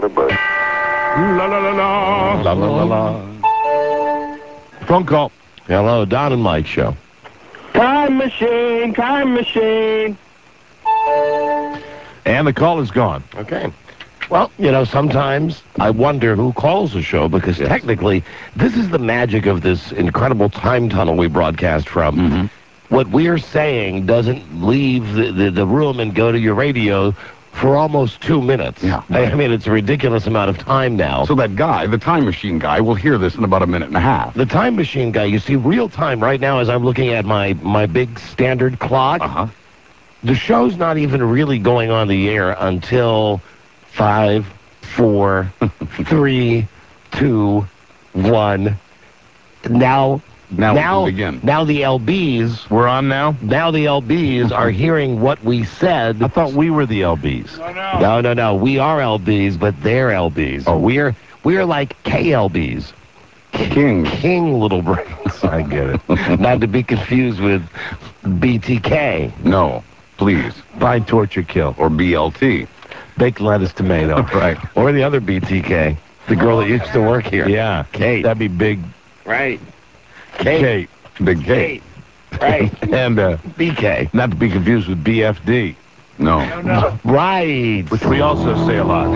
Thunderbird. La la la la. La la la la. Phone call. Hello, Don and Mike Show. Time machine, time machine. And the call is gone. Okay. Well, sometimes I wonder who calls the show, because technically, this is the magic of this incredible time tunnel we broadcast from. Mm-hmm. What we're saying doesn't leave the room and go to your radio for almost 2 minutes. Yeah. I mean, it's a ridiculous amount of time now. So that guy, the time machine guy, will hear this in about a minute and a half. The time machine guy, you see, real time right now as I'm looking at my big standard clock, Uh-huh. the show's not even really going on the air until 5, 4, 3, 2, 1. Now we can begin. Now the LBs, We're on now? now the LBs are hearing what we said. I thought we were the LBs. No. We are LBs, but they're LBs. Oh. We're like KLBs. King Little Brains. I get it. Not to be confused with BTK. No, please. Buy, torture, kill. Or BLT. Baked lettuce, tomato. Right. Or the other BTK. The girl that used to work here. Yeah. Kate. That'd be Big Right. Kate. Big Kate. Right. And BK. not to be confused with BFD. No. Right. Which we also say a lot.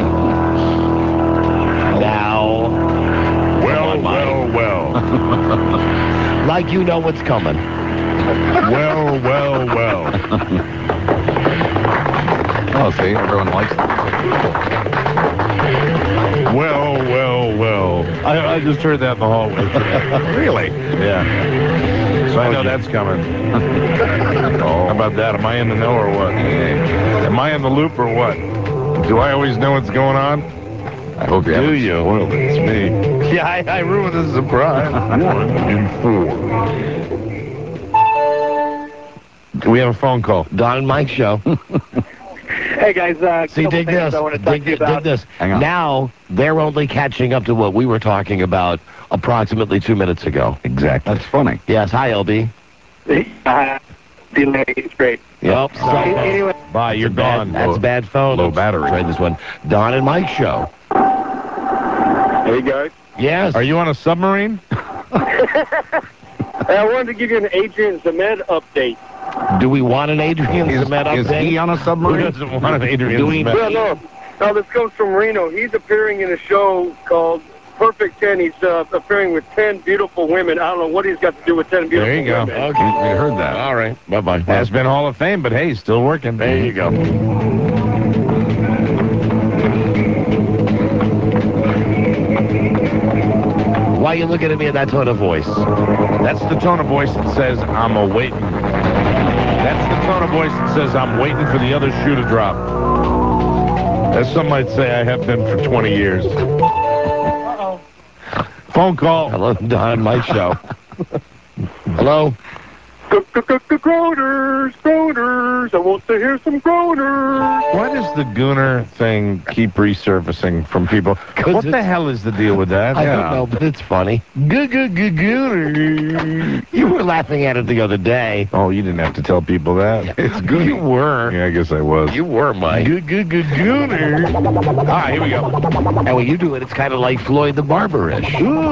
Now, Well. like you know what's coming. Well. Oh, see, everyone likes that. Well. I just heard that in the hallway today. Really? Yeah. So I know that's coming. How about that? Am I in the know or what? Am I in the loop or what? Do I always know what's going on? I hope you Do haven't you? spoiled it. It's me. Yeah, I ruined the surprise. 1 in 4. We have a phone call. Don and Mike Show. Hey, guys. See, couple dig things this. I want to talk to you about. Dig this. Hang on. Now, they're only catching up to what we were talking about approximately 2 minutes ago. Exactly. That's funny. Yes, hi, LB. Delay is great. Yep. Anyway, Bye, you're gone. That's bad phone. Low battery. Try this one. Don and Mike Show. hey, guys. Yes. Are you on a submarine? I wanted to give you an Adrian Zemed update. Do we want an Adrian Zemed Is update? he on a Who submarine? doesn't want an Adrian Do we- Smith? No, this comes from Reno. He's appearing in a show called Perfect 10. He's appearing with 10 beautiful women. I don't know what he's got to do with 10 beautiful There you go. women. Okay. We heard that. All right. Bye-bye. Has been Hall of Fame, but hey, still working. There you go. Why are you looking at me in that tone of voice? That's the tone of voice that says, I'm a-waiting. That's the tone of voice that says, I'm waiting for the other shoe to drop. As some might say, I have been for 20 years. Phone call. Hello, Don and Mike Show. Hello? Groaners. I want to hear some groaners. Why does the Gooner thing keep resurfacing from people? What the hell is the deal with that? I don't know, but it's funny. Gooner. You were laughing at it the other day. Oh, you didn't have to tell people that. It's good. You were. Yeah, I guess I was. You were, Mike. Gooner. All right, here we go. And when you do it, it's kind of like Floyd the Barber-ish.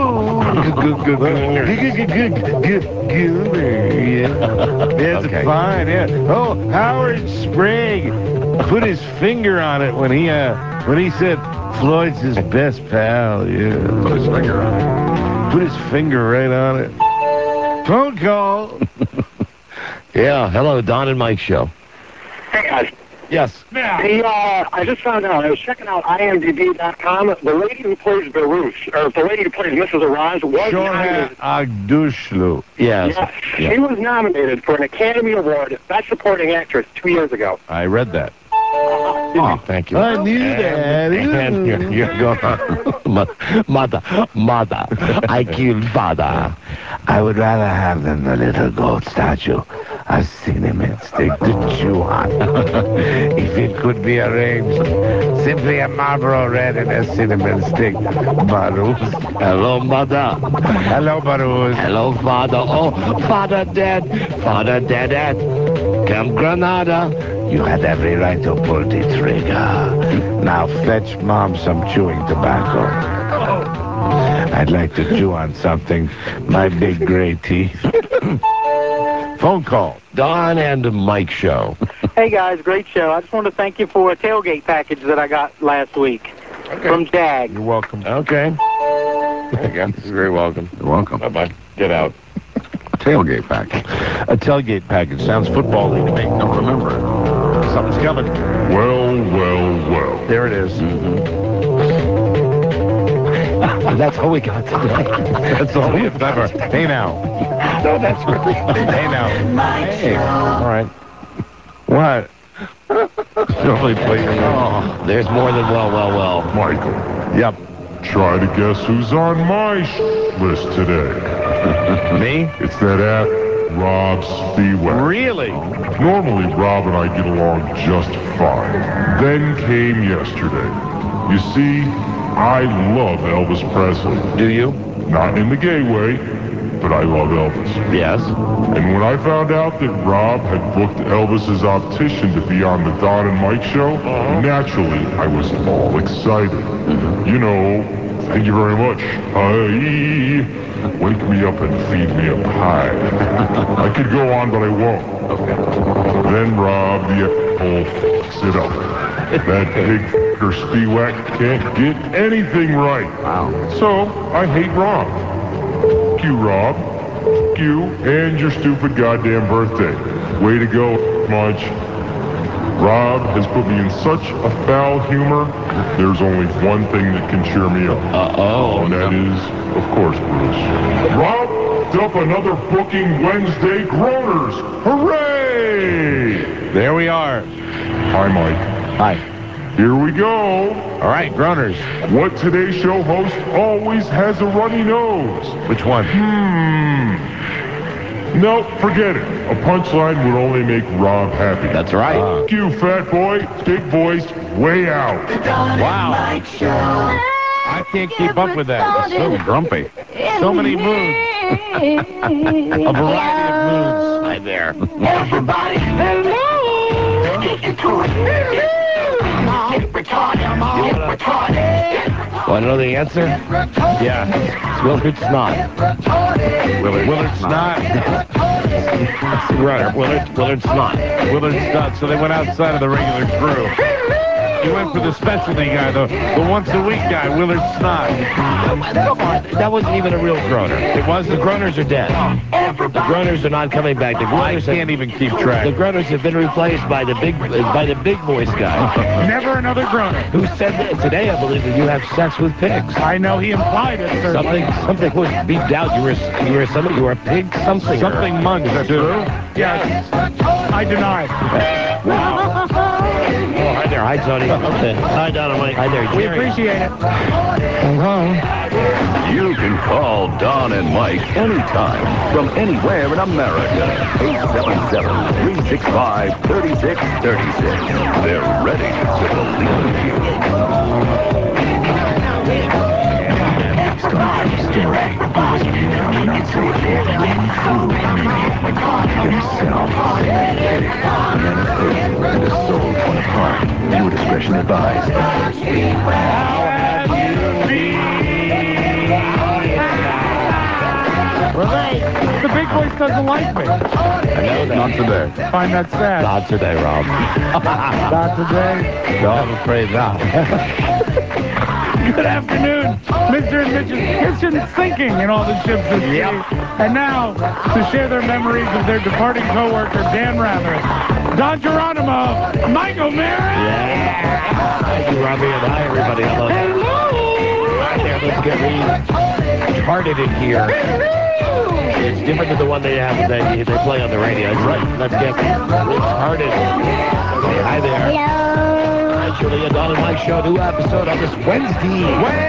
It's Okay. fine, yeah. Oh, Howard Sprague put his finger on it when he said Floyd's his best pal. Yeah, Put his finger on it. put his finger right on it. Phone call. Yeah, hello, Don and Mike Show. Hey, guys. Yes. I just found out. I was checking out IMDb.com. The lady who plays Berush, or the lady who plays Mrs. Araz, was Shohreh nominated. Aghdashloo. Yes. Yeah, she was nominated for an Academy Award Best Supporting Actress 2 years ago. I read that. Oh, thank you. I knew that. And you're going, mother, I killed father. I would rather have than the little gold statue a cinnamon stick to chew on. If it could be arranged, simply a Marlboro Red and a cinnamon stick. Baruch. Hello, mother. Hello, Baruch. Hello, father. Oh, father dead. Father dead at Camp Granada. You had every right to pull the trigger. Now fetch Mom some chewing tobacco. I'd like to chew on something. My big gray teeth. Phone call. Don and Mike show. Hey, guys, great show. I just want to thank you for a tailgate package that I got last week from Jag. You're welcome. Okay. There you go. You're very welcome. You're welcome. Bye-bye. Get out. Tailgate package. A tailgate package. Sounds football-y to me. Don't remember it. Something's coming. Well, well, well. There it is. That's all we got today. That's all we have time for. Hey, now. No, that's really... Hey, now. Hey. All right. What? Somebody played it. Oh, there's more than well. Michael, Yep. try to guess who's on my list today. Me? It's that Rob Spiewak. Really? Normally, Rob and I get along just fine. Then came yesterday. You see, I love Elvis Presley. Do you? Not in the gay way, but I love Elvis. Yes. And when I found out that Rob had booked Elvis's optician to be on the Don and Mike show, naturally, I was all excited. You know, thank you very much. Hi. Wake me up and feed me a pie. I could go on, but I won't. Okay. Then Rob, the asshole, fucks it up. That big f***er Spiewak can't get anything right. Wow. So, I hate Rob. F*** you, Rob. F*** you and your stupid goddamn birthday. Way to go, Munch. Rob has put me in such a foul humor, there's only one thing that can cheer me up. And that is, of course, Bruce. Rob f***ed up another Booking Wednesday Groaners. Hooray! There we are. Hi, Mike. Hi. Here we go. All right, Groaners. What Today Show host always has a runny nose? Which one? Nope, forget it. A punchline would only make Rob happy. That's right. Thank you, fat boy. Big voice, way out. Wow. I can't keep up with that. So grumpy. So many moods. A variety of moods. Right there. Everybody, hello! Stick it to it. Get retarded. Want to know the answer? Yeah. It's Willard Snot. Willard Snot. Right. Willard Snot. Willard Snot. So they went outside of the regular crew. He went for the specialty guy, the once-a-week guy, Willard Snot. Come on. That wasn't even a real groaner. It was? The groaners are dead. The groaners are not coming back. The I groaners can't even keep track. The groaners have been replaced by the big voice guy. Never another groaner. Who said that? Today, I believe that you have sex with pigs. I know he implied it, certainly. Something was beeped out. You were a pig something. Something munch. Is that true? Yes. I deny. Oh, hi there. Hi, Tony. Hi, Dynamite. Hi there, Jerry. We appreciate it. You can call Don and Mike anytime from anywhere in America. 877-365-3636. They're ready to believe you. He's gonna have a story. I'm not so himself. And his soul torn apart. Viewer discretion advised. Right. The big voice doesn't like me. I know that. Not today. Find that sad. Not today, Rob. Not today. No, I'm afraid not. Good afternoon, Mr. and Mrs. Kitchen sinking in all the ships at sea. And now, to share their memories of their departing co-worker, Dan Rather, Don Geronimo, Mike O'Mara. Yeah. Thank you, Robbie, and hi, everybody. Hello. Right there, let's get retarded in here. It's different than the one they have they play on the radio. Let's get retarded. Okay, hi there. Hello. Hi Julia, Don and Mike Show, new episode on this Wednesday.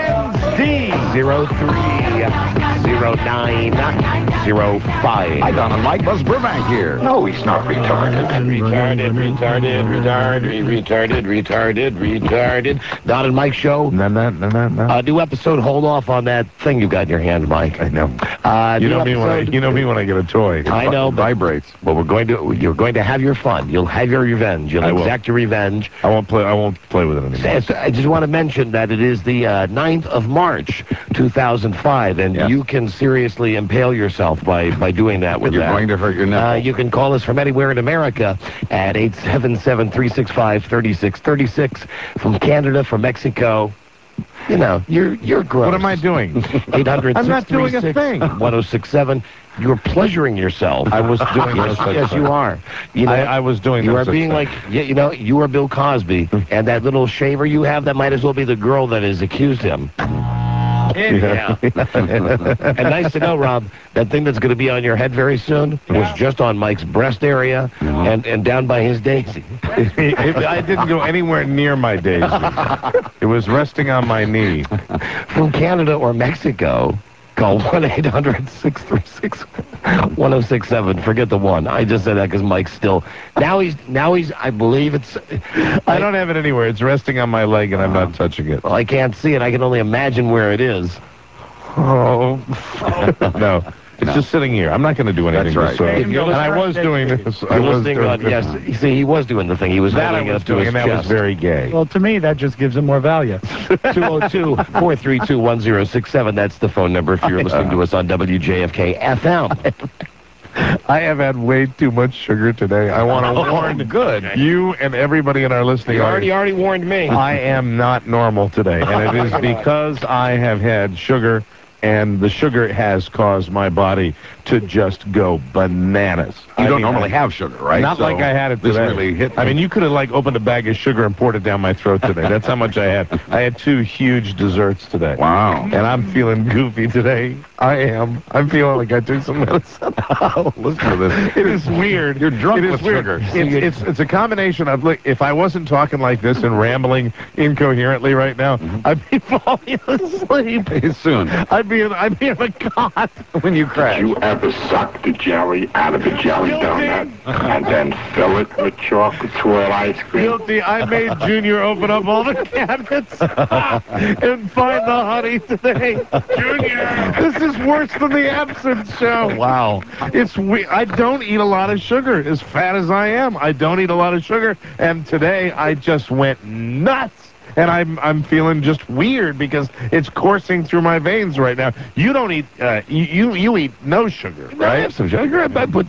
030905. Hi, Don and Mike. Buzz Burbank here. No, he's not retarded. Retarded. Don and Mike Show. No. New episode. Hold off on that thing you got in your hand, Mike. I know. You know me when I get a toy. I know. It vibrates. But you're going to have your fun. You'll have your revenge. You'll exact your revenge. I won't play with it anymore. So I just want to mention that it is the 9th of March, 2005, and you can seriously impale yourself by doing that with You're going to hurt your nipple. You can call us from anywhere in America at 877-365-3636. From Canada, from Mexico. You know, you're gross. What am I doing? 800 I'm not doing a thing. 1067. You're pleasuring yourself. I was doing yes, you are. You know, I was doing. You are being like, you are Bill Cosby, and that little shaver you have, that might as well be the girl that has accused him. Yeah. And nice to know, Rob, that thing that's going to be on your head very soon was just on Mike's breast area and down by his daisy. I didn't go anywhere near my daisy. It was resting on my knee. From Canada or Mexico, call 1-800-636-1067. Forget the one. I just said that because Mike's still. Now he's. I believe it's. I don't have it anywhere. It's resting on my leg, and I'm not touching it. Well, I can't see it. I can only imagine where it is. Oh. No. It's just sitting here. I'm not going to do anything. That's right. And I was doing this. Yes, you see, he was doing the thing. He was holding it up to his chest. And that was very gay. Well, to me, that just gives him more value. 202-432-1067. That's the phone number if you're listening to us on WJFK FM. I have had way too much sugar today. I want to warn you and everybody in our listening audience. You already warned me. I am not normal today, and it is because I have had sugar, and the sugar has caused my body to just go bananas. You don't normally have sugar, right? Not like I had it today. This really hit me. I mean, you could have opened a bag of sugar and poured it down my throat today. That's how much I had. I had 2 huge desserts today. Wow. And I'm feeling goofy today. I am. I'm feeling like I took some medicine. Listen to this. It is weird. You're drunk with sugar. sugar. It's a combination of, look, if I wasn't talking like this and rambling incoherently right now, I'd be falling asleep. Soon. I'd be in a cot when you crash. You ever suck the jelly out of a jelly donut and then fill it with chocolate swirl ice cream? Guilty. I made Junior open up all the cabinets and find the honey today. Junior! This is worse than the absinthe show. Wow. It's I don't eat a lot of sugar. As fat as I am, I don't eat a lot of sugar. And today, I just went nuts. And I'm feeling just weird because it's coursing through my veins right now. You don't eat, you eat no sugar, right? I have some sugar. I put,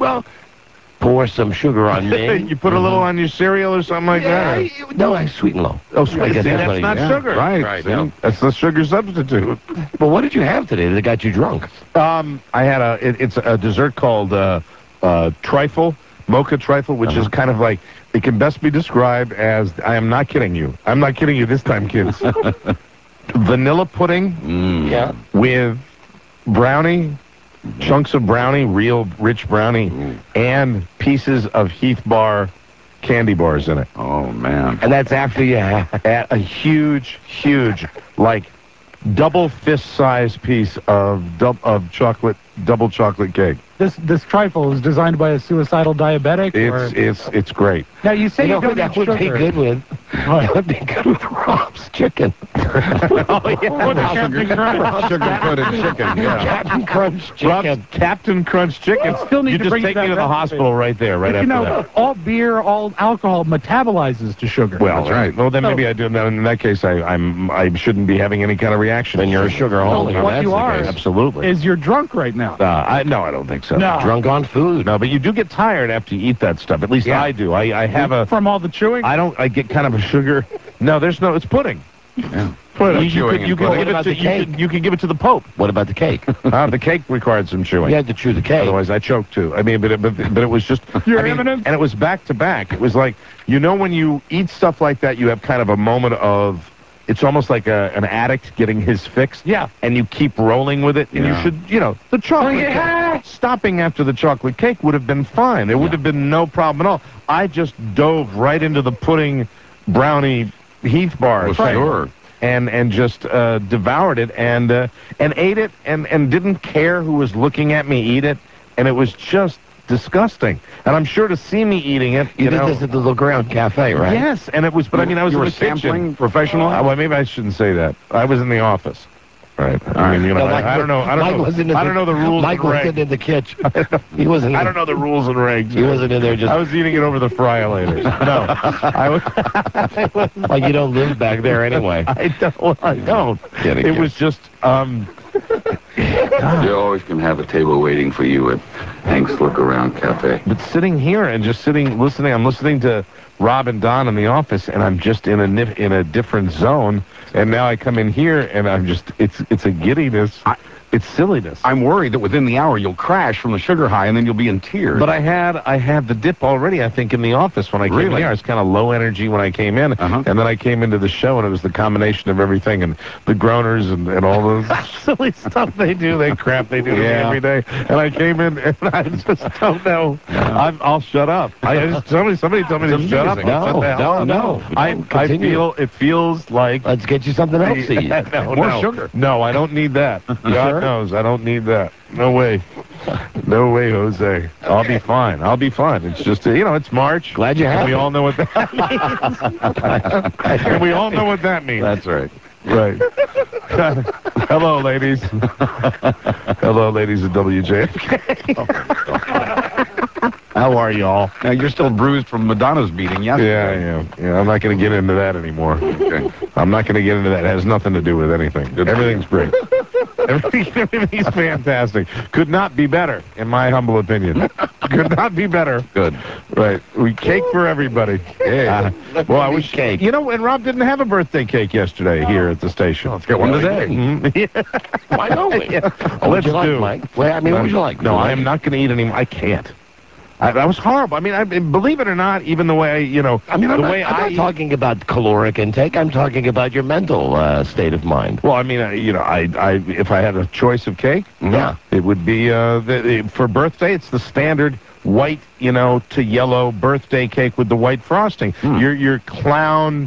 pour some sugar on me. You put a little on your cereal or something like that? No, I sweet and low. Oh, sweet. I guess that's not sugar. Right. No. That's the sugar substitute. But what did you have today that got you drunk? I had it's a dessert called trifle, mocha trifle, which is kind of like, it can best be described as, I am not kidding you. I'm not kidding you this time, kids. Vanilla pudding with brownie, chunks of brownie, real rich brownie, and pieces of Heath Bar candy bars in it. Oh, man. And that's after you had A huge, like, double fist-sized piece of double chocolate cake. This trifle is designed by a suicidal diabetic? It's great. Now, you say you don't that eat would sugar. be good with. That would be good with Rob's chicken. Captain Crunch. Sugar-coated chicken, Captain Crunch chicken. Rob's Captain Crunch chicken. Still need you to just bring take that me to the recipe. hospital right there, right after that. All beer, all alcohol metabolizes to sugar. Well, That's right. Well, then maybe I do. In that case, I shouldn't be having any kind of reaction. Then you're a sugar holic. what you are Absolutely. is you're drunk right now. No, I don't think so. No. Drunk on food. No, but you do get tired after you eat that stuff. At least I do. I have a. From all the chewing? I get kind of a sugar. No, it's pudding. Yeah. Pudding. You can give it to you can give it to the Pope. What about the cake? The cake required some chewing. You had to chew the cake. Otherwise, I choked too. I mean, but it was just. Your Eminence? And it was back to back. It was like, when you eat stuff like that, you have kind of a moment of. It's almost like an addict getting his fix. Yeah. And you keep rolling with it. And you should, the chocolate cake. Stopping after the chocolate cake would have been fine. There would have been no problem at all. I just dove right into the pudding brownie Heath bars. Well, sure. And just devoured it and ate it and didn't care who was looking at me eat it, and it was just disgusting. And I'm sure to see me eating it, You did this at the Look Around Cafe, right? Yes, and it was. But I mean, I was You in were the kitchen. sampling professionally? Well, maybe I shouldn't say that. I was in the office. Right. I mean, you know, No, Mike- I don't know. I Mike don't wasn't know. in I don't know the rules. Mike and wasn't regs. in the kitchen. He wasn't. I don't know the rules and regs. He wasn't in there just. I was eating it over the fryer-laters. No, I was. Like you don't live back there anyway. I don't. Well, I don't. Kidding It you. was just. You always can have a table waiting for you at Hank's Look Around Cafe. But sitting here and just listening. I'm listening to Rob and Don in the office, and I'm just in a different zone. And now I come in here, and I'm just. It's a giddiness. It's silliness. I'm worried that within the hour you'll crash from the sugar high and then you'll be in tears. But I had the dip already, I think, in the office when I came in here. I was kind of low energy when I came in, and then I came into the show, and it was the combination of everything, and the groaners and all those silly stuff they do to me every day. And I came in, and I just don't know. I'll shut up. Somebody tell me to shut up. No. I feel it feels like. Let's get you something else to eat. More sugar. No, I don't need that. God knows, I don't need that. No way. No way, Jose. I'll be fine. It's just, it's March. Glad you have and we it. all know what that means. And we all know what that means. That's right. Right. Hello, ladies. Hello, ladies at WJFK. How are y'all? Now, you're still bruised from Madonna's beating yesterday. Yeah, I'm not going to get into that anymore. Okay. I'm not going to get into that. It has nothing to do with anything. Everything's great. Everything's fantastic. Could not be better, in my humble opinion. Could not be better. Good. Right. We cake for everybody. Yeah. Well, I wish cake. And Rob didn't have a birthday cake yesterday here at the station. Let's get one today. Why don't we? Let's Would you like, do. Mike? Well, I mean, what would you like? No, I am not going to eat any. I can't. I was horrible. I mean, believe it or not, even the way I'm not talking about caloric intake. I'm talking about your mental state of mind. Well, I mean, if I had a choice of cake, it would be for birthday. It's the standard white, to yellow birthday cake with the white frosting. Your clown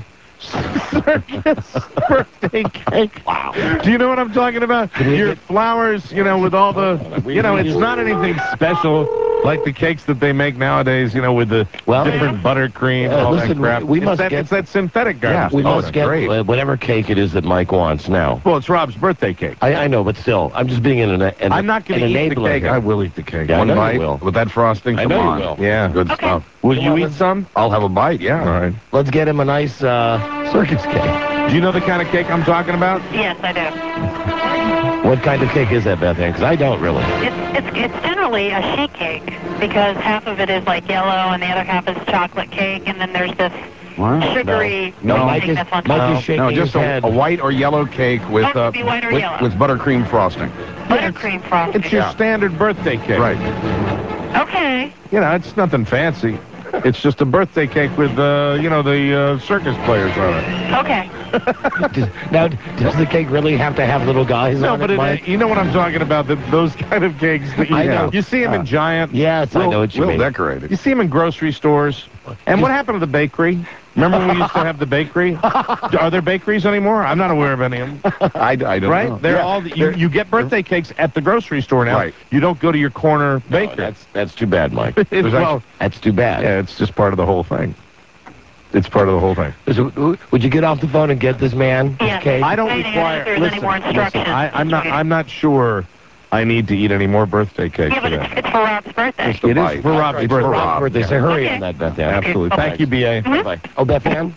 circus birthday cake. Wow. Do you know what I'm talking about? Your flowers, with all the, it's not anything special like the cakes that they make nowadays, with the different buttercream, all that crap. It's that synthetic garbage. We must get whatever cake it is that Mike wants now. Well, it's Rob's birthday cake. I know, but still, I'm just being I'm not going to eat the cake. Here. I will eat the cake. Yeah, One I know bite you will. with that frosting. I Come know on. you will. Yeah. Good stuff. Will you eat some? I'll have a bite, yeah. All right. Let's get him a nice circus cake. Do you know the kind of cake I'm talking about? Yes, I do. What kind of cake is that, Beth Ann? Because I don't really. It's generally a sheet cake because half of it is like yellow and the other half is chocolate cake, and then there's this sugary thing that's on top. Mike is shaking No, just his head. a white or yellow cake with It could be white or yellow. with buttercream frosting. Buttercream frosting. It's your standard birthday cake. Right. Okay. It's nothing fancy. It's just a birthday cake with, the circus players on it. Okay. Now, does the cake really have to have little guys on it, Mike? You know what I'm talking about, those kind of cakes that I know. You see them in giant. Yes, I know what you mean. Decorated. You see them in grocery stores. And what happened to the bakery? Remember when we used to have the bakery? Are there bakeries anymore? I'm not aware of any of them. I don't know. They're all you get birthday cakes at the grocery store now. Right. You don't go to your corner bakery. That's too bad, Mike. That's too bad. Yeah, it's just part of the whole thing. It's part of the whole thing. Would you get off the phone and get this man his cake? I don't If require. there's any more instructions. I'm not sure. I need to eat any more birthday cake Yeah, but today. it's for Rob's birthday. It is for Rob's birthday. Rob's birthday. So hurry on that, Beth Ann. Absolutely. Thank you, B.A. Bye. Oh, Beth Ann?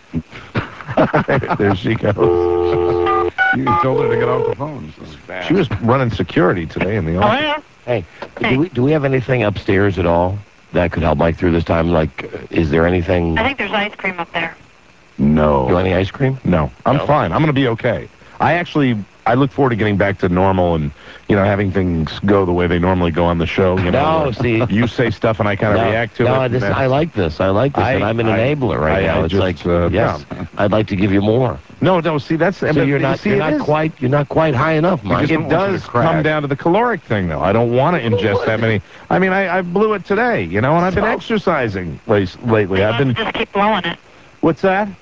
There she goes. You told her to get off the phone. She was running security today in the office. Hey, do we have anything upstairs at all that could help Mike through this time? Like, is there anything? I think there's ice cream up there. No. You want any ice cream? No. I'm fine. I'm going to be okay. I look forward to getting back to normal and, having things go the way they normally go on the show. See. You say stuff and I kind of react to it. I like this. And I'm an enabler right now. It's yes, I'd like to give you more. No, see, that's... So you're not quite high enough, Mike. It does come down to the caloric thing, though. I don't want to ingest that many. I mean, I blew it today, and I've been exercising lately. Just keep blowing it. What's that?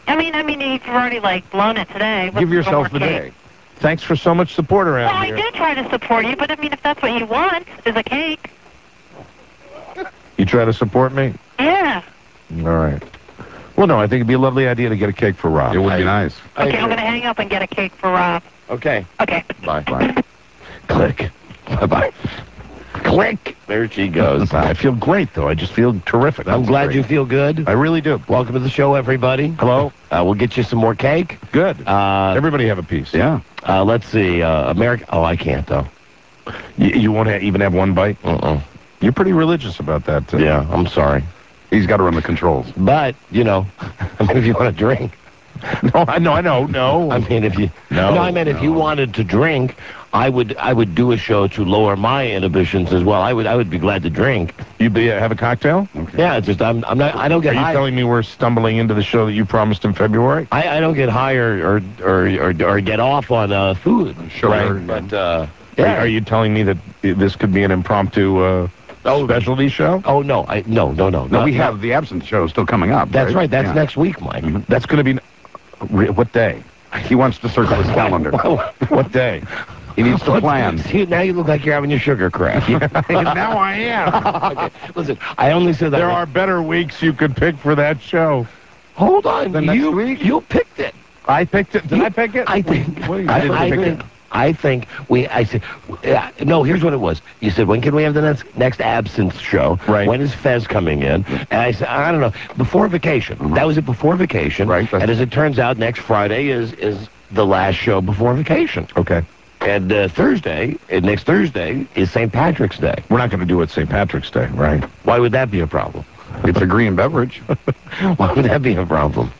I mean, you've already, like, blown it today. Give yourself the the day. Thanks for so much support around Well, here. I do try to support you, but, I mean, if that's what you want, is a cake. You try to support me? Yeah. All right. Well, no, I think it'd be a lovely idea to get a cake for Rob. It would be nice. Okay, I'm going to hang up and get a cake for Rob. Okay. Okay. Bye. Bye. Click. Bye-bye. Click. There she goes. I feel great, though. I just feel terrific. I'm glad you feel good. I really do. Welcome to the show, everybody. Hello. We'll get you some more cake. Good. Everybody have a piece. Yeah. Let's see. America. Oh, I can't, though. You won't even have one bite? You're pretty religious about that. Yeah, I'm sorry. He's got to run the controls. But, you know, I mean, if you want to drink. No. I mean, if you... I meant if you wanted to drink, I would do a show to lower my inhibitions as well. I would be glad to drink. You'd have a cocktail? Okay. Yeah, it's just I don't get high. Are you telling me we're stumbling into the show that you promised in February? I don't get high or get off on food. Sure. Right? But yeah. Are you telling me that this could be an impromptu specialty show? Oh no, no. No, we have the absinthe show still coming up. That's right. That's next week, Mike. Mm-hmm. That's going to be what day? He wants to circle his calendar. What day? He needs to plan. See, now you look like you're having your sugar crash. Now I am. Okay. Listen, I only said that. There are better weeks you could pick for that show. Hold on. The next week? You picked it. I picked it. Did I pick it? I think. I didn't pick it. I think I said, no, here's what it was. You said, when can we have the next absinthe show? Right. When is Fez coming in? And I said, I don't know, before vacation. That was it, before vacation. Right. And as it turns out, next Friday is the last show before vacation. Okay. And next Thursday, is St. Patrick's Day. We're not going to do it St. Patrick's Day, right? Why would that be a problem? It's a green beverage. Why would that be a problem?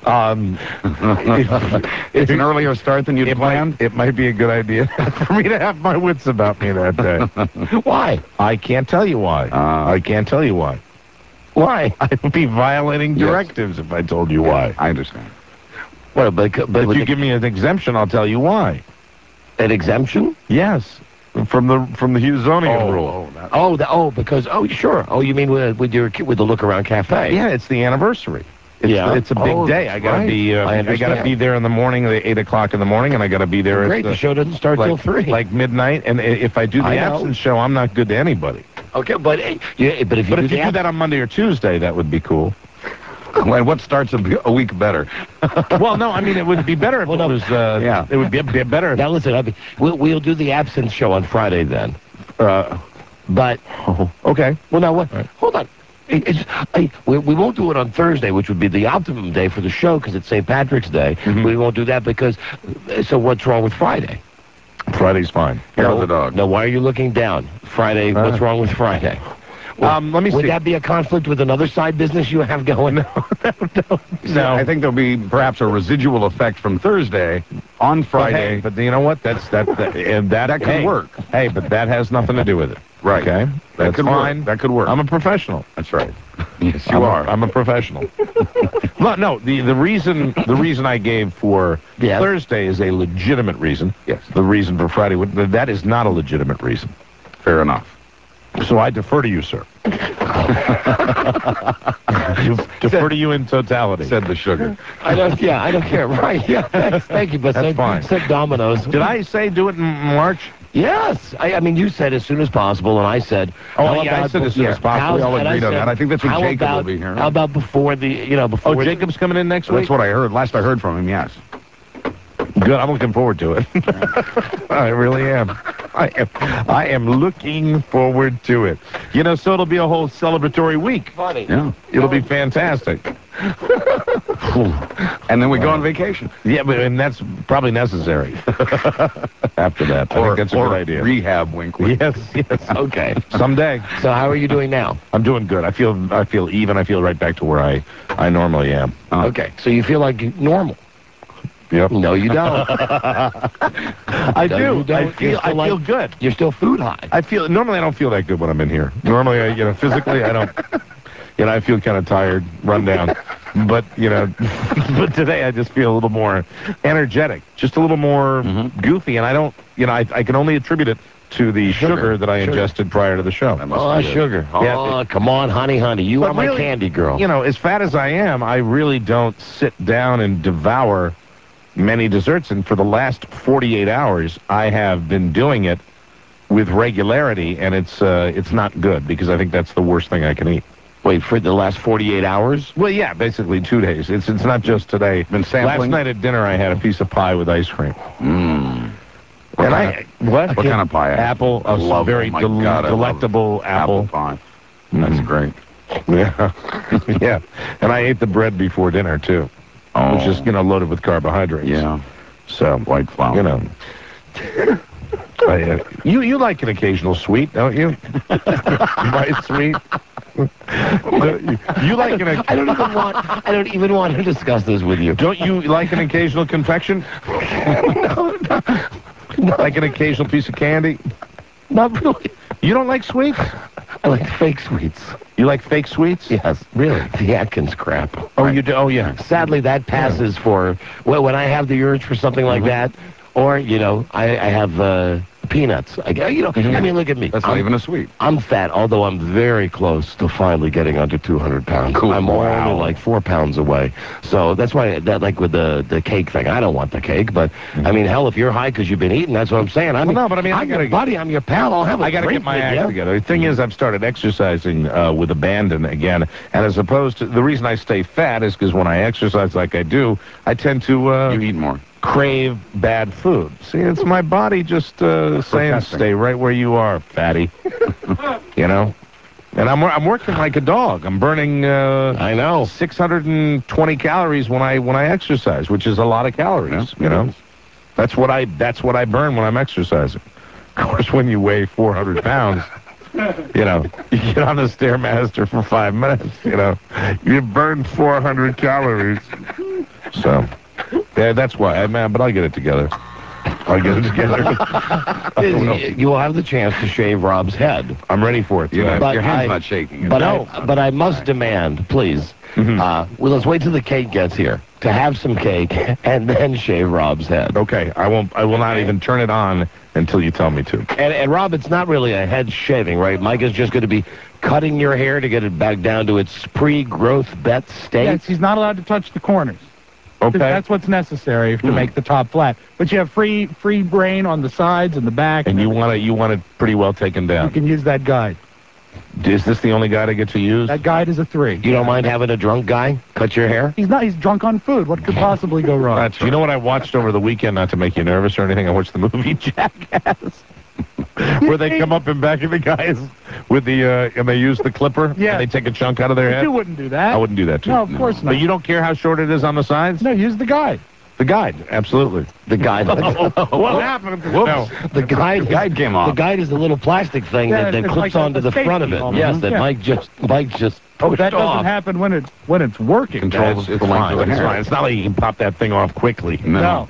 It's an earlier start than you'd planned. It might be a good idea for me to have my wits about me that day. Why? I can't tell you why. I can't tell you why. Why? I'd be violating directives if I told you why. I understand. Well, but if you give me an exemption, I'll tell you why. An exemption? Yes. From the Hughes-Zoning rule. Because sure. Oh, you mean with the Look Around Cafe? Yeah, it's the anniversary. It's a big day. I gotta be. I gotta be there in the morning, at 8 o'clock in the morning, and I gotta be there. Great. The show doesn't start till 3. Like midnight. And if I do the absence show, I'm not good to anybody. Okay, but if you do that on Monday or Tuesday, that would be cool. And what starts a week better? Well, no, I mean, it would be better if it was, it would be better. Now, listen, we'll do the absence show on Friday then. But... okay. Well, now, what? Right. Hold on. We won't do it on Thursday, which would be the optimum day for the show because it's St. Patrick's Day. Mm-hmm. We won't do that because... So what's wrong with Friday? Friday's fine. Hair of the dog. No, why are you looking down? Friday, what's wrong with Friday? Let me see. Would that be a conflict with another side business you have going? No. I think there'll be perhaps a residual effect from Thursday on Friday. But you know what? That could work. Hey, but that has nothing to do with it. Right. Okay. That could fine. work. That could work. I'm a professional. That's right. Yes, you are. I'm a professional. No. The reason I gave for Thursday is a legitimate reason. Yes. The reason for Friday, that is not a legitimate reason. Fair enough. So I defer to you, sir. Defer to you in totality. Said the sugar. I don't care. Right. Yeah. Thank you. But that's fine. Said Domino's. Did I say do it in March? Yes. I mean, you said as soon as possible, and I said... I said as soon as possible. We all agreed on that. I think that's when Jacob will be here. How about before before... Jacob's coming in next week? That's what I heard. Last I heard from him, yes. Good. I'm looking forward to it. I really am. I am looking forward to it. So it'll be a whole celebratory week. Funny. Yeah. It'll be fantastic. And then we go on vacation. Yeah, and that's probably necessary. After that, I think that's a good idea. Rehab, wink, wink. Yes. Okay. Someday. So how are you doing now? I'm doing good. I feel even. I feel right back to where I normally am. Okay. So you feel like normal. Yep. No, you don't. I do. I feel good. You're still food high. Normally I don't feel that good when I'm in here. Normally, physically I don't. I feel kind of tired, run down. But but today I just feel a little more energetic, just a little more goofy, and I don't. I can only attribute it to the sugar that I ingested prior to the show. Oh, sugar. Oh, come on, honey. You But are my really, candy girl. You know, as fat as I am, I really don't sit down and devour many desserts. And for the last 48 hours, I have been doing it with regularity, and it's not good because I think that's the worst thing I can eat. Wait, for the last 48 hours? Well, yeah, basically 2 days. It's not just today. Been sampling? Last night at dinner, I had a piece of pie with ice cream. What What kind of pie? Apple, a love, very oh my God, I love delectable apple pie. That's great. Yeah, yeah. And I ate the bread before dinner too, which is loaded with carbohydrates. Yeah. So white flour. You like an occasional sweet, don't you? My sweet. You like an? I don't even want to discuss this with you. Don't you like an occasional confection? No. Like an occasional piece of candy? Not really. You don't like sweets? I like fake sweets. You like fake sweets? Yes. Really? The Atkins crap. Oh, you do? Oh, yeah. Sadly, that passes for when I have the urge for something like that, or I have peanuts. I mean, look at me. That's not even a sweet. I'm fat, although I'm very close to finally getting under 200 pounds. Cool. I'm only like 4 pounds away. So that's why like with the cake thing, I don't want the cake, but I mean, hell, if you're high because you've been eating, that's what I'm saying. I gotta, buddy, I'm your pal. I gotta get my act together. The thing is, I've started exercising with abandon again, and as opposed to the reason I stay fat is because when I exercise like I do, I tend to you eat more. Crave bad food. See, it's my body just saying, stay right where you are, fatty. And I'm working like a dog. I'm burning. I know 620 calories when I exercise, which is a lot of calories. That's what I burn when I'm exercising. Of course, when you weigh 400 pounds. You get on the Stairmaster for 5 minutes, you burn 400 calories. So, yeah, that's why. But I'll get it together. You will have the chance to shave Rob's head. I'm ready for it. But your hand's not shaking. But I must demand, please, let's wait till the cake gets here to have some cake and then shave Rob's head. Okay, I will not even turn it on until you tell me to. And Rob, it's not really a head shaving, right? Mike is just going to be cutting your hair to get it back down to its pre-growth bet state. Yes, he's not allowed to touch the corners. Okay. That's what's necessary to make the top flat. But you have free brain on the sides and the back. And you want it pretty well taken down. You can use that guide. Is this the only guide I get to use? That guide is a 3. You don't mind having a drunk guy cut your hair? He's not. He's drunk on food. What could possibly go wrong? Do you know what I watched over the weekend, not to make you nervous or anything? I watched the movie Jackass. Where they come up and back of the guys with and they use the clipper. Yeah. And they take a chunk out of their head. You wouldn't do that. I wouldn't do that too. No, of course not. But you don't care how short it is on the sides? No, use the guide. The guide, absolutely. The guide. What happened? No. The guide came off. The guide is the little plastic thing that clips like onto the front of it. Almost. Yes, that Mike just pushed that off. doesn't happen when it's working. Controls it's fine. It's fine. It's not like you can pop that thing off quickly. No.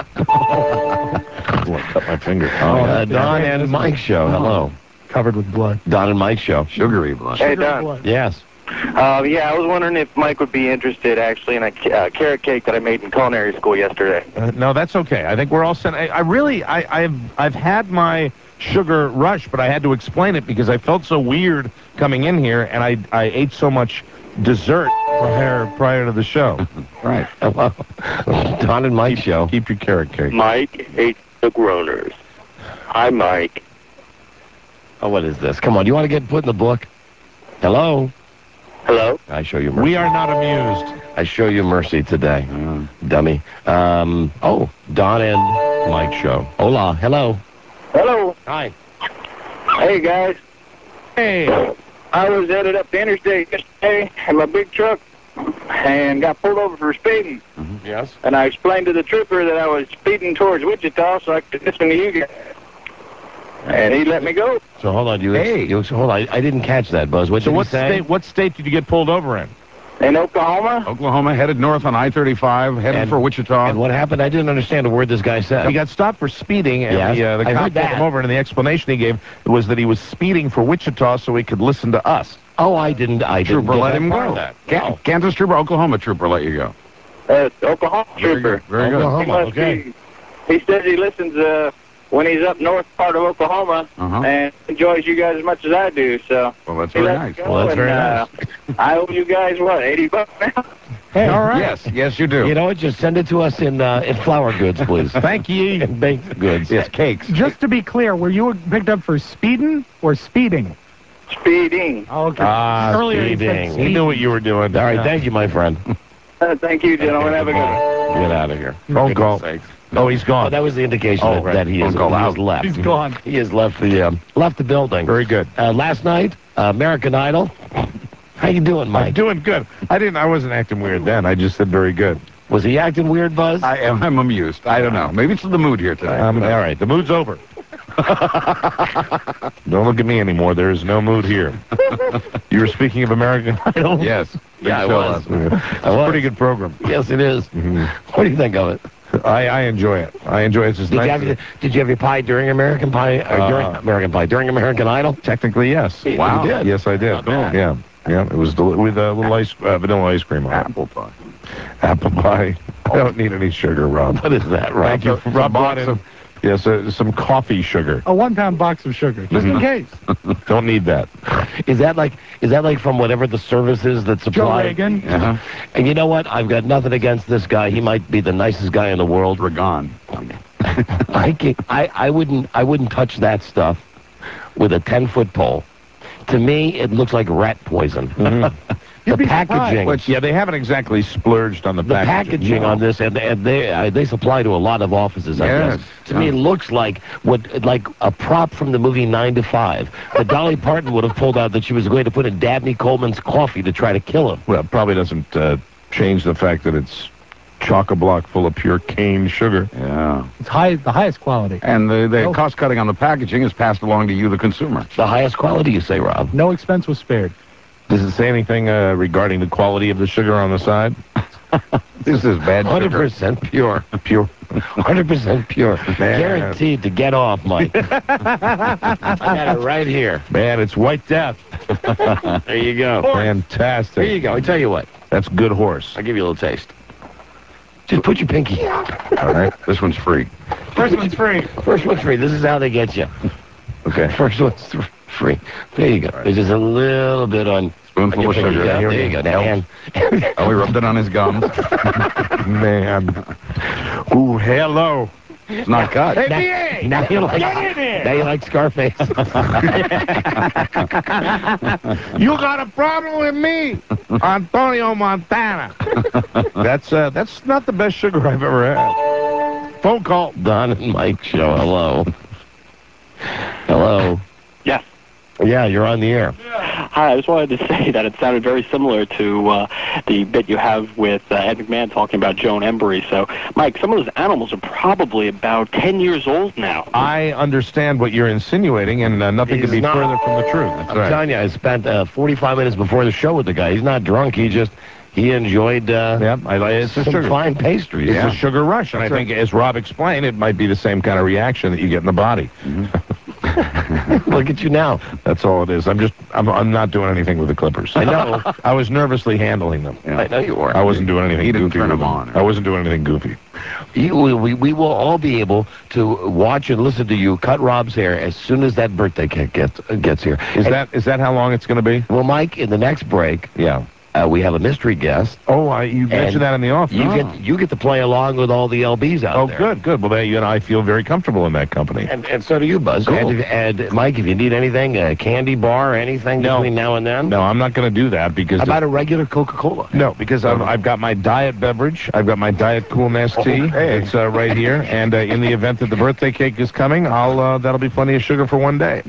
Cut my finger. Don and Mike show. Hello. Covered with blood. Don and Mike show. Sugary blood. Hey, Don. Yes. Yeah, I was wondering if Mike would be interested, actually, in a carrot cake that I made in culinary school yesterday. No, that's okay. I think we're all set. I've had my sugar rush, but I had to explain it because I felt so weird coming in here, and I ate so much dessert prior to the show. Right. Hello. Don and Mike show. Keep your carrot cake. Mike hates the groaners. Hi, Mike. Oh, what is this? Come on, do you want to get put in the book? Hello? Hello? I show you mercy. We are not amused. I show you mercy today, dummy. Don and Mike show. Hola. Hello. Hello. Hi. Hey, guys. Hey. I was headed up the interstate yesterday in my big truck and got pulled over for speeding. Yes. And I explained to the trooper that I was speeding towards Wichita so I could listen to you guys. And he let me go. So hold on, hold on. I didn't catch that, Buzz. What state did you get pulled over in? In Oklahoma. Oklahoma, headed north on I-35, headed for Wichita. And what happened? I didn't understand a word this guy said. He got stopped for speeding, and the cop pulled him over, and the explanation he gave was that he was speeding for Wichita so he could listen to us. Oh, I didn't Trooper let him go. No. Kansas trooper, Oklahoma trooper let you go. Oklahoma trooper. Very good. Oklahoma, okay. He says he listens when he's up north part of Oklahoma and enjoys you guys as much as I do. So, well, that's very nice. Well, that's very nice. I owe you guys, what, $80 now? Hey, all right. Yes, you do. You know what? Just send it to us in flour goods, please. Thank you. And baked goods. Yes, cakes. Just to be clear, were you picked up for speeding or speeding? Speeding. Oh, okay. Earlier Speeding. He knew what you were doing. All right, thank you, my friend. Thank you, gentlemen. Have a good one. Get out of here. Phone call. Oh, he's gone. Oh, that was the indication that he has left. He's gone. He has left the building. Very good. Last night, American Idol. How you doing, Mike? I'm doing good. I wasn't acting weird then. I just said very good. Was he acting weird, Buzz? I'm amused. I don't know. Maybe it's the mood here today. All right, the mood's over. Don't look at me anymore. There is no mood here. You were speaking of American Idol? Yes. Yeah, I was. It's a pretty good program. Yes, it is. What do you think of it? I enjoy it. I enjoy it. It's just nice. Did you have your pie during American Pie? During American Idol? Technically, yes. Wow. You did? Yes, I did. Yeah. Yeah, it was with a little vanilla ice cream on it. Apple pie. Apple pie. I don't need any sugar, Rob. What is that, Rob? Thank you. Rob brought in some coffee sugar. A 1-pound box of sugar, just in case. Don't need that. Is that like from whatever the service is that supplies? Joe Reagan. And you know what? I've got nothing against this guy. He might be the nicest guy in the world. Regan. I wouldn't touch that stuff with a 10-foot pole. To me, it looks like rat poison. The packaging. Which, they haven't exactly splurged on the packaging on this, and they supply to a lot of offices. I guess. To me, it looks like a prop from the movie 9 to 5. That Dolly Parton would have pulled out that she was going to put in Dabney Coleman's coffee to try to kill him. Well, it probably doesn't change the fact that it's chock-a-block full of pure cane sugar. Yeah. It's the highest quality. And the cost cutting on the packaging is passed along to you, the consumer. The highest quality, you say, Rob? No expense was spared. Does it say anything regarding the quality of the sugar on the side? This is bad sugar. 100% pure. Pure. 100% pure. Guaranteed to get off, Mike. I got it right here. Man, it's White Death. There you go. Fantastic. There you go. I tell you what. That's good horse. I'll give you a little taste. Just put your pinky out. All right. This one's free. First one's free. First one's free. This is how they get you. Okay. First one's free. There you go. There's just a little bit on... Spoonful of sugar. There you go. Now, oh, we rubbed it on his gums. Man. Ooh, hello. It's not cut. Hey, now you like Scarface. You got a problem with me, Antonio Montana. That's not the best sugar I've ever had. Phone call. Don and Mike show. Hello. Hello. Yes. Yeah, you're on the air. Hi, I just wanted to say that it sounded very similar to the bit you have with Ed McMahon talking about Joan Embry. So, Mike, some of those animals are probably about 10 years old now. I understand what you're insinuating, and nothing could be further from the truth. I'm telling you, I spent 45 minutes before the show with the guy. He's not drunk. He enjoyed it's some fine pastries. It's a sugar rush, and I think, as Rob explained, it might be the same kind of reaction that you get in the body. Look at you now. That's all it is. I'm not doing anything with the Clippers. I know. I was nervously handling them. Yeah. I know you were. I wasn't doing anything goofy. Turn them on. I wasn't doing anything goofy. We will all be able to watch and listen to you cut Rob's hair as soon as that birthday cake gets here. Is that how long it's going to be? Well, Mike, in the next break, we have a mystery guest. Oh, you mentioned that in the office. You get to play along with all the LBs out there. Oh, good. Well, I feel very comfortable in that company. And so do you, Buzz. Cool. And Mike, if you need anything, a candy bar or anything between now and then? No, I'm not going to do that because... How about a regular Coca-Cola? No, because I've got my diet beverage. I've got my Diet Cool Nestea. It's right here. And in the event that the birthday cake is coming, that'll be plenty of sugar for one day.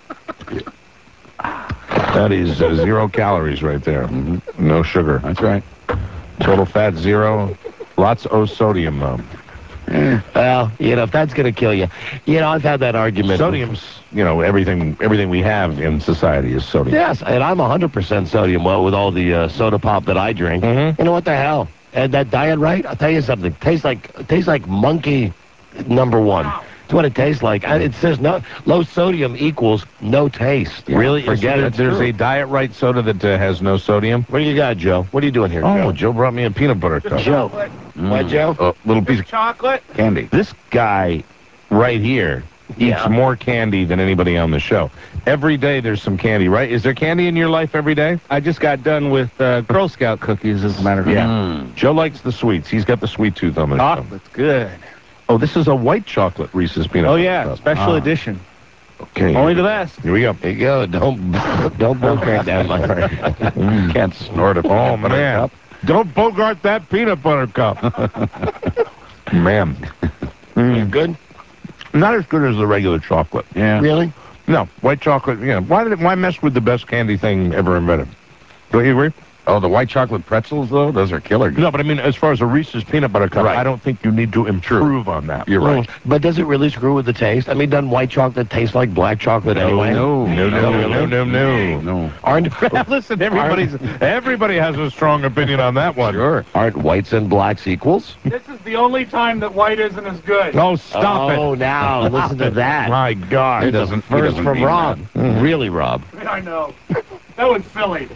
That is 0 calories right there. No sugar. That's right. Total fat 0. Lots of sodium, though. Well, if that's going to kill you. I've had that argument. Sodium's, everything we have in society is sodium. Yes, and I'm 100% sodium with all the soda pop that I drink. You know what the hell? And that diet, right? I'll tell you something. Tastes like monkey #1. That's what it tastes like. It says low sodium equals no taste. Yeah, really? Forget it. There's a Diet Right soda that has no sodium. What do you got, Joe? What are you doing here, Joe? Oh, Joe brought me a peanut butter cup. Joe. What, Joe? A little piece of chocolate candy. This guy right here eats more candy than anybody on the show. Every day there's some candy, right? Is there candy in your life every day? I just got done with Girl Scout cookies, as a matter of fact. Joe likes the sweets. He's got the sweet tooth on the show. Chocolate's good. Oh, this is a white chocolate Reese's peanut butter cup. Special edition. Okay. Only the best. Here we go. There you go. Don't bogart that, my friend. Can't snort a Oh, man. cup. Don't bogart that peanut butter cup. Man. Good? Not as good as the regular chocolate. Yeah. Really? No, white chocolate, why mess with the best candy thing ever invented? Don't you agree? Oh, the white chocolate pretzels, though? Those are killer good. No, but I mean, as far as a Reese's peanut butter cup, Right. I don't think you need to improve on that. You're right. But does it really screw with the taste? I mean, doesn't white chocolate taste like black chocolate anyway? No. Listen, everybody has a strong opinion on that one. Sure. Aren't whites and blacks equals? This is the only time that white isn't as good. Oh, stop it. Oh, now, listen to that. My God. He doesn't First from mean Rob. that. Really, Rob? I know. That was silly.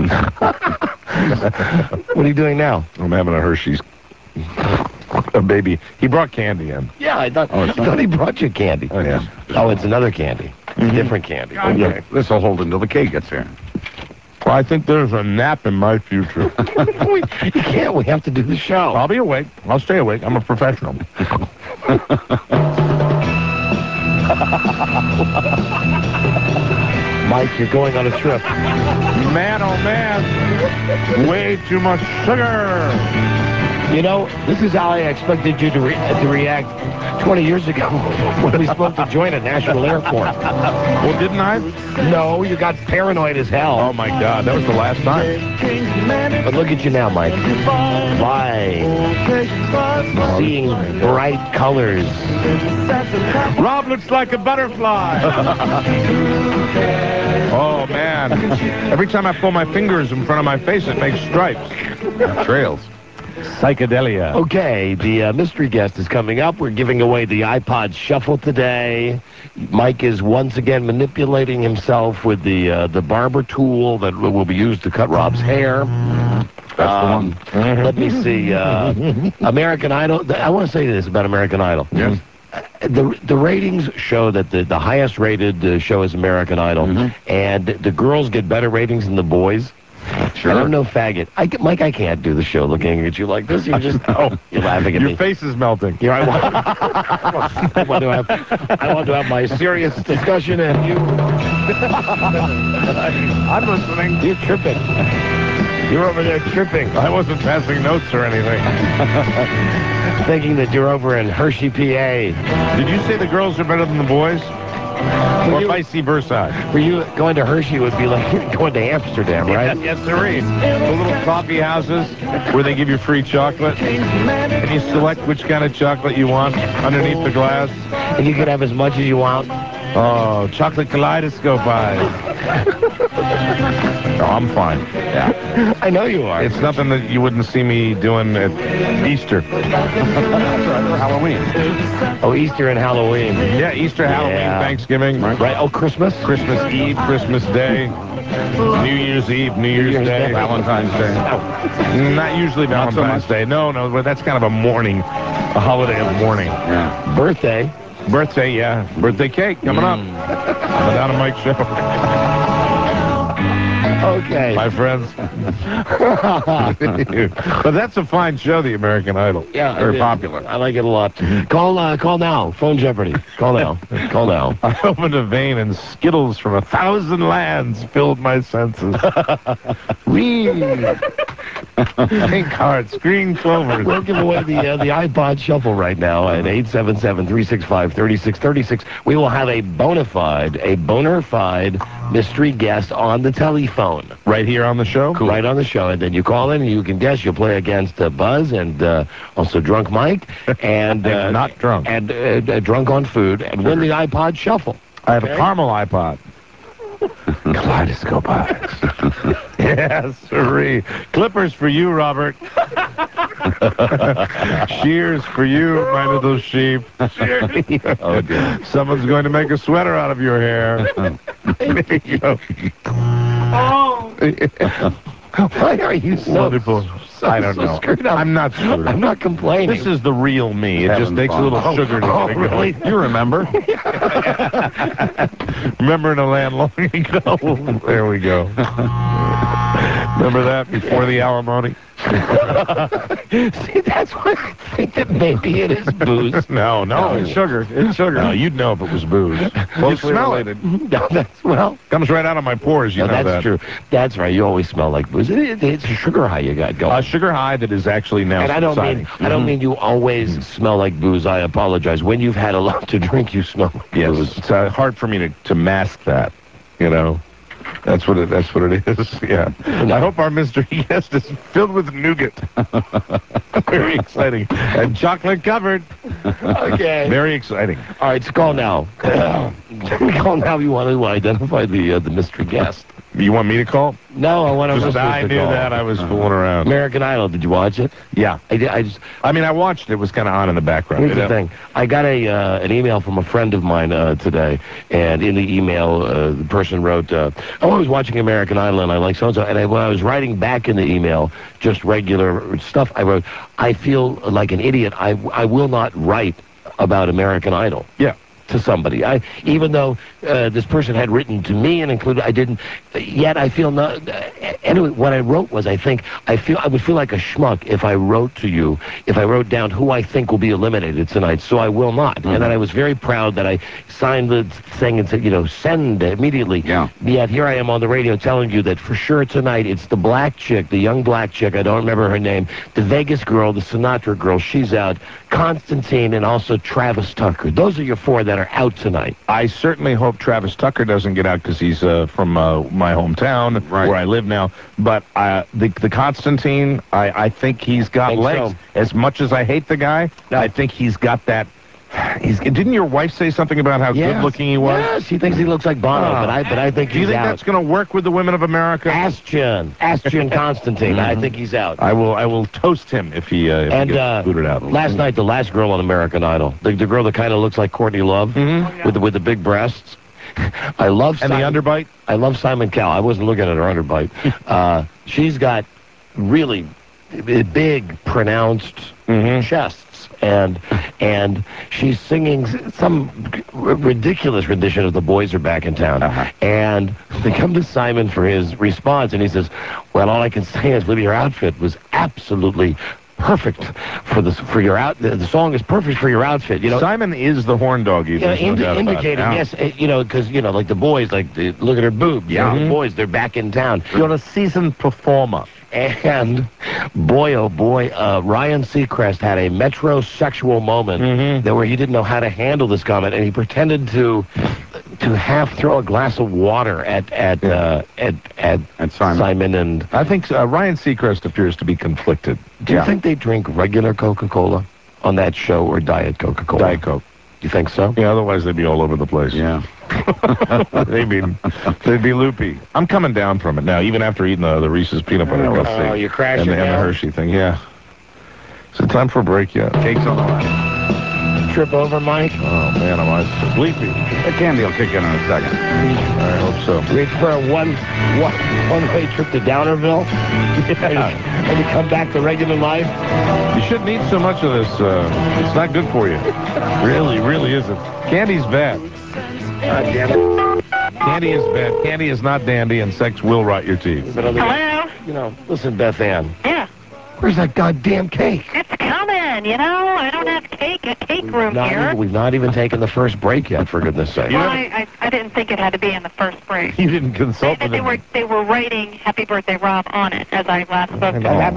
What are you doing now? I'm having a Hershey's. A baby. He brought candy in. Yeah, I thought he brought you candy. Oh, yeah. Oh, it's another candy. It's different candy. Okay. This will hold until the cake gets here. Well, I think there's a nap in my future. You can't. We have to do the show. I'll be awake. I'll stay awake. I'm a professional. Mike, you're going on a trip. Man, oh man. Way too much sugar. You know, this is how I expected you to react 20 years ago when we smoked a joint at National Airport. Well, didn't I? No, you got paranoid as hell. Oh, my God. That was the last time. But look at you now, Mike. Why? Seeing bright colors. Rob looks like a butterfly. Oh, man. Every time I pull my fingers in front of my face, it makes stripes. Trails. Psychedelia. Okay, the mystery guest is coming up. We're giving away the iPod Shuffle today. Mike is once again manipulating himself with the barber tool that will be used to cut Rob's hair. That's the one. Let me see. American Idol. I want to say this about American Idol. Yes. The ratings show that the highest rated show is American Idol, and the girls get better ratings than the boys. Sure. And I'm no faggot. Mike, I can't do the show looking at you like this. You're just you're laughing at me. Your face is melting. Here I want to have my serious discussion, and you. I'm listening. You're tripping. You're over there tripping. I wasn't passing notes or anything. Thinking that you're over in Hershey, PA. Did you say the girls are better than the boys? Or vice versa? For you, going to Hershey would be like going to Amsterdam, right? Yes, sir. The little coffee houses where they give you free chocolate. And you select which kind of chocolate you want underneath the glass. And you can have as much as you want. Oh, chocolate kaleidoscope eyes. No, I'm fine. Yeah. I know you are. It's nothing that you wouldn't see me doing at Easter. Halloween. Oh, Easter and Halloween. Yeah, Easter, Halloween, Thanksgiving. Right. Oh, Christmas? Christmas Eve, Christmas Day, New Year's Eve, New Year's Day. Valentine's Day. Not usually Valentine's Day. No, but that's kind of a holiday of mourning. Yeah. Birthday. Birthday, yeah. Birthday cake coming up. On the Don and Mike Show. Okay. My friends. But that's a fine show, the American Idol. Yeah. Very popular. I like it a lot. Call now. Phone Jeopardy. Call now. Call now. I opened a vein and Skittles from 1,000 lands filled my senses. Pink hearts, green clovers. We'll give away the iPod Shuffle right now at 877-365-3636. We will have a bona fide mystery guest on the telephone. Right here on the show? Cool. Right on the show. And then you call in and you can guess. You'll play against Buzz and also Drunk Mike. And not drunk. And drunk on food. And win the iPod Shuffle. I have a caramel iPod. Kaleidoscope eyes. Yes, sirree. Clippers for you, Robert. Shears for you, my little sheep. Oh, dear. Someone's going to make a sweater out of your hair. There you go. Oh! Why are you so Wonderful. I don't know. I'm not screwed up. I'm not complaining. This is the real me. It just takes a little sugar to get it going. Really? You remember? Remember in a land long ago? There we go. Remember that before the alimony? See, that's why I think that maybe it is booze. No. It's sugar. It's sugar. No, you'd know if it was booze. Well, smell it. No, Comes right out of my pores. You know that's that. true. That's right. You always smell like booze. It's a sugar high you got going. A sugar high that is actually now And I don't mean you always smell like booze. I apologize. When you've had a lot to drink, you smell like booze. It's hard for me to mask that. You know. That's what it is. Yeah. I hope our mystery guest is filled with nougat. Very exciting. And chocolate covered. Okay. Very exciting. All right, so call now. Call now if you want to identify the mystery guest. You want me to call? No, I want to. I knew that. I was fooling around. American Idol. Did you watch it? Yeah. I watched it. It was kind of on in the background. Here's the thing. I got an email from a friend of mine today, and in the email, the person wrote, I was watching American Idol, and I like so-and-so, and when I was writing back in the email, just regular stuff, I wrote, I feel like an idiot. I will not write about American Idol. Yeah. To somebody. Even though this person had written to me and included, I didn't, yet I feel not, anyway, what I wrote was, I would feel like a schmuck if I wrote to you, if I wrote down who I think will be eliminated tonight, so I will not. Mm-hmm. And then I was very proud that I signed the thing and said, send immediately. Yeah. Yet here I am on the radio telling you that for sure tonight, it's the black chick, the young black chick, I don't remember her name, the Vegas girl, the Sinatra girl, she's out, Constantine, and also Travis Tucker. Those are your four that are out tonight. I certainly hope Travis Tucker doesn't get out because he's from my hometown, where I live now. But the Constantine, I think he's got legs. So. As much as I hate the guy, I think he's got that. Didn't your wife say something about how good-looking he was? Yes, she thinks he looks like Bono, but I think he's out. Do you think that's going to work with the women of America? Astian Constantine. I think he's out. I will toast him if he gets booted out. Last night, the last girl on American Idol, the girl that kind of looks like Courtney Love, with the big breasts. I love the underbite. I love Simon Cowell. I wasn't looking at her underbite. She's got really big, pronounced chests. And she's singing some ridiculous rendition of The Boys Are Back in Town. And they come to Simon for his response, and he says, well, all I can say is, Libby, your outfit was absolutely perfect for your outfit. The song is perfect for your outfit. Simon is the horn dog. Indicating, yes, because like the boys, look at her boobs. Yeah, the boys, they're back in town. You're a seasoned performer. And boy, oh boy, Ryan Seacrest had a metrosexual moment where he didn't know how to handle this comment, and he pretended to half throw a glass of water at Simon. And I think Ryan Seacrest appears to be conflicted. Do you think they drink regular Coca-Cola on that show, or Diet Coca-Cola? Diet Coke. You think so? Yeah, otherwise they'd be all over the place. Yeah. they'd be loopy. I'm coming down from it now, even after eating the Reese's peanut butter cups. Oh, you're crashing and the Hershey thing, yeah. Is it time for a break yet? Cake's on the line. Trip over, Mike? Oh, man, am I sleepy. The candy will kick in a second. I hope so. Reach for a one-way trip to Downerville? Yeah. And you come back to regular life? You shouldn't eat so much of this. It's not good for you. Really isn't. Candy's bad. God damn it. Candy is bad. Candy is not dandy, and sex will rot your teeth. Hello? Listen, Beth Ann. Yeah. Where's that goddamn cake? It's coming, I don't have a cake room here. We've not even taken the first break yet, for goodness sake. Well, I didn't think it had to be in the first break. You didn't consult with them. They were writing Happy Birthday, Rob on it as I last spoke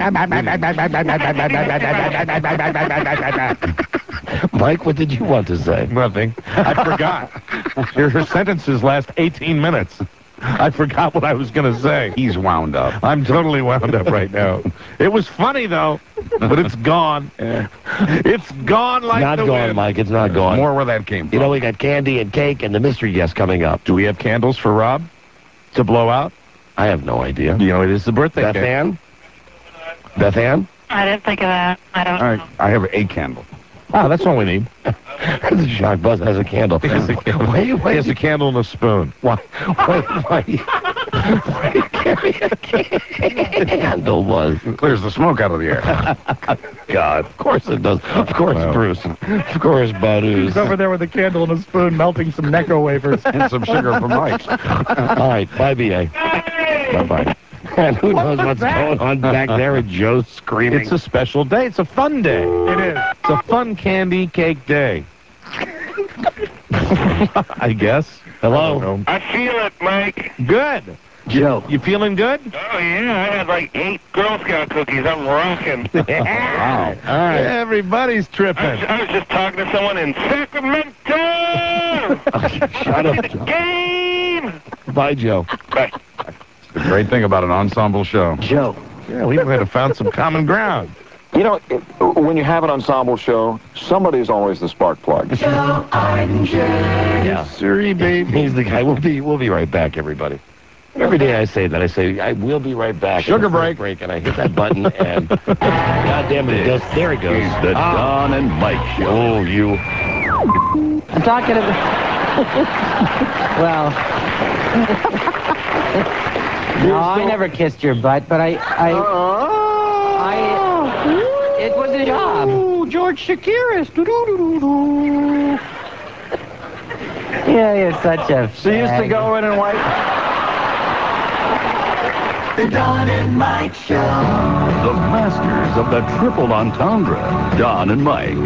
to Mike, what did you want to say? Nothing. I forgot. Her sentences last 18 minutes. I forgot what I was going to say. He's wound up. I'm totally wound up right now. It was funny, though, but it's gone. It's gone like not the gone, wind. Mike. It's not gone. More where that came from. We got candy and cake and the mystery guest coming up. Do we have candles for Rob to blow out? I have no idea. It is the birthday Beth cake. Ann? Beth Ann? I didn't think of that. I don't know. I have a candle. Oh, that's all we need. The Shark Buzz has a candle. He has a candle and a spoon. Why? candle was. Clears the smoke out of the air. God, of course it does. Of course, Bruce. Of course, Badoo's. He's over there with a candle and a spoon melting some Necco wafers. And some sugar from Mike's. All right, bye, B.A. Bye-bye. And who knows what's going on back there with Joe screaming. It's a special day. It's a fun day. It is. It's a fun candy cake day. I guess. Hello? I feel it, Mike. Good. Joe. You feeling good? Oh, yeah. I had like 8 Girl Scout cookies. I'm rocking. Wow. All right. Everybody's tripping. I was just talking to someone in Sacramento. Shut up, Joe. Game. Bye, Joe. Bye. The great thing about an ensemble show. Joe. Yeah, we might have found some common ground. You know, when you have an ensemble show, somebody's always the spark plug. Joe and Jay. Yeah. Sorry, baby. He's the guy. We'll be right back, everybody. Every day I say that. I say, I will be right back. Sugar break. And I hit that button, and God damn it, it does. There it goes. The Don and Mike Show. Oh, you. I'm talking about... Well... No, I never kissed your butt, but it was a job. Ooh, George Shakiris. Do-do-do-do-do. Yeah, you're such a... She used to go in and wipe. The Don and Mike Show. The masters of the triple entendre, Don and Mike.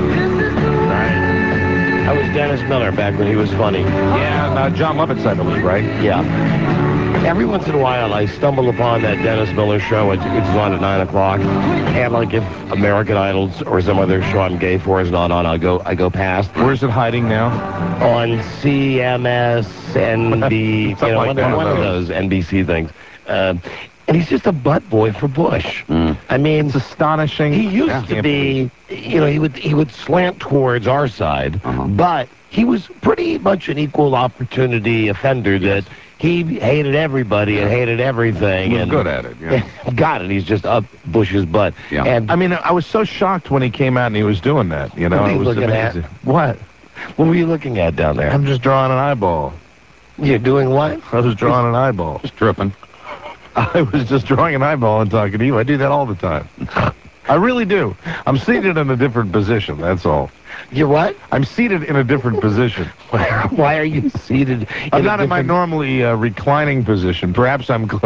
That was Dennis Miller back when he was funny. Yeah, John Lovitz, I believe, right? Yeah. Every once in a while, I stumble upon that Dennis Miller show, which is on at 9 o'clock. And like if American Idols or some other show I'm gay for is not on, I go past. Where's it hiding now? On CMS, NB, one of those NBC things. And he's just a butt boy for Bush. I mean, it's astonishing. He used to be, he would slant towards our side, but he was pretty much an equal opportunity offender that he hated everybody and hated everything. He was and good at it, yeah. Got it. He's just up Bush's butt. Yeah. And I mean, I was so shocked when he came out and he was doing that. You know, What were it you was looking at? amazing. What? What were you looking at down there? I'm just drawing an eyeball. You're doing what? I was drawing an eyeball. Just tripping. I was just drawing an eyeball and talking to you. I do that all the time. I really do. I'm seated in a different position, that's all. You what? I'm seated in a different position. Why are you seated? I'm not in my normally reclining position. Perhaps I'm too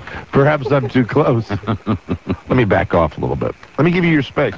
close. Let me back off a little bit. Let me give you your space.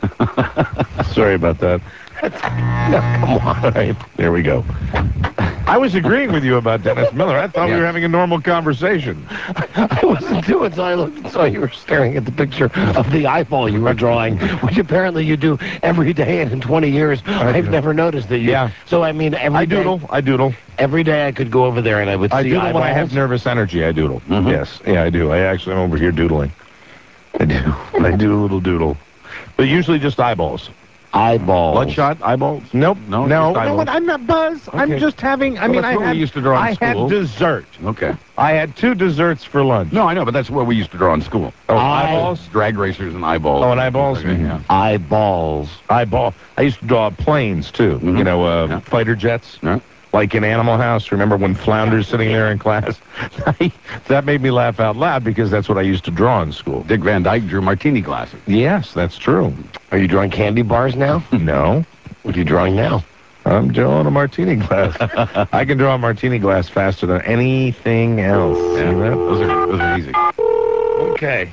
Sorry about that. No, come on. All right, there we go. I was agreeing with you about Dennis Miller. I thought we were having a normal conversation. I wasn't doing so. I looked and saw you were staring at the picture of the eyeball you were drawing, which apparently you do every day, and in 20 years, I've never noticed that you... Yeah. So, I mean, I doodle. Every day I could go over there and I would see doodle eyeballs. when I have nervous energy, I doodle. Yes, yeah, I do. I'm over here doodling. I do. I do a little doodle. But usually just eyeballs. Eyeballs. Bloodshot eyeballs? Nope. No. No, I'm not Buzz. Okay. I'm just having. That's what we used to draw in school. I had dessert. Okay. I had 2 desserts for lunch. No, I know, but that's what we used to draw in school. Oh, eyeballs, drag racers, and eyeballs. Oh, and eyeballs. Okay, yeah. Eyeballs. Eyeball. I used to draw planes too. You know, fighter jets. Yeah. Like in Animal House, remember when Flounder's sitting there in class? That made me laugh out loud because that's what I used to draw in school. Dick Van Dyke drew martini glasses. Yes, that's true. Are you drawing candy bars now? No. What are you drawing now? I'm drawing a martini glass. I can draw a martini glass faster than anything else. Yeah, those are easy. Okay.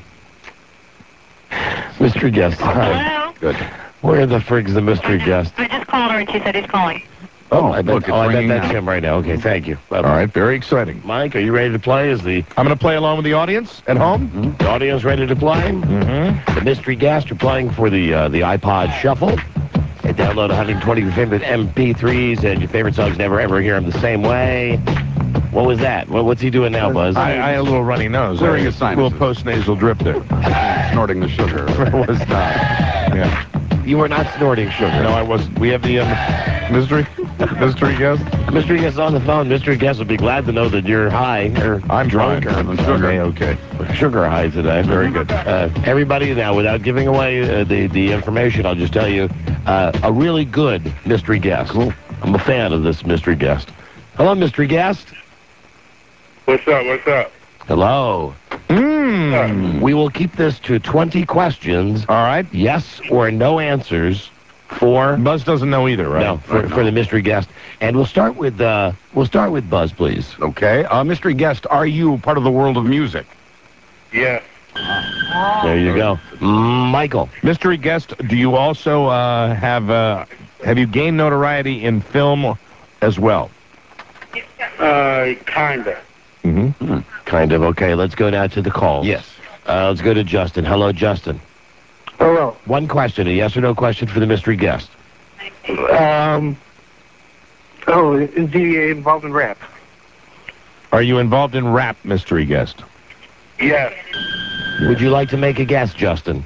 Mystery guest. Hi. Good. Where the frig's the mystery guest? I just called her and she said he's calling. Oh, I bet, look, it's I bet ringing that's now. him right now. Okay, thank you. All right, very exciting. Mike, are you ready to play? I'm going to play along with the audience at home. The audience ready to play? Mm-hmm. The mystery guest are playing for the iPod Shuffle. And download 120 of your favorite MP3s and your favorite songs, never ever hear them the same way. What was that? What's he doing now, Buzz? I had a little runny nose. Clearing A his sinuses. little post-nasal drip there. Snorting the sugar. It was not. Yeah. You were not snorting sugar. No, I wasn't. We have the mystery guest. Mystery guest on the phone. Mystery guest would be glad to know that you're high. Or I'm drunk. Sugar. Okay. Sugar high today. Very good. Everybody now, without giving away the information, I'll just tell you, a really good mystery guest. Cool. I'm a fan of this mystery guest. Hello, mystery guest. What's up? Hello. We will keep this to 20 questions. All right. Yes or no answers for... Buzz doesn't know either, right? No, for the mystery guest. And we'll start with Buzz, please. Okay. Mystery guest, are you part of the world of music? Yes. There you go. Michael. Mystery guest, do you also have you gained notoriety in film as well? Kinda. Kind of. Okay, let's go now to the calls. Yes. Let's go to Justin. Hello, Justin. Hello. One question, a yes or no question for the mystery guest. Is he involved in rap? Are you involved in rap, mystery guest? Yes. Would you like to make a guess, Justin?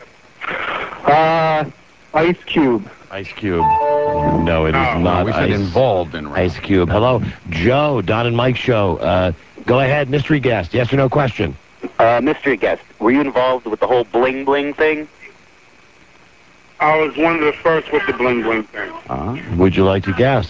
Ice Cube. Ice Cube. No, it is not. We said involved in rap. Ice Cube. Hello, Joe, Don and Mike show. Go ahead, mystery guest. Yes or no question? Mystery guest, were you involved with the whole bling bling thing? I was one of the first with the bling bling thing. Would you like to guess?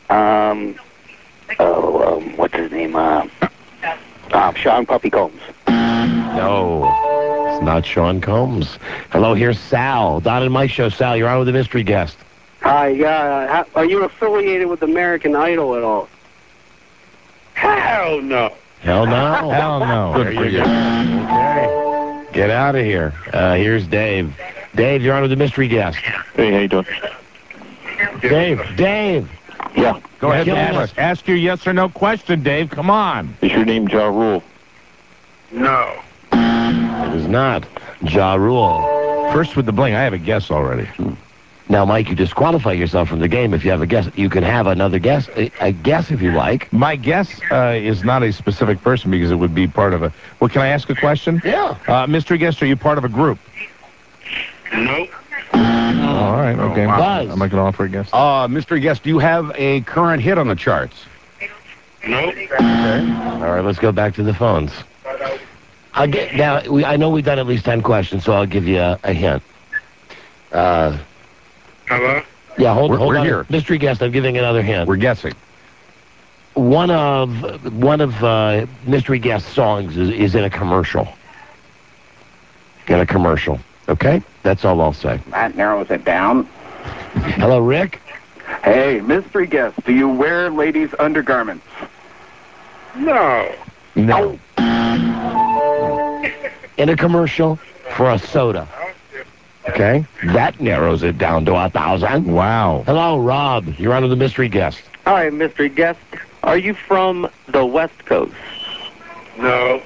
What's his name? Sean Puffy Combs. No, it's not Sean Combs. Hello, here's Sal. Don and Mike show. Sal, you're on with the mystery guest. Hi, yeah. Are you affiliated with American Idol at all? Hell no. Hell no. Hell no. Good for you. Okay. Get out of here. Here's Dave. Dave, you're on with the mystery guest. Hey, how you doing? Dave. Yeah. Go ahead and ask your yes or no question, Dave. Come on. Is your name Ja Rule? No. It is not Ja Rule. First with the bling. I have a guess already. Now, Mike, you disqualify yourself from the game if you have a guess. You can have another guess, a guess if you like. My guess is not a specific person because it would be part of a... Well, can I ask a question? Yeah. Mystery guest, are you part of a group? Nope. All right, okay. Buzz. I'm not going to offer a guess. Mystery guest, do you have a current hit on the charts? Nope. All right, let's go back to the phones. I know we've done at least 10 questions, so I'll give you a hint. Hello? Yeah, hold We're on. here. Mystery guest, I'm giving another hint. We're guessing. One of mystery guest songs is in a commercial. Okay? That's all I'll say. That narrows it down. Hello, Rick? Hey, mystery guest, do you wear ladies' undergarments? No. No. In a commercial for a soda. Okay? That narrows it down to 1,000. Wow. Hello, Rob. You're on with the mystery guest. Hi, mystery guest. Are you from the West Coast? No.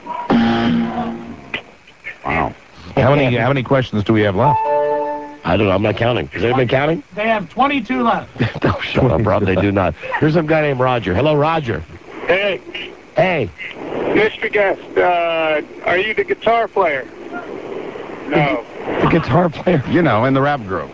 Wow. How many questions do we have left? I don't know. I'm not counting. Has anyone been counting? They have 22 left. No, shut up, Rob. They do not. Here's some guy named Roger. Hello, Roger. Hey, Hey. Mr. Guest, are you the guitar player? No. The guitar player. You know, in the rap group.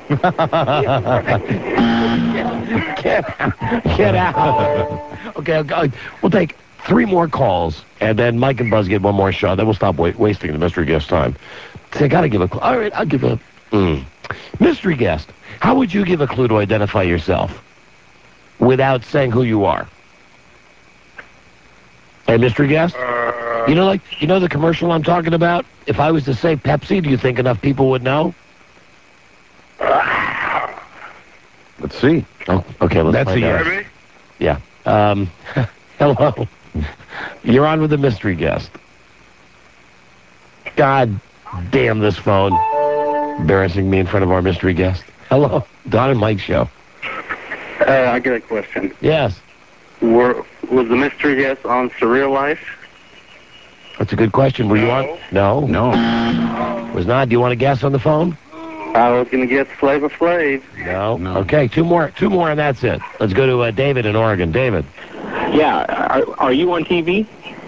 Get out. Okay, we'll take 3 more calls, and then Mike and Buzz get one more shot. Then we'll stop wasting the mystery guest time. See, I got to give a clue. All right, I'll give a... Mystery guest, how would you give a clue to identify yourself without saying who you are? Hey, mystery guest? You know the commercial I'm talking about? If I was to say Pepsi, do you think enough people would know? Let's see. Oh, okay, let's find out. Ready? Yeah. Hello. You're on with the mystery guest. God damn this phone. Embarrassing me in front of our mystery guest. Hello. Don and Mike show. I got a question. Yes. Was the mystery guest on Surreal Life? That's a good question. Were you on? No. No. Was not. Do you want to guess on the phone? I was going to guess Flavor Flav. No. Okay, two more, and that's it. Let's go to David in Oregon. David. Yeah. Are you on TV?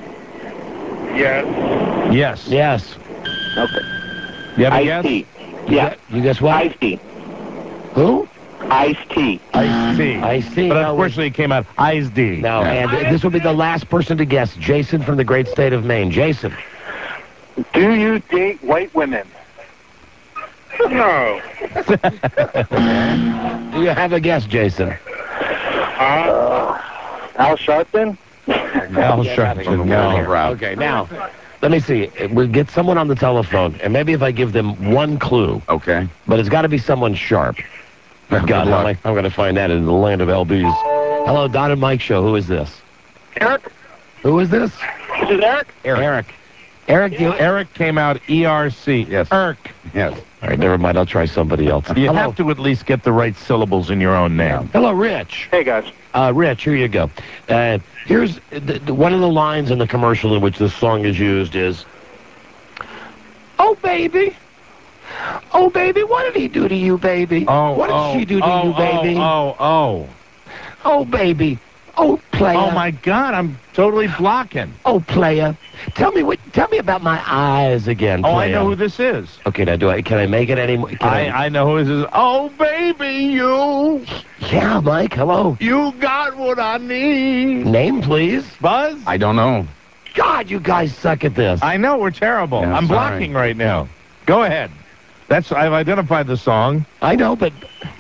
Yes. Yes. Okay. You have a Ice-T. guess? Yeah. You guess what? Ice-T. Who? Ice-T. Ice-T. Ice-T. But No, unfortunately, it came out Ice-D. No, and this will be the last person to guess. Jason from the great state of Maine. Jason. Do you date white women? No. Do you have a guess, Jason? Al Sharpton? Al Sharpton. No, Rob. Okay, now, let me see. We'll get someone on the telephone, and maybe if I give them one clue. Okay. But it's got to be someone sharp. God, I'm going to find that in the land of LBs. Hello, Don and Mike Show. Who is this? Eric? Who is this? This is Eric? Eric. Eric came out ERC. Yes. Eric. Yes. All right, never mind. I'll try somebody else. You Hello. have to at least get the right syllables in your own name. Hello, Rich. Hey, guys. Rich, here you go. Here's one of the lines in the commercial in which this song is used is, "Oh, baby. Oh, baby, what did he do to you, baby? What did she do to you, baby? Oh, baby. Oh, player. Oh, my God, I'm totally blocking. Oh, player. Tell me about my eyes again, player. Oh, I know who this is. Okay, now can I make it any more? I know who this is. Oh, baby, you. Yeah, Mike, hello. You got what I need. Name, please. Buzz? I don't know. God, you guys suck at this. I know, we're terrible. Yeah, I'm sorry. blocking right now. Go ahead. I've identified the song. I know, but...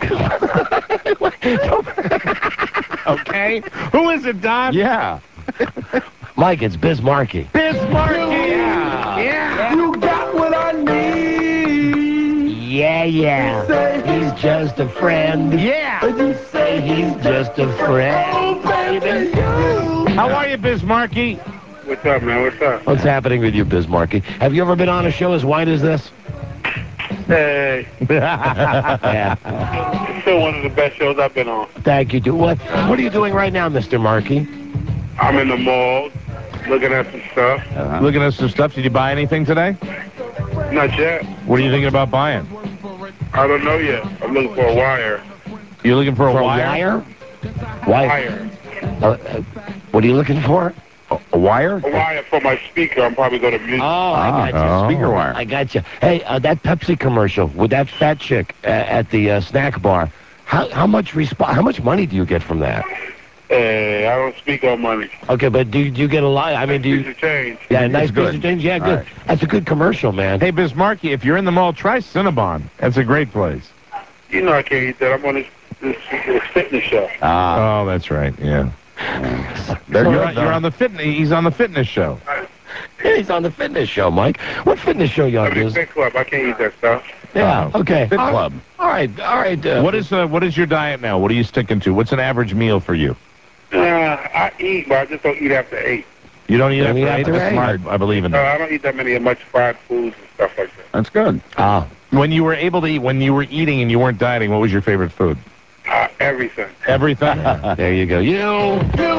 Okay. Who is it, Don? Yeah. Mike, it's Biz Markie. Biz Markie. Yeah. You got what I need. Yeah. He's just a friend. Yeah. You say he's just a friend. Oh, baby, you. How are you, Biz Markie? What's up, man? What's up? What's happening with you, Biz Markie? Have you ever been on a show as white as this? Hey. Yeah. It's still one of the best shows I've been on. Thank you. What are you doing right now, Mr. Markie? I'm in the mall, looking at some stuff. Looking at some stuff. Did you buy anything today? Not yet. What are you thinking about buying? I don't know yet. I'm looking for a wire. You're looking for a wire? Wire. What are you looking for? A wire? A wire for my speaker. I'm probably going to mute. Oh, I got you. Speaker wire. I got you. Hey, that Pepsi commercial with that fat chick at the snack bar. How much money do you get from that? Hey, I don't speak on money. Okay, but do you get a lot? I mean, do you? Piece of change. Yeah, nice good. piece of change. Yeah, good. Right. That's a good commercial, man. Hey, Biz Markie, if you're in the mall, try Cinnabon. That's a great place. You know I can't eat that. I'm on this fitness show. Oh, that's right. Yeah. You're on the fitness. He's on the fitness show. He's on the fitness show, Mike. What fitness show you on? I'm in Fit Club. I can't eat that stuff. Yeah. Okay. Fit Club. All right. What is your diet now? What are you sticking to? What's an average meal for you? I eat, but I just don't eat after 8. You don't eat Don't eat after 8? after That's 8? smart. I believe in No, that. I don't eat that much fried foods and stuff like that. That's good. When you were able to eat, when you were eating and you weren't dieting, what was your favorite food? Everything. Everything? There you go. You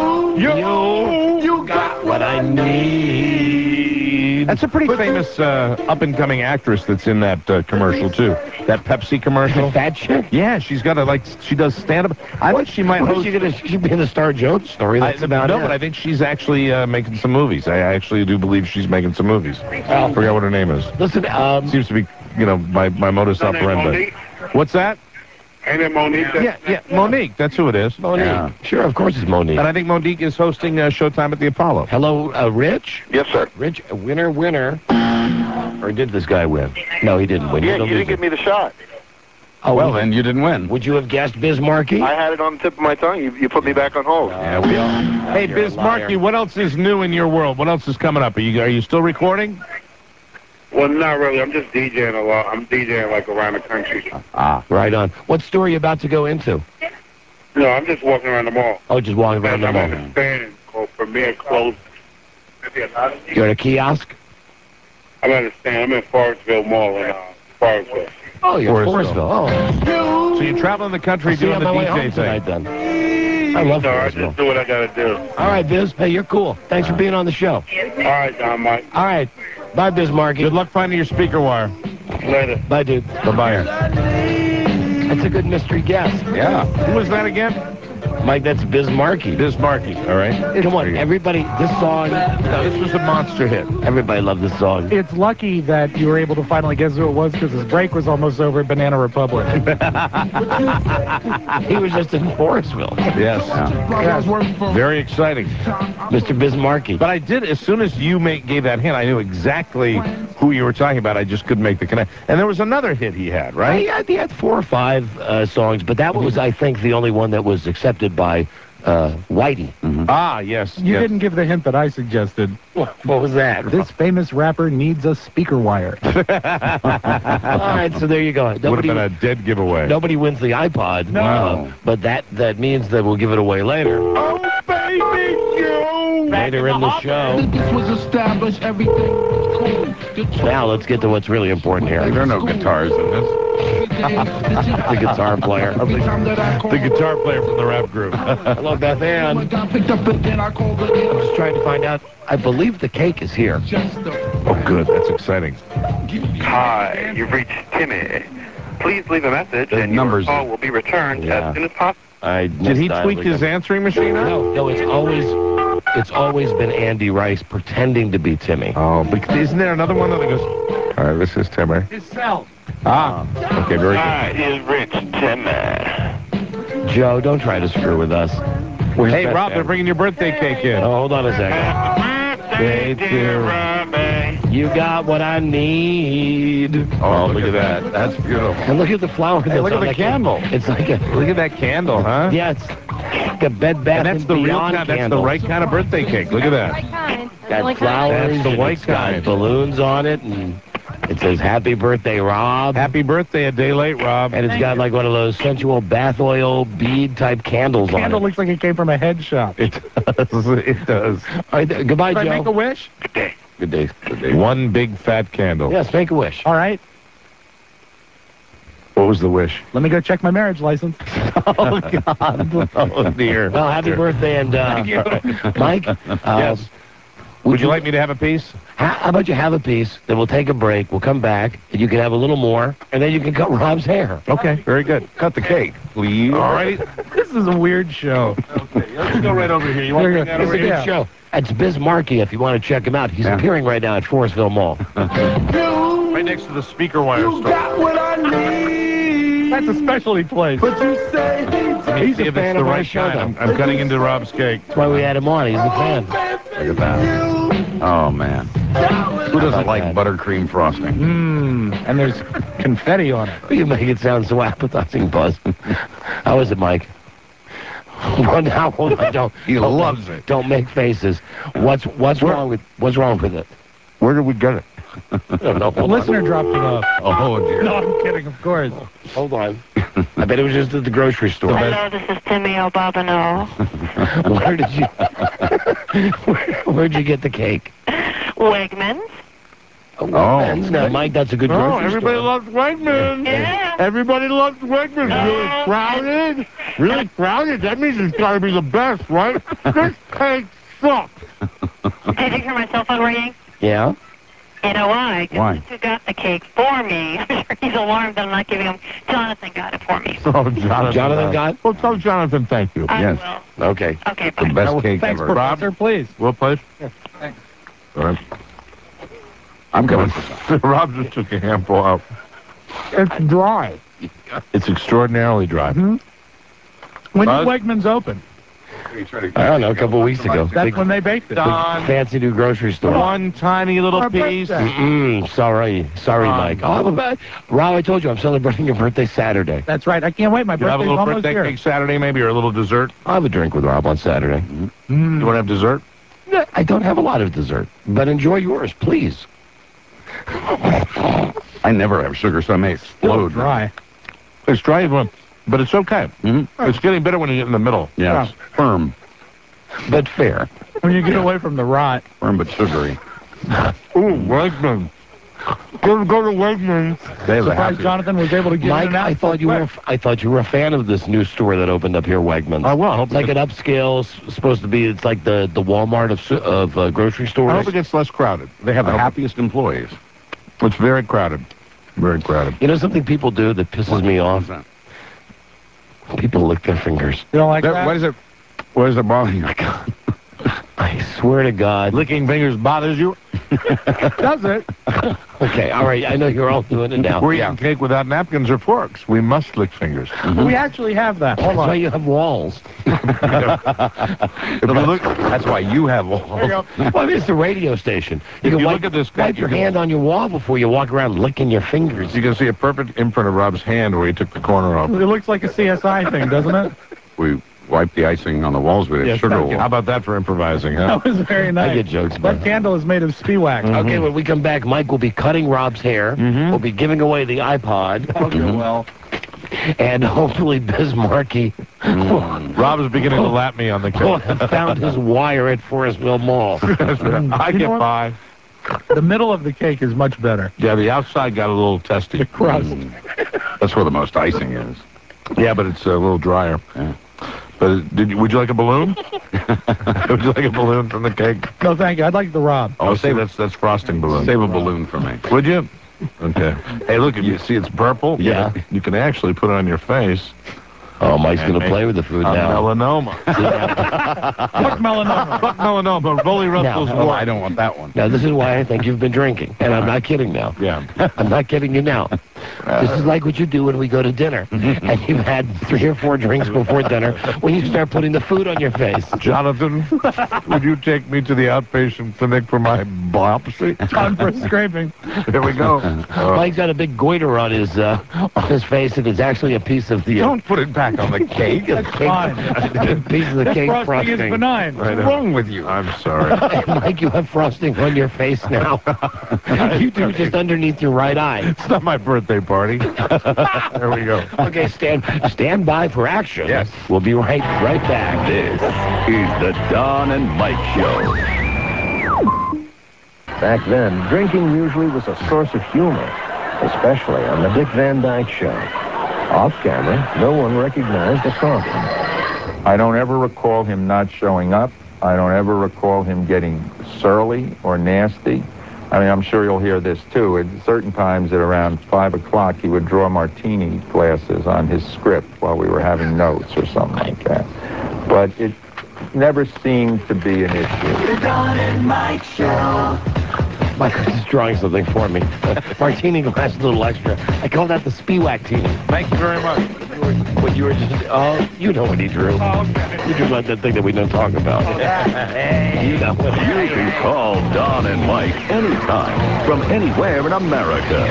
got what I need. That's a pretty famous up-and-coming actress that's in that commercial, too. That Pepsi commercial. Fat chick? Yeah, she's got she does stand-up. I think she might host... She'd be in the Star Jones story. That's about it. No, but I think she's actually making some movies. I actually do believe she's making some movies. I forgot what her name is. Listen, seems to be, my modus operandi. What's that? Ain't it Monique? Yeah, Monique. That's who it is. Monique. Yeah. Sure, of course it's Monique. And I think Monique is hosting Showtime at the Apollo. Hello, Rich? Yes, sir. Rich, winner. Or did this guy win? No, he didn't win. Yeah, you didn't give me the shot. Oh, well, then you didn't win. Would you have guessed Biz Markie? I had it on the tip of my tongue. You put me back on hold. Yeah, we all. Hey, Biz Markie, what else is new in your world? What else is coming up? Are you still recording? Well, not really. I'm just DJing a lot. I'm DJing like around the country. Right on. What store are you about to go into? No, I'm just walking around the mall. Oh, just walking around the mall. I'm in a stand called Premier Clothes. You're at a kiosk? I'm at a stand. I'm in Forestville Mall in Forestville. Oh, you're in Forestville. Oh. So you're traveling the country doing the DJ thing. Then. I love I Forestville. just do what I got to do. All right, Biz. Hey, you're cool. Thanks for being on the show. All right, Don Mike. All right. Bye, Biz Markie. Good luck finding your speaker wire. Later. Bye, dude. Bye-bye. That's a good mystery guess. Yeah. Who was that again? Mike, that's Biz Markie. Biz Markie, all right. Come on, everybody, this song... No, this was a monster hit. Everybody loved this song. It's lucky that you were able to finally guess who it was because his break was almost over at Banana Republic. He was just in Forestville. Yes. Yes. Very exciting. Mr. Biz Markie. But I did, as soon as you gave that hint, I knew exactly who you were talking about. I just couldn't make the connect. And there was another hit he had, right? He had 4 or 5 songs, but that one was, I think, the only one that was accepted by Whitey. Ah, yes. You didn't give the hint that I suggested. What was that? This famous rapper needs a speaker wire. All right, so there you go. Would have been a dead giveaway. Nobody wins the iPod. No. But that means that we'll give it away later. Oh, baby, you! Later in the show. This was established, everything was cool. Now let's get to what's really important here. There are no guitars in this. The guitar player. The guitar player from the rap group. Hello, Beth Ann. I'm just trying to find out. I believe the cake is here. Oh, good. That's exciting. Hi, you've reached Timmy. Please leave a message and your call will be returned as soon as possible. Did he tweak his answering machine out? No, it's always been Andy Rice pretending to be Timmy. Oh, but isn't there another one that goes, all right, this is Timmy. His cell. Ah, okay, very good. Hi, is Rich Timmy. Joe, don't try to screw with us. Hey, Rob, they're bringing your birthday cake in. Oh, hold on a second. Birthday, dear Robbie. You got what I need. Oh, look at that. That's beautiful. And look at the flower. Hey, look at the candle. It's like a... Look at that candle, huh? Yeah, it's like a Bed Bath And that's the real Beyond kind. That's the candle. right kind of birthday cake. Look at that. Got flowers. That's the and white it's got kind. balloons on it, and it says "Happy Birthday, Rob." Happy birthday, a day late, Rob. And it's got like one of those sensual bath oil bead type candles on it. Candle looks like it came from a head shop. It does. It does. All right, goodbye, Should Joe. I make a wish? Good day. Good day. Good day. One big fat candle. Yes, make a wish. All right. What was the wish? Let me go check my marriage license. Oh, God. Oh, dear. Well, happy birthday, and Mike. Yes. Would you like me to have a piece? How about you have a piece, then we'll take a break, we'll come back, and you can have a little more, and then you can cut Rob's hair. Okay, very good. Cut the cake, please. All right. This is a weird show. Okay, let's go right over here. You want to bring that It's over a good here? show. It's Biz Markie, if you want to check him out. He's appearing right now at Forestville Mall. Right next to the speaker wire store. what I need. That's a specialty place. But you say He's See a if fan it's the of our right show, kind. though. I'm cutting into Rob's cake. That's why we had him on. He's a fan. Look at that. Oh, man. Who doesn't like buttercream frosting? And there's confetti on it. You make it sound so appetizing, Buzz. How is it, Mike? Well, now, hold on, don't. He loves it. Don't make faces. What's wrong with it? Where did we get it? I don't know. The listener dropped it off. Oh, dear. No, I'm kidding, of course. Hold on. I bet it was just at the grocery store. Hello, this is Timmy O'Bobino. Where did you? Where'd you get the cake? Wegmans. Wegmans. Now, Mike, that's a good grocery store. Everybody loves Wegmans. Yeah. Everybody loves Wegmans. Really crowded. Really crowded. That means it's got to be the best, right? This cake sucks. Did you hear my cell phone ringing? Yeah. You know why? 'Cause Why? this who got the cake for me. I'm sure he's alarmed that I'm not giving him. Jonathan got it for me. Oh, Jonathan. Jonathan got? Well, tell Jonathan thank you. I Yes. will. Okay. Okay, bye. The best cake Thanks, ever. Professor, please. What place? Thanks. All right. I'm coming for some. Rob just took a handful out. It's dry. It's extraordinarily dry. When did Buzz? Wegmans open? I don't know, a couple of weeks ago. That's when they baked it. Don, Fancy new grocery store. one tiny little Our piece. birthday. Sorry, Mike. Rob, I told you I'm celebrating your birthday Saturday. That's right. I can't wait. My You have a birthday's little almost birthday here. cake Saturday, maybe, or a little dessert. I'll have a drink with Rob on Saturday. You want to have dessert? I don't have a lot of dessert, but enjoy yours, please. I never have sugar, so I may Still explode. dry. It's dry, but it's okay. Mm-hmm. It's getting better when you get in the middle. Yes. Firm. But fair. When you get away from the rot. Firm but sugary. Ooh, Wegmans. Go to Wegmans. They have a Surprised happy... Jonathan was able to get Mike, it out. I thought you were a fan of this new store that opened up here, Wegmans. I will. It's like an upscale, supposed to be. It's like the Walmart of grocery stores. I hope it gets less crowded. They have the happiest employees. It's very crowded. Very crowded. You know something people do that pisses me off? People lick their fingers. You don't like that? What is it bothering you? I swear to God. Licking fingers bothers you? Does it? Okay, all right. I know you're all doing it now. We're eating cake without napkins or forks. We must lick fingers. We actually have that. That's Hold why on. you have walls. If you look, That's why you have all. Well, I mean, it's a radio station. You can you wipe, look at this cake, wipe your you can- hand on your wall before you walk around licking your fingers. you can see a perfect imprint of Rob's hand where he took the corner off. It looks like a CSI thing, doesn't it? wipe the icing on the walls with Yes, sugar. thank you. How about that for improvising, huh? That was very nice. I get jokes, That but candle is made of wax. Okay, when we come back, Mike will be cutting Rob's hair. We'll be giving away the iPod. Okay, well. And hopefully Bismarcky Rob is beginning to lap me on the will cake. have found his wire at Forestville Mall. I You know get what? by. The middle of the cake is much better. Yeah, the outside got a little testy. The crust. That's where the most icing is. Yeah, but it's a little drier. Yeah. But would you like a balloon? Would you like a balloon from the cake? No, thank you. I'd like the Rob. Oh, see, that's frosting balloon. Save a balloon for me. Would you? Okay. Hey, look, if you see it's purple, Yeah. you can actually put it on your face. Oh, Mike's going to play with the food now. Melanoma. Fuck melanoma. Fuck melanoma. Rolly Russell's No, war. I don't want that one. Now, this is why I think you've been drinking. And I'm not kidding now. Yeah. I'm not kidding you now. This is like what you do when we go to dinner. And you've had 3 or 4 drinks before dinner when you start putting the food on your face. Jonathan, would you take me to the outpatient clinic for my biopsy? Time for a scraping. There we go. Mike's got a big goiter on his face, and it's actually a piece of the... Don't put it back on the cake. That's fine. A piece of the This cake frosting is benign. What's wrong with you? I'm sorry. Mike, you have frosting on your face now. You do, just underneath your right eye. It's not my birthday party. There we go. Okay, stand by for action. Yes. We'll be right back. This is the Don and Mike Show. Back then, drinking usually was a source of humor, especially on the Dick Van Dyke Show. Off camera, no one recognized the problem. I don't ever recall him not showing up. I don't ever recall him getting surly or nasty. I mean, I'm sure you'll hear this too. At certain times at around 5 o'clock, he would draw martini glasses on his script while we were having notes or something like that. But it never seemed to be an issue. The Don and Mike Show. Mike was just drawing something for me. Martini glass, a little extra. I call that the Spiewak team. Thank you very much. What you were just... Oh, you know what he drew. Oh, okay. You drew like that thing that we don't talk about. You know what You can call Don and Mike anytime from anywhere in America.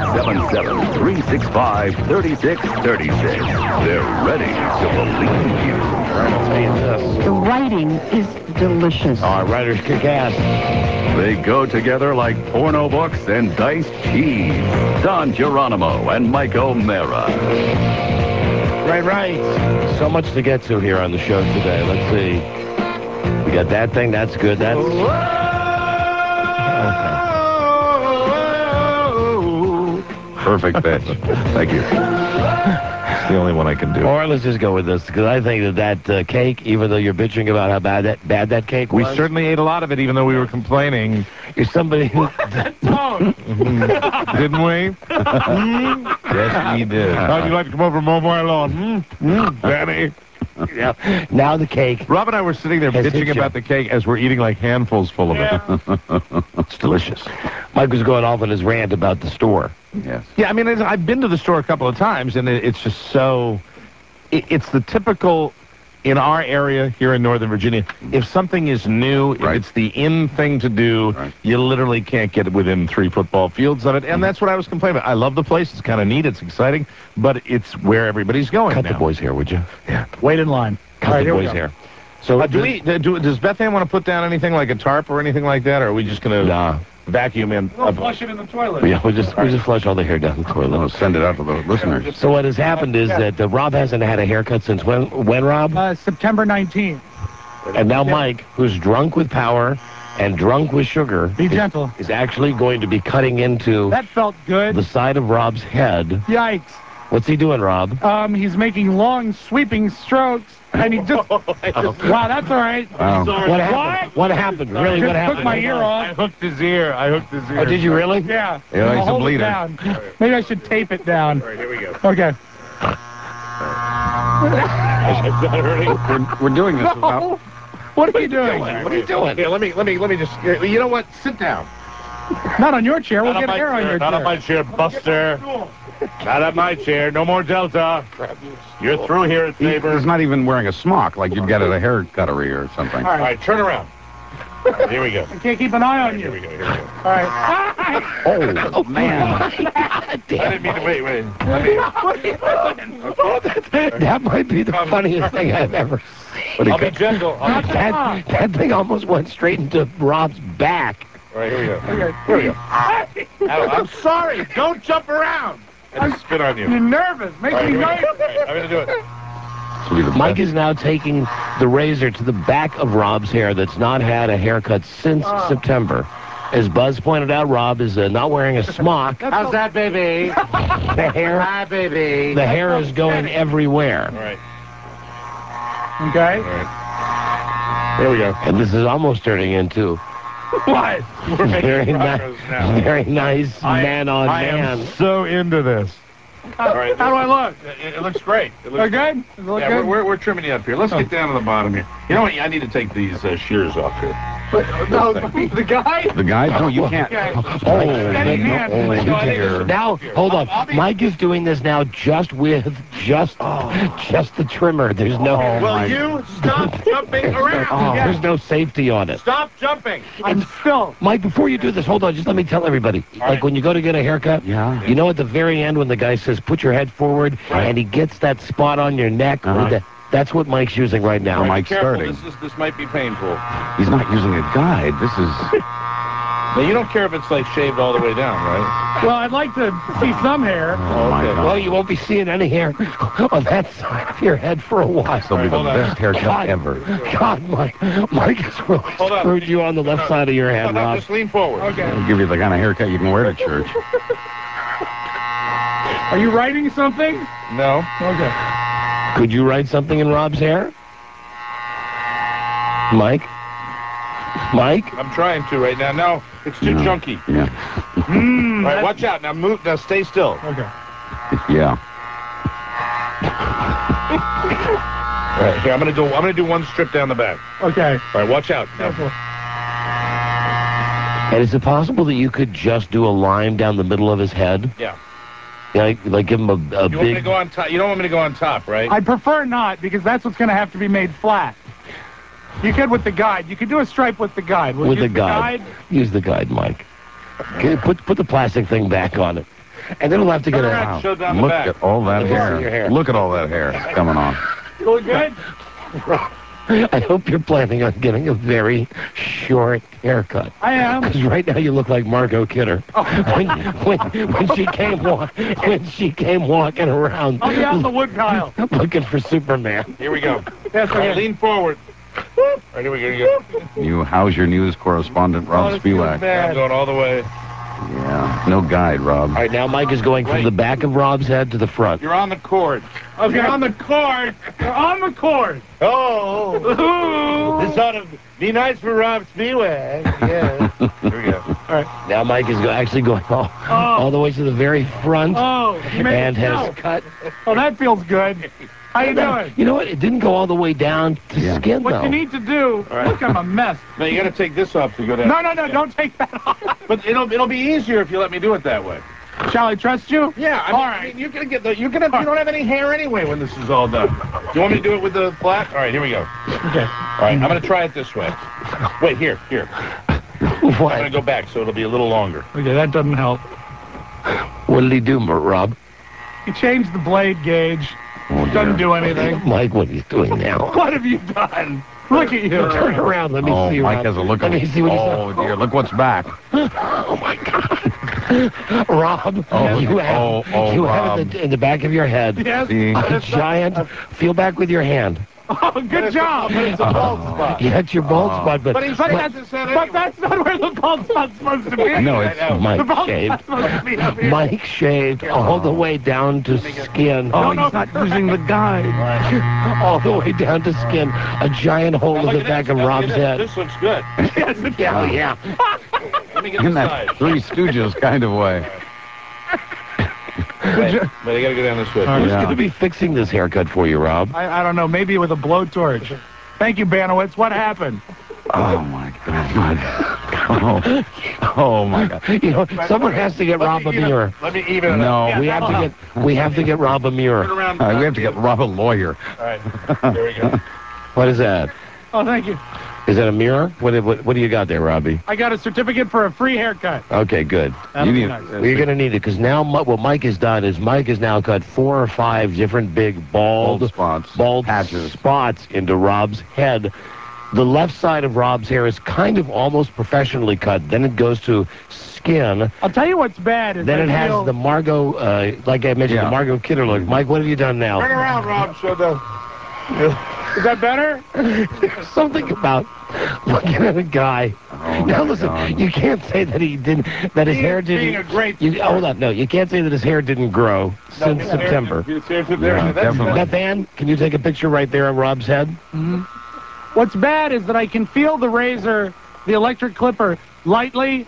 877-365-3636. They're ready to believe you. I'll tell you this. The writing is delicious. Our writers kick ass. They go together like porno books and diced cheese. Don Geronimo and Mike O'Mara. Right. So much to get to here on the show today. Let's see. We got that thing. That's good. That's... Perfect pitch. Thank you. It's the only one I can do. Or let's just go with this, because I think that cake, even though you're bitching about how bad that cake We was... certainly ate a lot of it, even though we were complaining. You're somebody who... Didn't we? Yes, we did. How'd you like to come over and mow my lawn? Danny? Yeah. Now the cake. Rob and I were sitting there bitching about the cake as we're eating like handfuls full of it. It's delicious. Mike was going off on his rant about the store. Yes. Yeah, I mean, I've been to the store a couple of times, and it's just so... It's the typical... In our area here in Northern Virginia, if something is new, if it's the in thing to do, you literally can't get within 3 football fields of it. And that's what I was complaining about. I love the place. It's kind of neat. It's exciting. But it's where everybody's going Cut now. the boys' hair, would you? Yeah. Wait in line. Cut the boys' hair. So does Beth Ann want to put down anything like a tarp or anything like that? Or are we just going to vacuum in? We'll flush it in the toilet. Yeah, we just flush all the hair down the toilet. We'll send it out to the listeners. So what has happened is that Rob hasn't had a haircut since when, Rob? September 19th. And now Mike, who's drunk with power and drunk with sugar... Be gentle. ...is actually going to be cutting into... That felt good. ...the side of Rob's head. Yikes. What's he doing, Rob? He's making long, sweeping strokes. And he just... Wow, that's all right. Wow. What happened? Really, what happened? Took my ear off. I hooked his ear. Oh, did you really? Yeah. Yeah, he's a Hold it bleeder. down. Maybe I should tape it down. All right, here we go. Okay. We're doing this without... What are you doing? What are you doing? Here, let me just... You know what? Sit down. Not on your chair. We'll Not get on my hair on chair, your not chair. on my chair, Buster. Not on my chair. No more Delta. You're through here at Sabre. He's not even wearing a smock like you'd get at a hair cuttery or something. All right, turn around. Here we go. I can't keep an eye on you. Here we go. All right. Oh, man. I didn't mean to wait. That might be the funniest thing I've ever seen. I'll be gentle. That thing almost went straight into Rob's back. All right, here we go. Here we go. I'm sorry. Don't jump around. I just spit on you. You're nervous. Makes me nervous. I'm going to do it. Mike is now taking the razor to the back of Rob's hair that's not had a haircut since September. As Buzz pointed out, Rob is not wearing a smock. How's that, baby? The hair, Hi, baby. the hair is going everywhere. All right. Okay. All right. There we go. And this is almost turning into What? We're making very progress now. very nice man on I man. am so into this. All right. How do I look? It looks great. It looks good? Does it look yeah, good? we're trimming you up here. Let's get down to the bottom here. You know what? I need to take these shears off here. No, the guy? The guy? No, you can't. Now, hold on. Mike is doing this now just with just the trimmer. There's no. Will you stop jumping around? There's no safety on it. Stop jumping. I'm still. Mike, before you do this, hold on. Just let me tell everybody. Like when you go to get a haircut, you know at the very end when the guy says, put your head forward, and he gets that spot on your neck, that's what Mike's using right now. Mike's starting. This might be painful. He's not using a guide. This is... Now, you don't care if it's like shaved all the way down, right? Well, I'd like to see some hair. Oh, my God. Well, you won't be seeing any hair on that side of your head for a while. This will be the best haircut ever. God, Mike has really screwed you on the left side of your head, Rob. Just lean forward. Okay. I'll give you the kind of haircut you can wear to church. Are you writing something? No. Okay. Could you write something in Rob's hair? Mike? I'm trying to right now. No, it's too chunky. Yeah. All right, watch out. Now move. Now stay still. Okay. Yeah. All right, here I'm gonna do one strip down the back. Okay. All right, watch out. Now. And is it possible that you could just do a line down the middle of his head? Yeah. Like give him a You want me to big... go on top? You don't want me to go on top, right? I prefer not, because that's what's going to have to be made flat. You could with the guide. You could do a stripe with the guide. With the guide. Use the guide, Mike. Okay, put the plastic thing back on it. And then we'll have to get a... Show down the Look back. at all that Your hair. hair. Look at all that hair coming on. You look good? I hope you're planning on getting a very short haircut. I am. Because right now you look like Margot Kidder. When she came walking around. I'll be out in the wood pile. Looking for Superman. Here we go. Yes, All right, okay. lean forward. All right, here we go. Here we go. You How's Your News correspondent, Rob Spiewak. I'm going all the way. Yeah. No guide, Rob. All right, now Mike is going from the back of Rob's head to the front. You're on the cord. Okay. You're on the cord. You're on the cord. Oh. Ooh. This ought to be nice for Rob Spiewak. Yeah. Here we go. All right. Now Mike is actually going all the way to the very front and has cut. Oh, that feels good. How you doing? You know what? It didn't go all the way down to skin, What though. you need to do, look, I'm a mess. Now, you got to take this off to go down. No, don't take that off. But it'll be easier if you let me do it that way. Shall I trust you? Yeah, all right. I mean, you're gonna get you don't have any hair anyway when this is all done. Do you want me to do it with the flat? All right, here we go. Okay. All right, I'm gonna try it this way. Wait, here. I'm gonna go back so it'll be a little longer. Okay, that doesn't help. What did he do, Rob? He changed the blade gauge. Doesn't do anything. Mike, what he's doing now? What have you done? Look at you. Turn around. Let me see. Mike has a look. Let me see what he's Oh, dear. Look what's back. Oh, my God. Rob, you have Rob. in the back of your head Yes. a giant... Feel back with your hand. Oh, good job. But it's a bald spot. Yeah, it's your bald spot, but But that's not where the bald spot's supposed to be. no, it's The Mike bald shaved. spot's supposed to be up here. Mike shaved all the way down to skin. Oh, he's not using the guide. All the way down to skin. A giant hole in the back of Rob's head. This looks good. Yeah. Let me get In this that side. Three Stooges kind of way. Wait, I gotta go down this way. Who's going to be fixing this haircut for you, Rob? I don't know. Maybe with a blowtorch. Thank you, Banowitz. What happened? Oh, my God. Oh, my God. You know, someone has to get Rob a mirror. Let me even it No. up. We have to get Rob a mirror. Turn around. We have to get Rob a lawyer. All right, here we go. What is that? Oh, thank you. Is that a mirror? What do you got there, Robbie? I got a certificate for a free haircut. Okay, good. That'll be nice. Well, you're going to need it because now what Mike has done is Mike has now cut 4 or 5 different big bald patches, spots into Rob's head. The left side of Rob's hair is kind of almost professionally cut. Then it goes to skin. I'll tell you what's bad is Then it has the Margot, like I mentioned, the Margot Kidder look. Mike, what have you done now? Turn around, Rob. Show the... Is that better? There's something about looking at a guy. Now listen, you can't say that he didn't, that his hair didn't. Being a great hold on, no, you can't say that his hair didn't grow since September. Beth Ann, can you take a picture right there of Rob's head? Mm-hmm. What's bad is that I can feel the razor, the electric clipper, lightly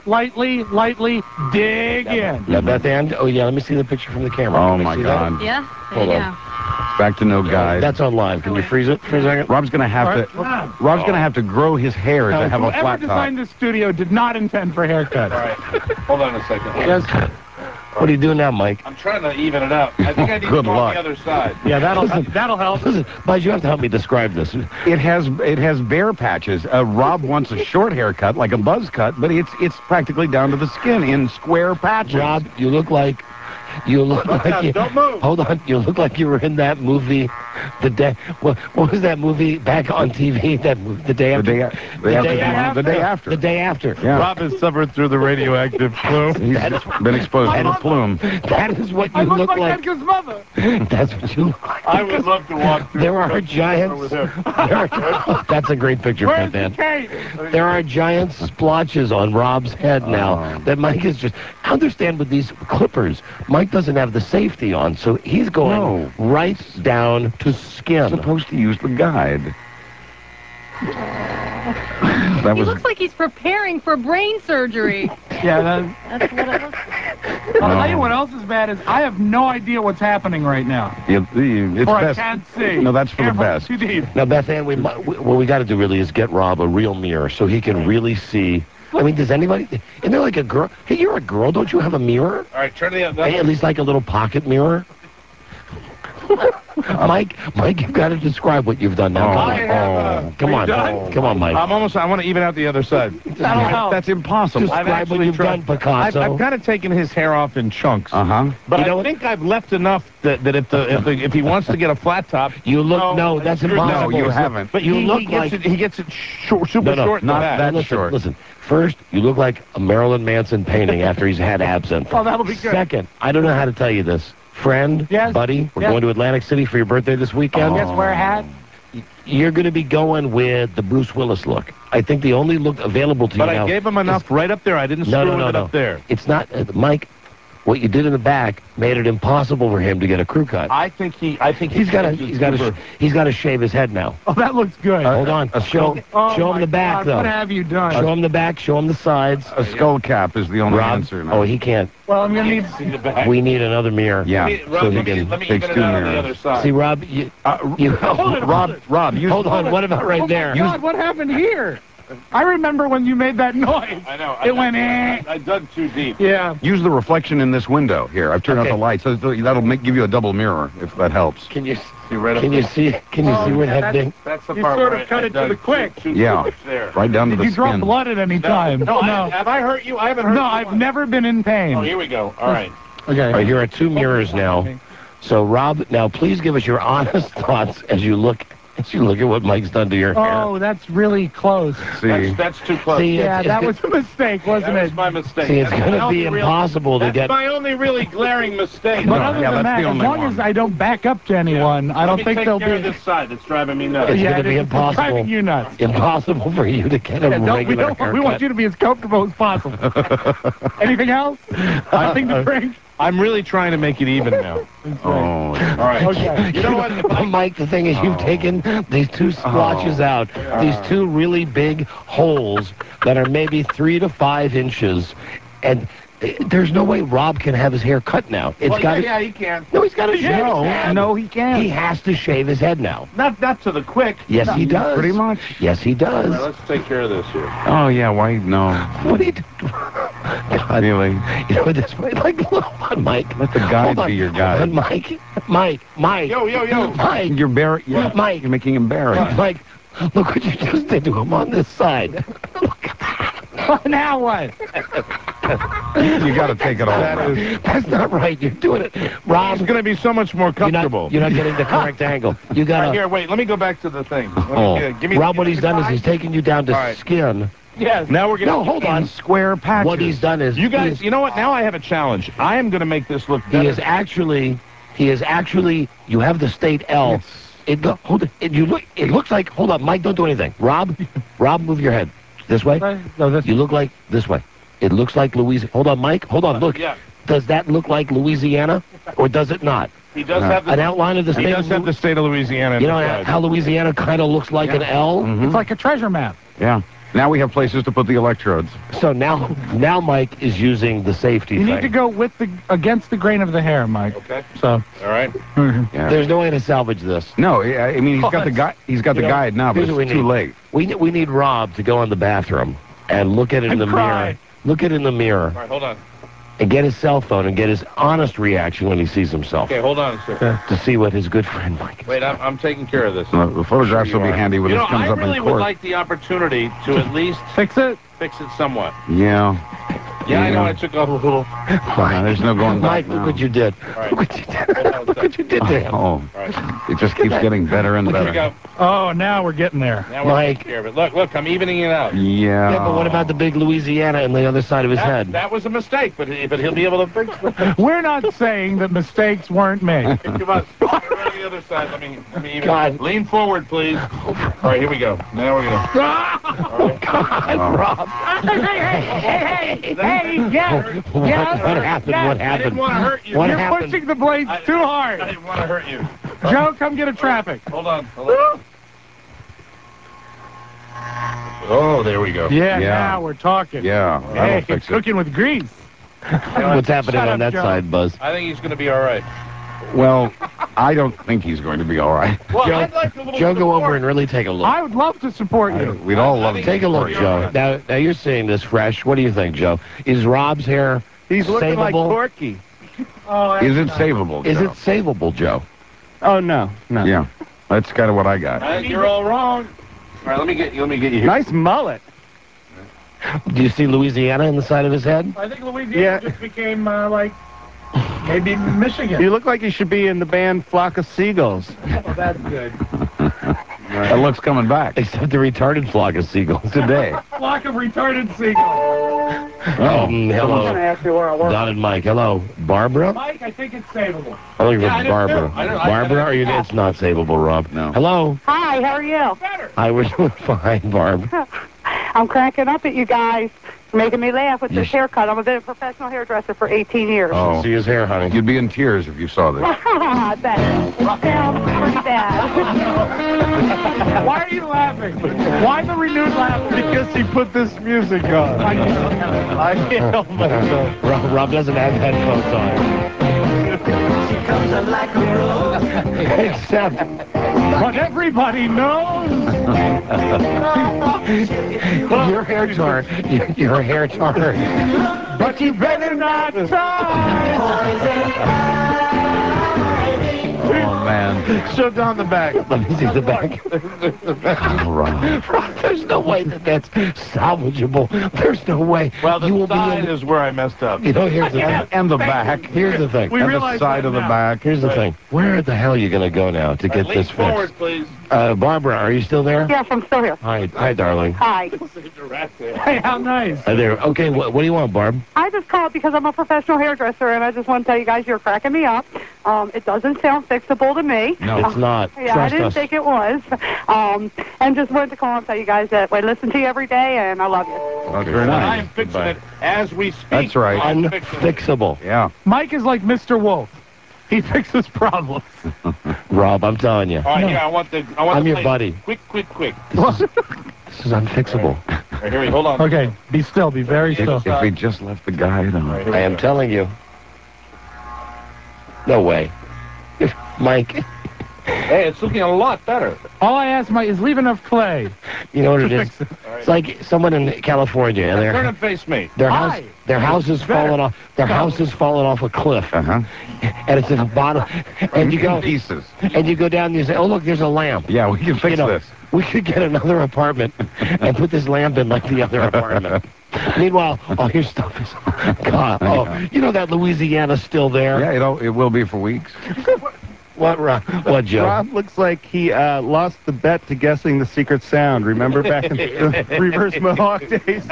dig in. Now, Beth Ann, oh yeah, let me see the picture from the camera. Oh my God. Yeah, Hold on. Back to no guide. That's on live. Can you freeze it for a second? Rob's gonna have to grow his hair to have a flat top. Whoever designed this studio did not intend for haircuts. All right. Hold on a second. Yes. What are you doing now, Mike? I'm trying to even it out. I think I need to go on the other side. Yeah, that'll help. Listen, Buzz, you have to help me describe this. It has bare patches. Rob wants a short haircut, like a buzz cut, but it's practically down to the skin in square patches. Rob, you look like you don't move. Hold on, you look like you were in that movie. What was that movie back on TV? The day after. The day after. The day after. Yeah. Rob has suffered through the radioactive plume. He's been exposed to the plume. That is what you look like. Edgar's mother. That's what you look like. I would love to walk through. There are giants. That's a great picture, Where's man. the cake? There are giant splotches on Rob's head now that Mike is just... Understand with these clippers, Mike doesn't have the safety on, so he's going right down to skin. Supposed to use the guide. He looks like he's preparing for brain surgery. Yeah, that's what it looks like. I'll tell you what else is bad is I have no idea what's happening right now. It's or best. I can't see. No, that's for the best. Too deep. Now, Beth Ann, what we got to do really is get Rob a real mirror so he can really see. I mean, does anybody... Isn't there like a girl... Hey, you're a girl. Don't you have a mirror? All right, turn the other... Hey, at least like a little pocket mirror? Mike, you've got to describe what you've done now. Come on, Mike. I want to even out the other side. That'll help. That's impossible. Describe what you've done, Picasso. I've kind of taken his hair off in chunks. But I think I've left enough that if he wants to get a flat top, you look. No, that's impossible. No, you haven't. But you look like he gets it super short. Not that short. Listen. First, you look like a Marilyn Manson painting after he's had absinthe. Oh, that'll be good. Second, I don't know how to tell you this. Friend, buddy, we're going to Atlantic City for your birthday this weekend. Yes, wear a hat. You're going to be going with the Bruce Willis look. I think the only look available to you now... But I gave him enough right up there. I didn't screw it up there. It's not... Mike, what you did in the back made it impossible for him to get a crew cut. I think he's got to shave his head now. Oh, that looks good. Hold on. Show him the back, though. What have you done? Show him the back. Show him the sides. A skull cap is the only answer now. Oh, he can't. Well, I'm going to need... the back. We need another mirror. Yeah. Rob, let me even it out on the other side. See, Rob, Rob, hold on. What about right there? God, what happened here? I remember when you made that noise. I know. It went eh. I dug too deep. Yeah. Use the reflection in this window here. I've turned out the lights, so that'll give you a double mirror if that helps. Can you see right up Can you see what happened? That's the you part sort where of cut it to the quick. Yeah. Right down to the skin. Did you draw blood at any time? No. Have I hurt you? I haven't hurt you. No, I've never been in pain. Oh, here we go. All right. Okay. All right, here are 2 mirrors now. So, Rob, now please give us your honest thoughts as you look at what Mike's done to your hair. Oh, that's really close. See, that's too close. See, yeah, that was a mistake, wasn't that it? was my mistake. See, it's going to be impossible to get... That's my only really glaring mistake. But other than that, as long as I don't back up to anyone, I don't think there'll be... Let me take care of this side that's driving me nuts. It's going to be impossible. Driving you nuts. Impossible for you to get a regular haircut. We want you to be as comfortable as possible. Anything else? Anything to drink? I'm really trying to make it even now. Oh, all right. Okay. You know what, Mike, the thing is you've taken these 2 splotches out, these 2 really big holes that are maybe 3 to 5 inches, and there's no way Rob can have his hair cut now. It's he can. No, he's got to shave his head. No, he can't. He has to shave his head now. Not to the quick. Yes, he does. Pretty much. Yes, he does. All right, let's take care of this here. Oh, yeah, why? No. What are you doing? God, really? You know, this way, like, hold on, Mike. Let the guide be your guide. Hold on, Mike. Yo. Mike. You're Mike. You're making him Barry. Mike, Look what you just did to him on this side. Now what? You got to take it off. That's not right. You're doing it. Rob, It's going to be so much more comfortable. You're not getting the correct angle. You got Here, wait. Let me go back to the thing. Give me, Rob, what he's done is he's taking you down to skin. Yes. Now we're going to... No, hold on. Square patches. What he's done is... You guys, you know what? Now I have a challenge. I am going to make this look better. He is actually... You have the state L. Yes. It looks like... Hold on, Mike, don't do anything. Rob, move your head. This way? No, this You look like... This way. It looks like Louisiana. Hold on, Mike. Hold on, look. Yeah. Does that look like Louisiana? Or does it not? He does have the... An outline of the state He does have the state of Louisiana. You know how Louisiana kind of looks like an L? It's like a treasure map. Yeah. Now we have places to put the electrodes. So now Mike is using the safety You thing. need to go against the grain of the hair, Mike. Okay. So. All right. Yeah. There's no way to salvage this. No, I mean he's got the guide. He's got the guide now, but here's what it's we too need. late. We need Rob to go in the bathroom and look at it in the mirror. Look at it in the mirror. All right, hold on. And get his cell phone and get his honest reaction when he sees himself. Okay, hold on a second. To see what his good friend Mike is. Wait, I'm taking care of this. The photographs will be handy when this comes up in court. I really would like the opportunity to at least fix it somewhat. Yeah. Yeah, I know I took a little... There's no going back Mike, look what you did. Right. Look what you did. Look what you did to him. Oh, Right. it just keeps getting better and Here we better. go. Oh, now we're getting there. Now we're Mike. taking care of it. Look, I'm evening it out. Yeah. Yeah, but what about the big Louisiana on the other side of his head? That was a mistake, but he'll be able to fix it. We're not saying that mistakes weren't made. Come on. We're on the other side. Let me even... God. Lean forward, please. All right, here we go. Now we're going to... God, Rob. Hey, yeah. What happened? What happened? I didn't want to hurt you. What You're happened? pushing the blades too hard. I didn't want to hurt you. Joe, come get a traffic. Hold on. Oh, there we go. Yeah, now we're talking. Yeah, that'll Hey, fix it. cooking with grease. What's happening Shut on up, that Joe. side, Buzz? I think he's going to be all right. Well, I don't think he's going to be all right. Well, Joe, I'd like a little Joe, go support. over and really take a look. I would love to support you. We'd all love to Take a look, support Joe. you. Now you're seeing this fresh. What do you think, Joe? Is Rob's hair He's looking like savable? Porky. Oh, Is it savable, Is Joe? it savable, Joe? Oh, no. Yeah, that's kind of what I got. You're all wrong. All right, let me get you here. Nice mullet. Do you see Louisiana in the side of his head? I think Louisiana just became like maybe Michigan. You look like you should be in the band Flock of Seagulls. Oh, that's good. That looks coming back. Except the retarded flock of seagulls. Today. Flock of retarded seagulls. Hello. ask you where I work. Don and Mike. Hello. Barbara? Mike, I think it's savable. I'm looking for Yeah, I do Barbara. too. I don't- Barbara, are you? It's not savable, Rob. No. Hello. Hi, how are you? I was fine, Barb. I'm cracking up at you guys. Making me laugh with this haircut. I've been a professional hairdresser for 18 years. Oh. See his hair, honey. You'd be in tears if you saw this. That sounds pretty bad. Why are you laughing? Why the renewed laughter? Because he put this music on. I can't help myself. Rob doesn't have headphones on. Except But everybody knows. your hair tar. Your hair tar. But you better not try. Oh, man. Show Don the back. Let me see the back. Oh, Rob, there's no way that's salvageable. There's no way. Well, the you will side be in, is where I messed up. You know, here's the thing. And the back. Here's the thing. We And the realize side that of the now. back. Here's the thing. Where the hell are you going to go now to get Lean this forward, fixed? please. Barbara, are you still there? Yes, I'm still here. Hi, darling. Hi. Hey, how nice. There. Okay, what do you want, Barb? I just called because I'm a professional hairdresser, and I just want to tell you guys you're cracking me up. It doesn't sound fixable to me. No, it's not. Yeah, I Trust didn't us. think it was. And just wanted to call and tell you guys that I listen to you every day, and I love you. That's very I nice. am fixing it as we speak. That's right. I'm fixing it. Unfixable. Yeah. Mike is like Mr. Wolf. He fixes problems. Rob, I'm telling you. All right, yeah, I want I'm the your plate. buddy. Quick. This is unfixable. All right, here, hold on. Okay, be still. Be very still. If we just left the guide on. I am telling you. No way. Mike. Hey, it's looking a lot better. All I ask Mike is leave enough clay. You know what it to is? fix it. It's like someone in California, and Turn and face me. their house is falling off. Their house is falling off a cliff, and it's at the bottom. And you go pieces. And you go down and you say, "Oh, look, there's a lamp. Yeah, we can fix this. We could get another apartment and put this lamp in like the other apartment." Meanwhile, all your stuff is God. Oh, you know that Louisiana's still there. Yeah, it will be for weeks. What, what, Joe? Rob looks like he lost the bet to guessing the secret sound. Remember back in the reverse Mohawk days?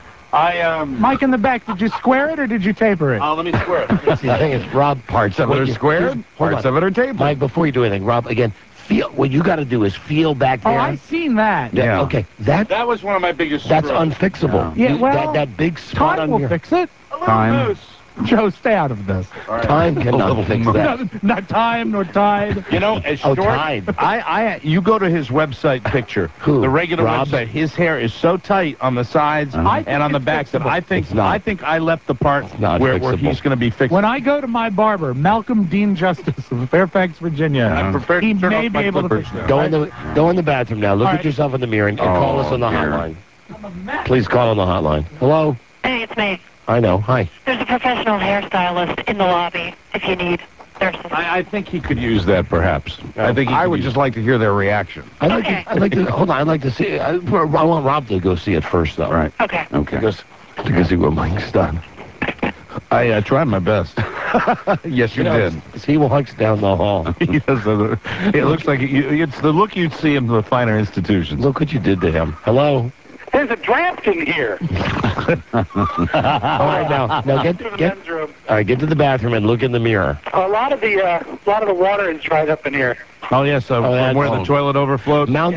Mike in the back, did you square it or did you taper it? Let me square it. The thing is, Rob, parts of it are squared, parts of it are tapered. Mike, before you do anything, Rob, again, what you got to do is feel back there. Oh, I've seen that. Yeah. Okay, that was one of my biggest. That's unfixable. Yeah, well, that big spot time on will your fix it. Time. Joe, stay out of this. Time cannot fix that. Not time nor tide. You know, as short. Tide. You go to his website picture. Who? The regular Rob? website. His hair is so tight on the sides and on the back that I think I left the part where he's going to be fixed. When I go to my barber, Malcolm Dean Justice of Fairfax, Virginia, he may be able to fix it. Go in the bathroom now. Look at yourself in the mirror and call us on the hotline. Please call on the hotline. Hello? Hey, it's me. I know. Hi. There's a professional hairstylist in the lobby if you need their assistance. I think he could use that, perhaps. I would just like to hear their reaction. I'd like to. Hold on. I'd like to see. I want Rob to go see it first, though. Right. Okay. To see what Mike's done. I tried my best. Yes, you did. He walks down the hall. He does. It looks like it's the look you'd see in the finer institutions. Look what you did to him. Hello. There's a draft in here. All right, now get to the bathroom and look in the mirror. A lot of the water is dried up in here. Oh yes, from where the toilet overflowed. Mount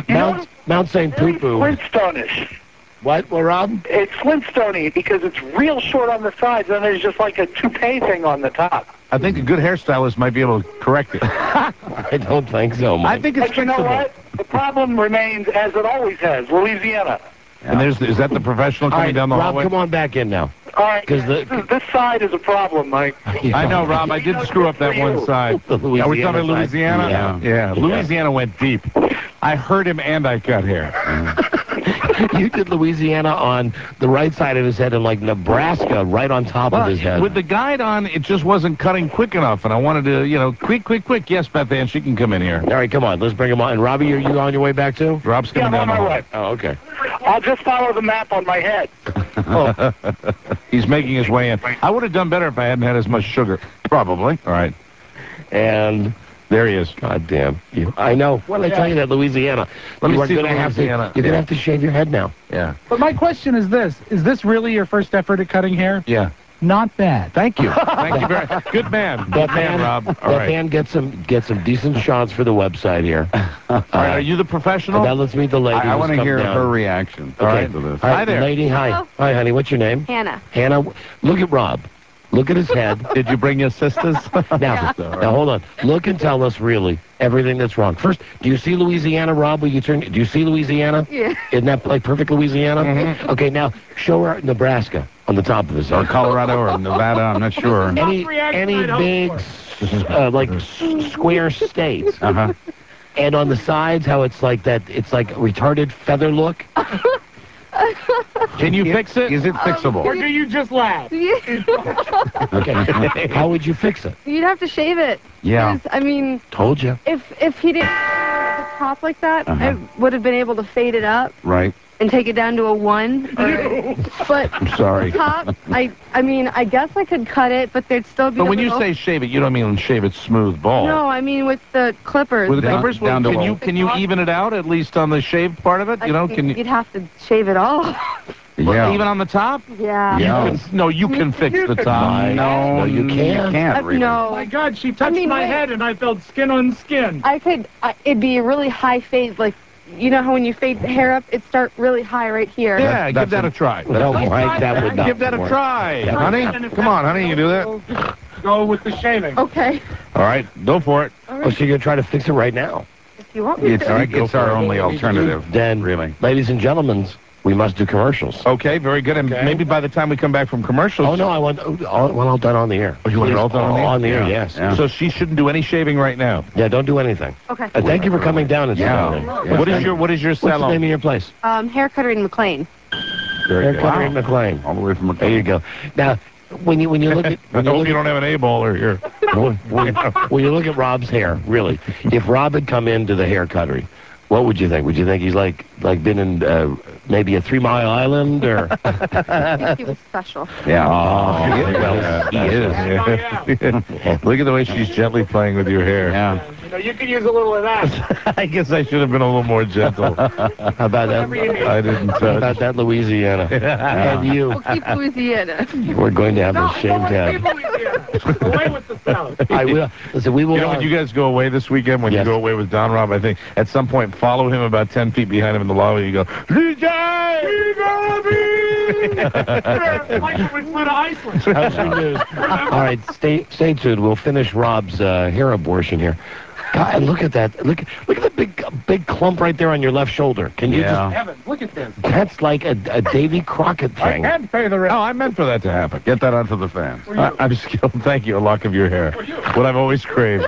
St. Poo-Poo. Flintstone-ish. What, Rob? It's Flintstone-y because it's real short on the sides, and there's just like a toupee thing on the top. I think a good hairstylist might be able to correct it. I don't think so, Mike. I think it's But you know what? The problem remains, as it always has, Louisiana. And is that the professional coming down the Rob, hallway? come on back in now. All right, this side is a problem, Mike. I know, Rob. I did screw up that one side. Are we talking about Louisiana? Yeah. Louisiana went deep. I hurt him and I cut hair. You did Louisiana on the right side of his head and like Nebraska right on top of his head. With the guide on, it just wasn't cutting quick enough, and I wanted to, quick. Yes, Beth Ann, she can come in here. All right, come on. Let's bring him on. And Robbie, are you on your way back too? Rob's coming down I'm on the my hall. way. Oh, okay. I'll just follow the map on my head. He's making his way in. I would have done better if I hadn't had as much sugar. Probably. All right. And there he is. God damn you. I know. What did I tell you that Louisiana? Let me see You're going to have to shave your head now. Yeah. But my question is this. Is this really your first effort at cutting hair? Yeah. Not bad. Thank you. Thank you very much. Good man. Good man, Rob. All right. Man, get some decent shots for the website here. All right. Are you the professional? Now let's meet the lady. I want to hear her reaction. Okay. All right, to this. All right, Hi there. lady. Hi. Hello. Hi, honey. What's your name? Hannah. Hannah. Look at Rob. Look at his head. Did you bring your sisters? Now hold on. Look and tell us really everything that's wrong. First, do you see Louisiana, Rob? Do you see Louisiana? Yeah. Isn't that like perfect Louisiana? Mm-hmm. Okay, now show her Nebraska on the top of his head. Or Colorado or Nevada, I'm not sure. Any big square states. And on the sides, how it's like that, it's like a retarded feather look. Can you fix it? Is it fixable? Or do you just laugh? Okay. How would you fix it? You'd have to shave it. Yeah. 'Cause, I mean, Told you. if he didn't the top like that, I would have been able to fade it up Right. and take it down to a 1. But I'm sorry. top, I mean, I guess I could cut it, but there'd still be. But a when you little- say shave it, you don't mean shave it smooth bald. No, I mean with the clippers. With the clippers, down to can you even it out at least on the shaved part of it? You know, can you? You'd have to shave it off. Yeah. Even on the top? Yeah. You can fix the top. No, you can't. You can't really. No. My God, she touched my head and I felt skin on skin. I could. It'd be a really high fade, like you know how when you fade the hair up, it starts really high right here. Yeah, give that a try. No, Mike, that would not Give that a work. try, honey. Come on, honey, you do that. Go with the shaving. Okay. All right, go for it. Oh, so you're going to try to fix it right now? If you want me It's to. our only alternative. Then, really. ladies and gentlemen, we must do commercials. Okay, very good. And maybe by the time we come back from commercials... Oh, no, I want all done on the air. Oh, you want it all done on the air? On the air, yes. Yeah. So she shouldn't do any shaving right now? Yeah, don't do anything. Okay. Thank you for coming down. What is your What's salon? the name of your place? Hair cutter in McLean. Haircutter in McLean. All the way from McLean. There you go. Now, when you look at... I hope you don't have an A-baller here. When you look at Rob's hair, really, if Rob had come into the hair cuttery, what would you think? Would you think he's like been in maybe a 3 Mile Island or? I think he was special. Yeah. He is. Look at the way she's gently playing with your hair. Yeah. You know, you could use a little of that. I guess I should have been a little more gentle. How about that? I didn't touch. How about that, Louisiana? And you. We'll keep Louisiana. We're going to have a shaved head. Away with the salad. I will. Listen, we will. You know, when you guys go away this weekend, when you go away with Don Rob, I think at some point follow him about 10 feet behind him in the lobby. You go, DJ! Like when we flew to Iceland. How's your news? All right, stay tuned. We'll finish Rob's hair abortion here. God, and look at that. Look at the big clump right there on your left shoulder. Can you just... Heaven, look at this. That's like a Davy Crockett thing. I can't pay the rent. Oh, I meant for that to happen. Get that onto the fans. I'm skilled. Thank you. A lock of your hair. What I've always craved.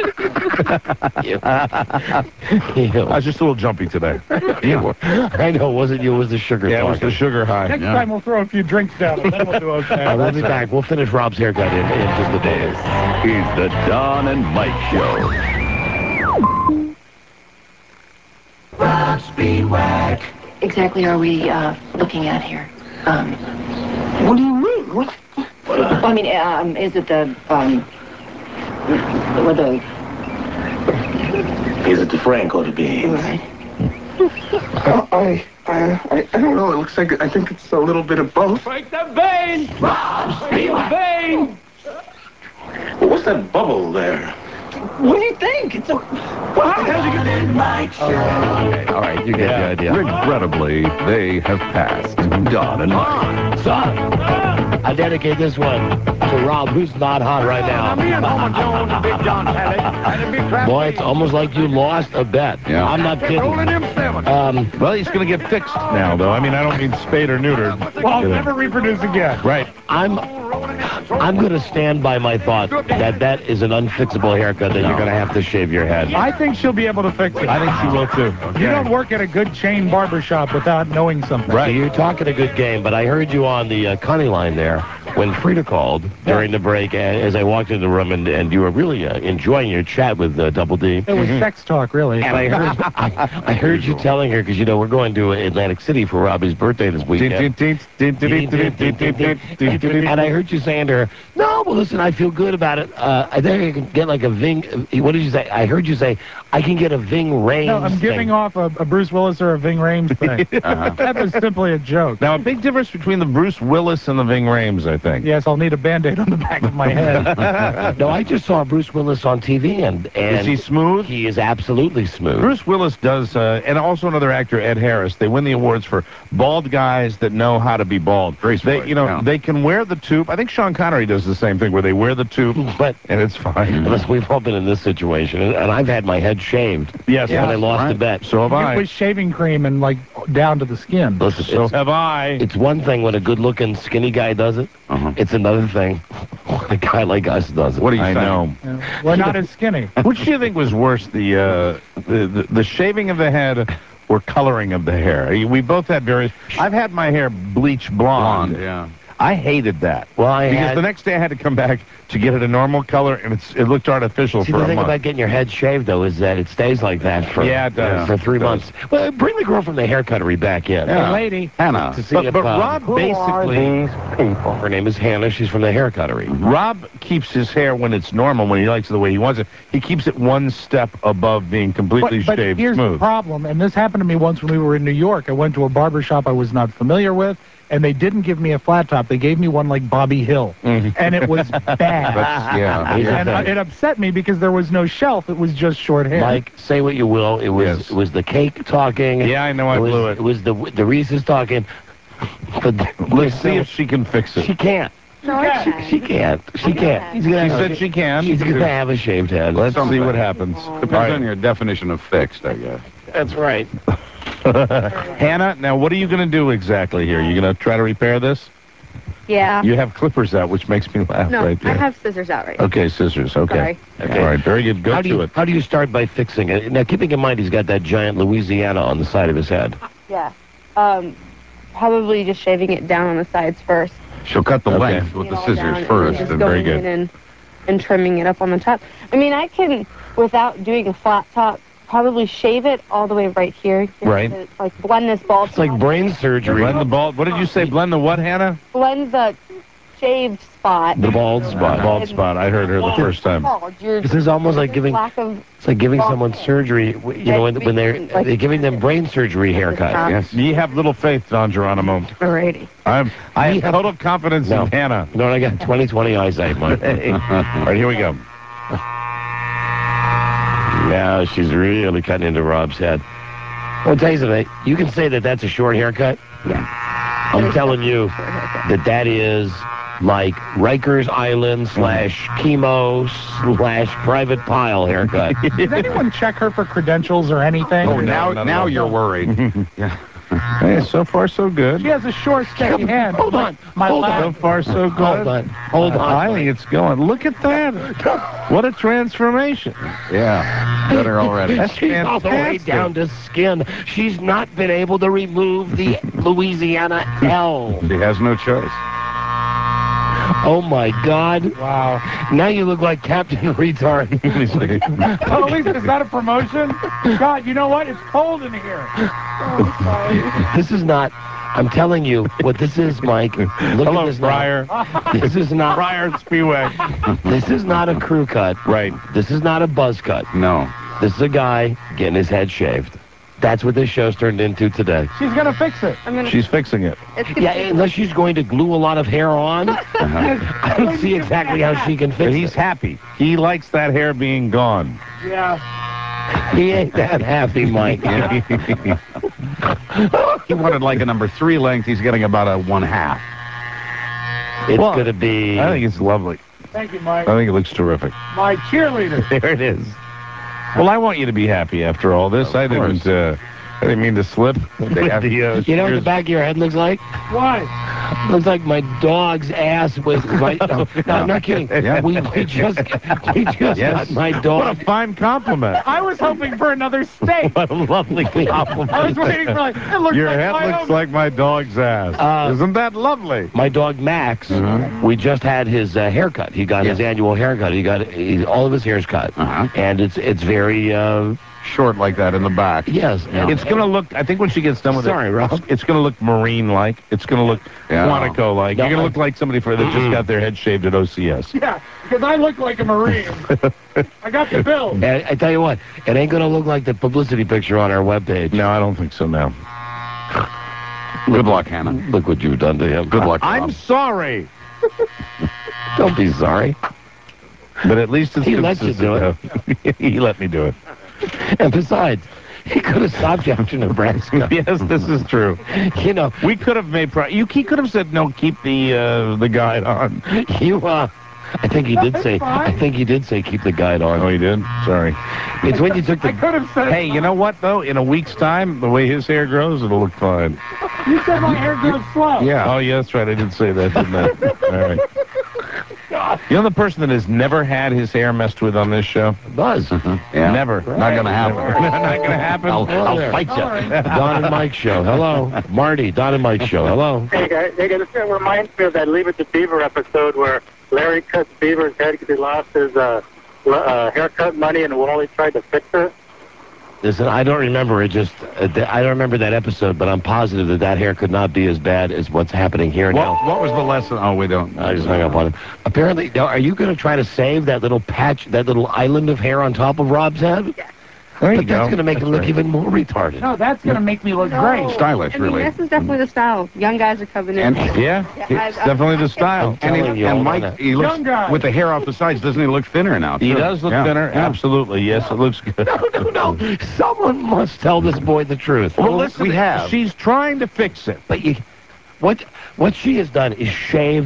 I was just a little jumpy today. I know. Wasn't you? It was the sugar Yeah, it was talking. the sugar high. Next time we'll throw a few drinks down and then we'll do okay. We'll be back. We'll finish Rob's haircut in just a bit. It's the Don and Mike Show. Rob Speedwack. Exactly are we looking at here? What do you mean? What? I mean, is it the, what the... Is it the Frank ought to be? Right. I don't know. It looks like, I think it's a little bit of both. Break the vein! Rob Speedwack. Vein! Well, what's that bubble there? What do you think? It's a... What the hell did you get in Mike Show? Okay, all right, you get the idea. Regrettably, they have passed. Don and Mike. Son, I dedicate this one to Rob, who's not hot right now. Me and Homer Jones and Big John Pellet and a big crap. Boy, it's almost like you lost a bet. Yeah. I'm not kidding. Rolling him 7. Well, he's going to get fixed now, though. I mean, I don't mean spayed or neutered. Well, I'll never reproduce again. Right. I'm going to stand by my thought that is an unfixable haircut that you're going to have to shave your head. I think she'll be able to fix it. I think she will, too. You don't work at a good chain barbershop without knowing something. Right. You're talking a good game, but I heard you on the Connie line there when Frida called during the break as I walked into the room, and you were really enjoying your chat with Double D. It was sex talk, really. And I heard you telling her, because, you know, we're going to Atlantic City for Robbie's birthday this weekend. And I heard you saying to her, no, well, listen, I feel good about it. I think I can get like a Ving. What did you say? I heard you say, I can get a Ving Rhames. No, I'm giving off a Bruce Willis or a Ving Rhames thing. That was simply a joke. Now, a big difference between the Bruce Willis and the Ving Rhames, I think. Yes, I'll need a Band-Aid on the back of my head. No, I just saw Bruce Willis on TV, and is he smooth? He is absolutely smooth. Bruce Willis does, and also another actor, Ed Harris. They win the awards for bald guys that know how to be bald. They, you know, they can wear the tube. I think Sean Connery does the same thing, where they wear the tube, and it's fine. Listen, we've all been in this situation, and I've had my head shaved. Yes, when I lost the bet. So have I. It was shaving cream and like down to the skin. Listen, so have I. It's one thing when a good-looking skinny guy does it. It's another thing when a guy like us does it. What do you saying? Know. Yeah, we're not as skinny. Which do you think was worse, the shaving of the head or coloring of the hair? We both had various. I've had my hair bleach blonde. Yeah. I hated that. Well, because the next day I had to come back to get it a normal color, and it looked artificial See, for a month. the thing about getting your head shaved, though, is that it stays like that for it does. for 3 months. Well, bring the girl from the hair cuttery back in. Hey, lady. Hannah. To see But if, Rob basically... people. Her name is Hannah. She's from the hair cuttery. Rob keeps his hair when it's normal, when he likes it the way he wants it. He keeps it one step above being completely But shaved here's smooth. the problem, and this happened to me once when we were in New York. I went to a barber shop I was not familiar with, and they didn't give me a flat top. They gave me one like Bobby Hill, and it was bad. And it upset me because there was no shelf. It was just short hair. Mike, say what you will. It was the cake talking. Yeah, I know I blew it. It was the Reese's talking. But let's see if she can fix it. She can't. No, She can't. She can't. She said she can. She's going to have a shaved head. Let's see what happens. Depends on your definition of fixed, I guess. That's right. Hannah, now what are you going to do exactly here? You going to try to repair this? Yeah. You have clippers out, which makes me laugh No, right there. I have scissors out right now. Okay, scissors. Okay. Sorry. Okay. All right, very good. Go How do it. you start by fixing it? Now, keeping in mind he's got that giant Louisiana on the side of his head. Yeah. Probably just shaving it down on the sides first. She'll cut the length with the scissors first. And And going very good. in and trimming it up on the top. I mean, I can, without doing a flat top, probably shave it all the way right here. Right. To, like blend this bald. It's like brain surgery. Blend the bald. What did you say? Blend the what, Hannah? Blend the shaved spot. The bald spot. Bald spot. I heard her the first time. This is almost like giving. It's like giving someone surgery. You know, when they're giving them brain surgery haircut. Yes. You have little faith, Don Geronimo. Alrighty. I have total confidence in Hannah. No, I got 20/20 eyesight, Mike. All right, here we go. Now she's really cutting into Rob's head. I'll tell you something. You can say that that's a short haircut. Yeah. I'm telling you that is like Rikers Island / chemo / private pile haircut. Did anyone check her for credentials or anything? Oh, now you're worried. Yeah. Hey, so far so good. She has a short, steady hand. Hold on. So far so good. Hold on. I think it's going. Look at that. What a transformation. Yeah. Better already. That's She's all the way fantastic. down to skin. She's not been able to remove the Louisiana L. She has no choice. Oh, my God. Wow. Now you look like Captain Retard. Oh, Lisa, is that a promotion? God, you know what? It's cold in here. This is not... I'm telling you, what this is, Mike. Look Hello, at this Briar. This is not... Briar Spieweg. This is not a crew cut. Right. This is not a buzz cut. No. This is a guy getting his head shaved. That's what this show's turned into today. She's going to fix it. She's fixing it. Yeah, unless she's going to glue a lot of hair on. I don't see exactly how she can fix But it. he's happy. He likes that hair being gone. Yeah. He ain't that happy, Mike. He wanted like a number 3 length. He's getting about a 1/2. It's going to be... I think it's lovely. Thank you, Mike. I think it looks terrific. My cheerleader. There it is. Well, I want you to be happy after all this. I didn't mean to slip. You know what the back of your head looks like? Why? Looks like my dog's ass was right. No, I'm not kidding. Yeah. We just got my dog. What a fine compliment. I was hoping for another steak. What a lovely compliment. I was waiting for like, it looks Your like head my looks own. like my dog's ass. Isn't that lovely? My dog Max. We just had his haircut. He got his annual haircut. He got all of his hair's cut, and it's very short like that in the back. Yes, it's going to look. I think when she gets done with Sorry, it, Rob. it's going to look marine-like. It's going to look Quantico-like. You're going to look like somebody that just got their head shaved at OCS. Yeah, because I look like a Marine. I got the bill. And I tell you what, it ain't gonna look like the publicity picture on our webpage. No, I don't think so. Now. Good luck, Hannah. Look what you've done to him. Good luck, I'm Rob. sorry. Don't be sorry. But at least it's He let you do it. He let me do it. And besides, he could have stopped you after Nebraska. Yes, this is true. You know, we could have made. He could have said no. Keep the guide on. I think he did say. I think he did say keep the guide on. Oh, he did. Sorry. It's when you took the. I could have said. Hey, you know what though? In a week's time, the way his hair grows, it'll look fine. You said my hair grows slow. Yeah. Oh, yeah, that's right. I did say that, didn't I? All right. You know the person that has never had his hair messed with on this show? Buzz. Yeah. Never. Not going to happen. Not going to happen. I'll fight you. Don and Mike show. Hello. Marty, Don and Mike show. Hello. Hey, guys. This reminds me of that Leave It to Beaver episode where Larry cuts Beaver's head because he lost his haircut money and Wally tried to fix it. Listen, I don't remember it. I don't remember that episode, but I'm positive that hair could not be as bad as what's happening here now. What was the lesson? Oh, we don't. I just hung up on him. Apparently, now, are you going to try to save that little patch, that little island of hair on top of Rob's head? Yeah. But that's going to make him look even more retarded. No, that's going to make me look great. Stylish, I mean, really. this is definitely the style. Young guys are coming in. Yeah, it's definitely the style. And Mike, he looks, with the hair off the sides, doesn't he look thinner now? He does look thinner. Yeah. Absolutely. Yes, it looks good. No. Someone must tell this boy the truth. Well, listen, we have. She's trying to fix it. But what she has done is shaved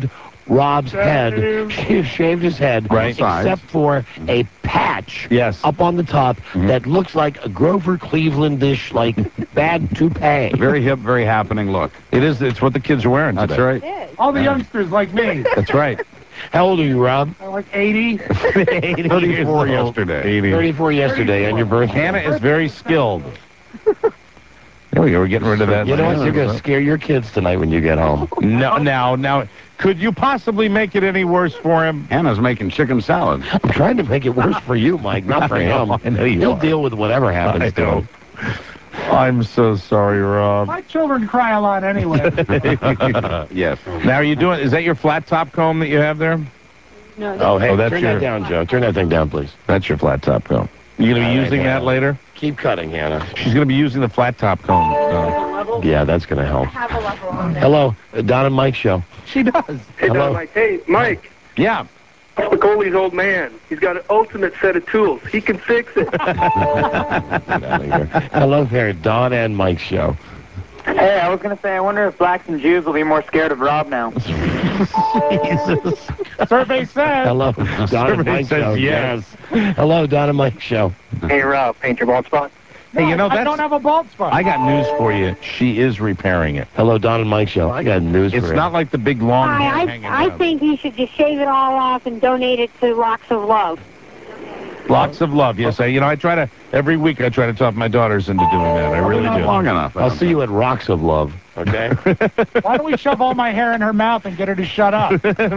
Rob's head. She shaved his head, Right. except for a patch up on the top that looks like a Grover Cleveland-ish, like, bad toupee. Very hip, very happening look. It is. It's what the kids are wearing today. That's right. All the youngsters like me. That's right. How old are you, Rob? I'm like 80. 34 yesterday. 80. 34 yesterday on your birthday. Hannah is very skilled. There we go. We're getting rid of that. You know what? You're going to scare your kids tonight when you get home. No, now, could you possibly make it any worse for him? Hannah's making chicken salad. I'm trying to make it worse for you, Mike, not for him. I know you He'll are. deal with whatever happens to him. I'm so sorry, Rob. My children cry a lot anyway. Yes. Now, are you doing? Is that your flat top comb that you have there? No, Oh, hey, that's turn your- that down, Joe. Turn that thing down, please. That's your flat top comb. You gonna be All right, using that Hannah. later? Keep cutting, Hannah. She's gonna be using the flat top comb. Yeah, that's going to help. have a level on there. Hello, Don and Mike show. She does. Hey, Hello. Don, Mike. Hey, Mike. Yeah. That's Spicoli's old man. He's got an ultimate set of tools. He can fix it. Get out of here. Hello there, Don and Mike show. Hey, I was going to say, I wonder if blacks and Jews will be more scared of Rob now. Jesus. Survey says. Hello, Don and Survey Mike says show. yes. Hello, Don and Mike show. Hey, Rob, paint your bald spot. Hey, you know, I don't have a bald spot. I got news for you. She is repairing it. Hello, Don and Mike show. I got news It's for you. not like the big long hair I hanging I down. think you should just shave it all off and donate it to Locks of Love. Lots of love. Yes, I try to every week. I try to talk my daughters into doing that. I really Not do. long enough. I'll see you at Rocks of Love, okay? Why don't we shove all my hair in her mouth and get her to shut up?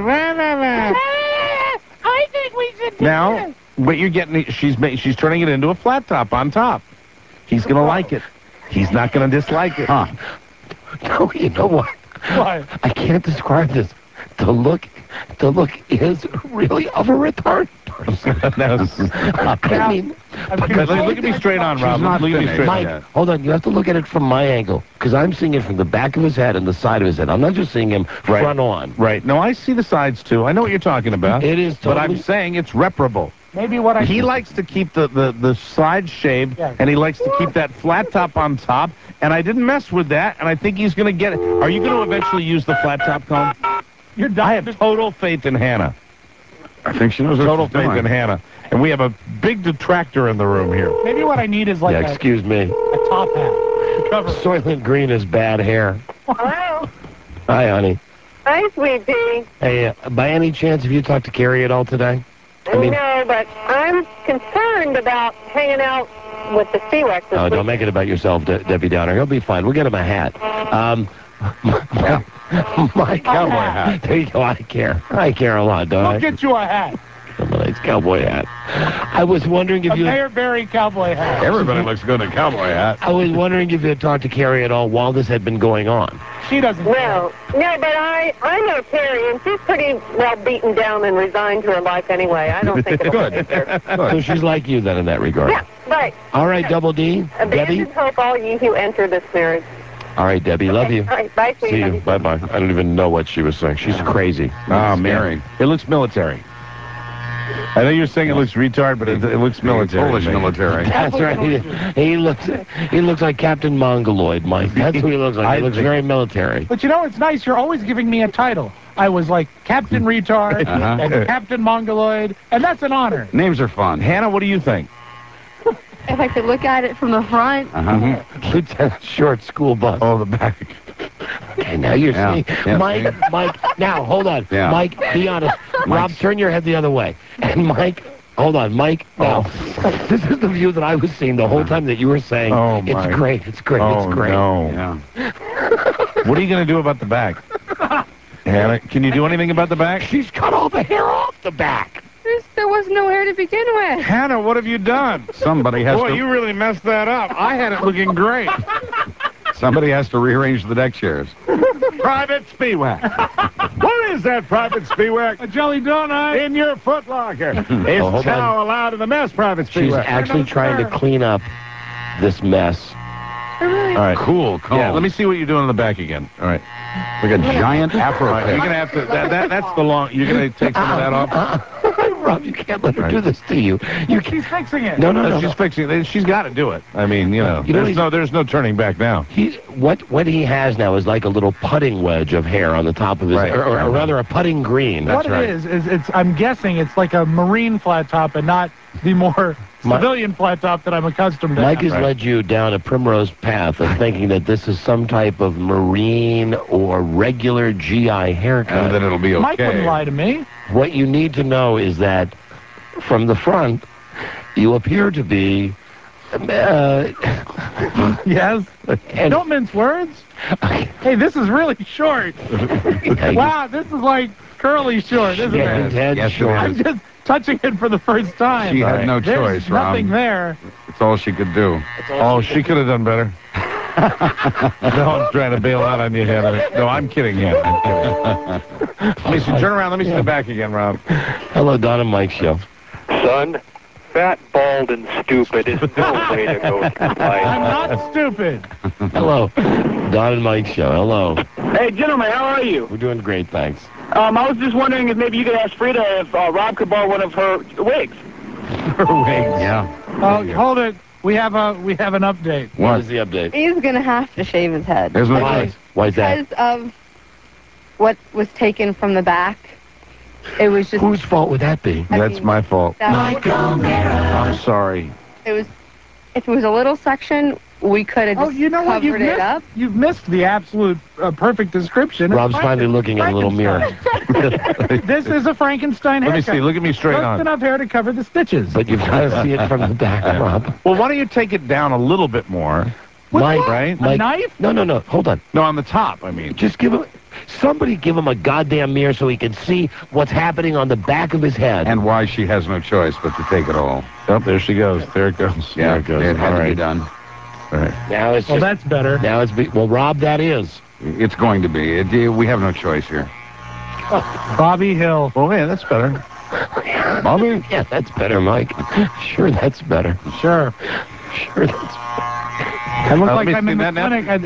I think we should do Now, but you're getting. She's turning it into a flat top on top. He's gonna like it. He's not gonna dislike it. Huh. No, you know what? What? I can't describe this. The look is really of a retard person. I mean, Look at me straight on, Rob. She's not Look at me finished. straight Mike, on. hold on. You have to look at it from my angle because I'm seeing it from the back of his head and the side of his head. I'm not just seeing him front on. Right. No, I see the sides too. I know what you're talking about. It is But totally. I'm saying it's reparable. Maybe what I He likes to keep the sides shaved, Yeah. and he likes to keep that flat top on top. And I didn't mess with that, and I think he's going to get it. Are you going to eventually use the flat top comb? You're I have total faith in Hannah. I think she knows what Total she's faith doing. in Hannah. And we have a big detractor in the room here. Maybe what I need is like Yeah, excuse me. a top hat. Cover. Soylent Green is bad hair. Hello. Hi, honey. Hi, sweet pea. Hey, by any chance, have you talked to Carrie at all today? I mean, No, but I'm concerned about hanging out with the Seawex this oh, week. don't make it about yourself, Debbie Downer. He'll be fine. We'll get him a hat. My Cowboy hat. There you go. I care. I care a lot, don't We'll I? get you a hat. Somebody's cowboy hat. I was wondering if A you. Mayor Barry cowboy hat. Everybody looks good in a cowboy hat. I was wondering if you had talked to Carrie at all while this had been going on. She doesn't. No, but I know Carrie, and she's pretty well beaten down and resigned to her life anyway. I don't think it'll Good. affect her. So she's like you then in that regard. Yeah, right. All right, Double D. Debbie. Abandon hope, all ye who enter this marriage. All right, Debbie. Love you. All right, bye, See you. Bye-bye. I don't even know what she was saying. She's crazy. Oh, Mary. It looks military. I know you're saying it looks retard, but it looks military. Polish military. That's right. He looks like Captain Mongoloid, Mike. That's what he looks like. He looks very military. But you know, it's nice. You're always giving me a title. I was like Captain Retard and Captain Mongoloid, and that's an honor. Names are fun. Hannah, what do you think? If I could look at it from the front. Lieutenant Short School Bus. Oh, the back. Okay, now you're seeing. Yeah, Mike, now, hold on. Yeah. Mike, be honest. Rob, turn your head the other way. And Mike, hold on. Mike, now, this is the view that I was seeing the whole time that you were saying, Oh, it's Mike. great, it's great, Oh, it's great. no. Yeah. What are you going to do about the back? Hannah, can you do anything about the back? She's cut all the hair off the back. There was no hair to begin with. Hannah, what have you done? Somebody has Boy, to. you really messed that up. I had it looking great. Somebody has to rearrange the deck chairs. Private Spiewak. What is that, Private Spiewak? A jelly donut. In your footlocker. hold Is chow allowed in the mess, Private She's Spiewak? actually trying to clean up this mess. All right. Cool, comb. Yeah, let me see what you're doing in the back again. All right. Like a giant afro. All right, you're going to have to, that's the long, you're going to take some of that off? Rob, you can't let her do this to you. She's fixing it. No. She's fixing it. She's got to do it. I mean, there's no turning back now. What he has now is like a little putting wedge of hair on the top of his, or rather a putting green. What it is it's I'm guessing it's like a marine flat top and not the more civilian flat top that I'm accustomed to. Mike has led you down a primrose path of thinking that this is some type of marine or regular GI haircut. And then it'll be okay. Mike wouldn't lie to me. What you need to know is that from the front, you appear to be... yes. Don't mince words. Hey, this is really short. Wow, this is like curly short, isn't it? Yes, short. I'm just touching it for the first time. She had no choice, Rob. Nothing there. It's all she could do. She could have done better. No, I'm trying to bail out on you, Hannah. No, I'm kidding, Hannah. I'm kidding. Let me see. Turn around. Let me see the back again, Rob. Hello, Don and Mike show. Son, fat, bald, and stupid is no way to go through life. I'm not stupid. Hello, Don and Mike show. Hello. Hey, gentlemen, how are you? We're doing great, thanks. I was just wondering if maybe you could ask Frida if Rob could borrow one of her wigs. Her wigs? Yeah. Hold it. We have an update. What is the update? He's going to have to shave his head. There's no choice. Why is that? Because of what was taken from the back. It was just... Whose fault would that be? That's my fault. I'm sorry. If it was a little section, we could have just covered it up. You've missed the absolute perfect description. Rob's finally looking in a little mirror. This is a Frankenstein haircut. Let me see. Look at me straight on. Just enough hair to cover the stitches. But you've got to see it from the back, Rob. Well, why don't you take it down a little bit more? Mike, right? A knife? No. Hold on. No, on the top, I mean. Just somebody give him a goddamn mirror so he can see what's happening on the back of his head. And why she has no choice but to take it all. Oh, there she goes. There it goes. Yeah, there it goes. It had to be done. All right. Now it's that's better. Now it's well, Rob, that is. It's going to be. We have no choice here. Bobby Hill. Oh, yeah, that's better. Bobby? Yeah, that's better, Mike. Sure, that's better. Sure, that's I look like I'm in the clinic at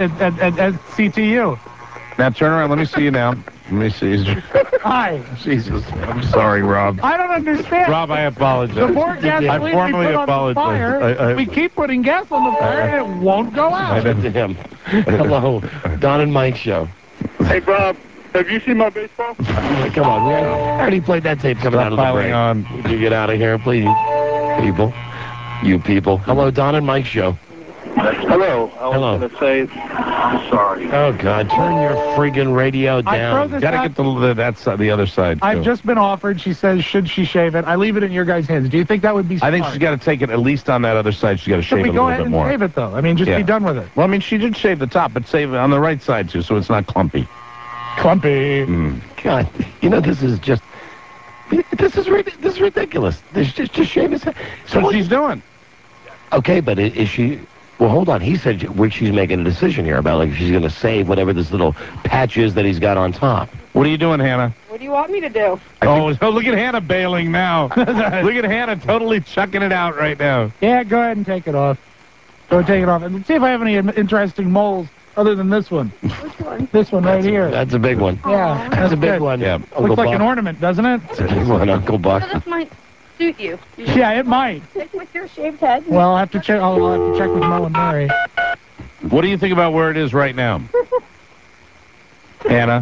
CTU. Now turn around. Let me see you now. Let me see. Hi. Jesus. I'm sorry, Rob. I don't understand. Rob, I apologize. The more gasoline we formally put on the apologize. fire, we keep putting gas on the fire and it won't go out. to him. Hello, Don and Mike show. Hey, Rob, have you seen my baseball? Come on, we already played that tape coming out of the break. Would you get out of here, please, people? You people. Hello, Don and Mike show. Hello. I was going to say, I'm sorry. Oh, God. Turn your friggin' radio down. Got to get the other side, too. I've just been offered. She says, should she shave it? I leave it in your guys' hands. Do you think that would be smart? I think she's got to take it at least on that other side. She's got to shave it a little bit more. Should we go ahead and shave it, though? I mean, just be done with it. Well, I mean, she did shave the top, but save it on the right side, too, so it's not clumpy. Clumpy. God, this is just... This is ridiculous. Just shave his head. So what she's doing. Okay, but is she... Well, hold on. He said she's making a decision here about, like, she's going to save whatever this little patch is that he's got on top. What are you doing, Hannah? What do you want me to do? Oh, look at Hannah bailing now. Look at Hannah totally chucking it out right now. Yeah, go ahead and take it off. Go take it off. And see if I have any interesting moles other than this one. Which one? This one right here. That's a big one. Yeah, that's a big one. Yeah. Looks like an ornament, doesn't it? It's a big one, Uncle Buck. So this might suit you. Yeah, it might. With your shaved head. Well, I'll have to check. I'll have to check with Mo and Mary. What do you think about where it is right now, Hannah?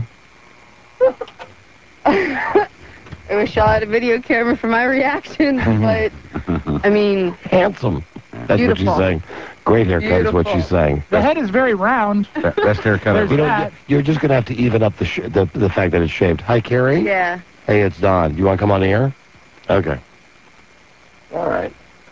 I wish y'all had a video camera for my reaction, but I mean, handsome. That's beautiful. What she's saying. Great haircut is what she's saying. The head is very round. Best haircut ever. You're just gonna have to even up the fact that it's shaved. Hi, Carrie. Yeah. Hey, it's Don. You want to come on the air? Okay. All right.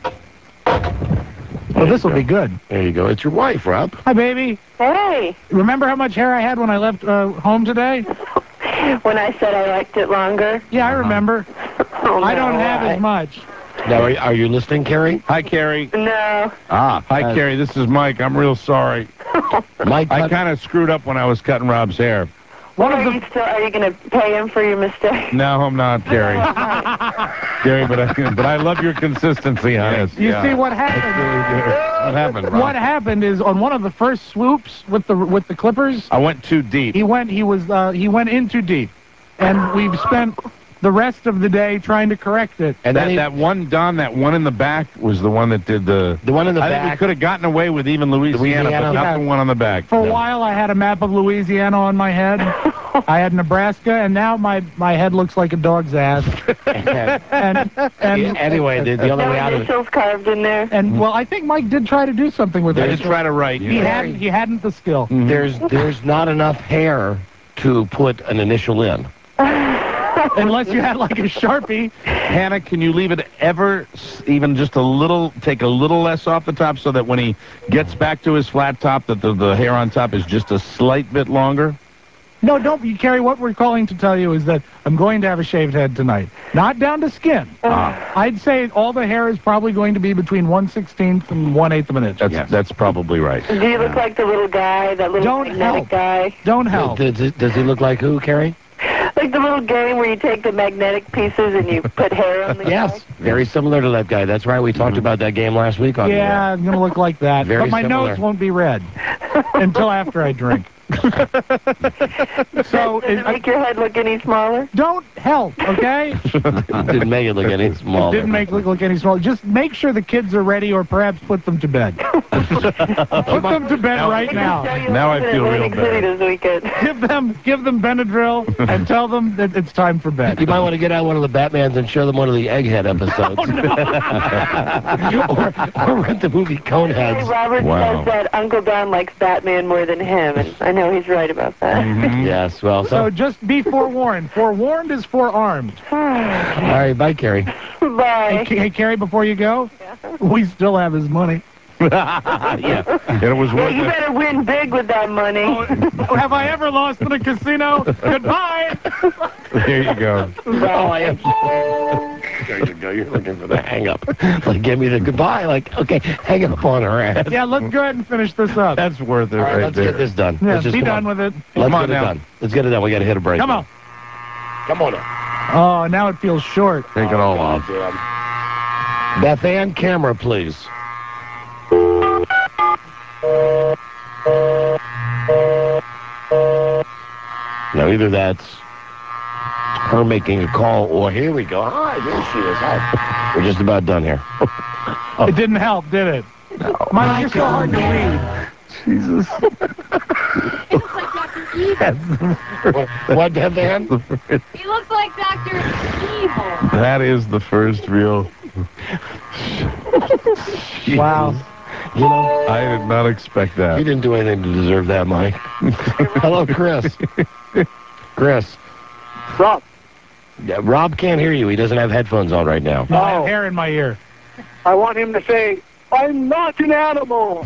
Well, this will be good. There you go. It's your wife, Rob. Hi, baby. Hey. Remember how much hair I had when I left home today? When I said I liked it longer? Yeah, I remember. I don't have as much. Now, are you listening, Carrie? Hi, Carrie. No. Hi, Carrie. This is Mike. I'm real sorry. Mike, I kind of screwed up when I was cutting Rob's hair. Are you going to pay him for your mistake? No, I'm not, Carrie. Carrie, but I love your consistency on it. You see what happened? What happened, Rob? What happened is on one of the first swoops with the clippers. I went too deep. He went in too deep, and we've spent the rest of the day trying to correct it. And that one, Don, that one in the back was the one that did the one in the back. I think we could have gotten away with even Louisiana, but not the one on the back. For a while, I had a map of Louisiana on my head. I had Nebraska, and now my head looks like a dog's ass. Anyway, the other way out of it. Initials carved in there. And well, I think Mike did try to do something with it. I did try to write. He hadn't the skill. There's not enough hair to put an initial in. Unless you had like a Sharpie. Hannah, can you leave it ever even just a little, take a little less off the top so that when he gets back to his flat top that the hair on top is just a slight bit longer? No, don't, Carrie, what we're calling to tell you is that I'm going to have a shaved head tonight. Not down to skin. I'd say all the hair is probably going to be between 1/16 and 1/8 of an inch. That's probably right. Do you look like the little guy, that little magnetic guy? Don't help. Does he look like who, Carrie? Like the little game where you take the magnetic pieces and you put hair on the guy? Very similar to that guy. That's right. We talked about that game last week on Yeah, I'm going to look like that. Very but my similar. nose won't be red until after I drink. So Does it make your head look any smaller? Don't help, okay? Didn't make it look any smaller. It didn't make it look any smaller. Just make sure the kids are ready, or perhaps put them to bed. Put them to bed right now. Now I feel real bad. This weekend. Give them Benadryl and tell them that it's time for bed. You might want to get out one of the Batmans and show them one of the Egghead episodes. or rent the movie Coneheads. Robert says that Uncle Don likes Batman more than him, and I know he's right about that. Yes, well. So just be forewarned. Forewarned is forearmed. All right, bye, Carrie. Bye. Hey, Carrie, before you go, we still have his money. Yeah, and it was worth You better win big with that money. Have I ever lost in a casino? Goodbye. There you go. I am. There you go. You're looking for the hang-up. Like, give me the goodbye. Like, okay, hang up on her ass. Yeah, let's go ahead and finish this up. That's worth it All right, right let's there. get this done. Yeah, Let's just be come done on. with it. Let's Come get on it now. done. Let's get it done. We got to hit a break. Come on. Come on now. Oh, now it feels short. Take it all off. Beth Ann, camera, please. Now, either that's her making a call, or here we go. Hi, here she is. Hi. We're just about done here. It didn't help, did it? Mike, you're so hard to read. Jesus. What, Beth Ann? He looks like Dr. Evil. That is the first real. Wow. You know, I did not expect that. you didn't do anything to deserve that, Mike. Hello, Chris. Chris. Rob. Yeah, Rob can't hear you. He doesn't have headphones on right now. I have hair in my ear. I want him to say, I'm not an animal.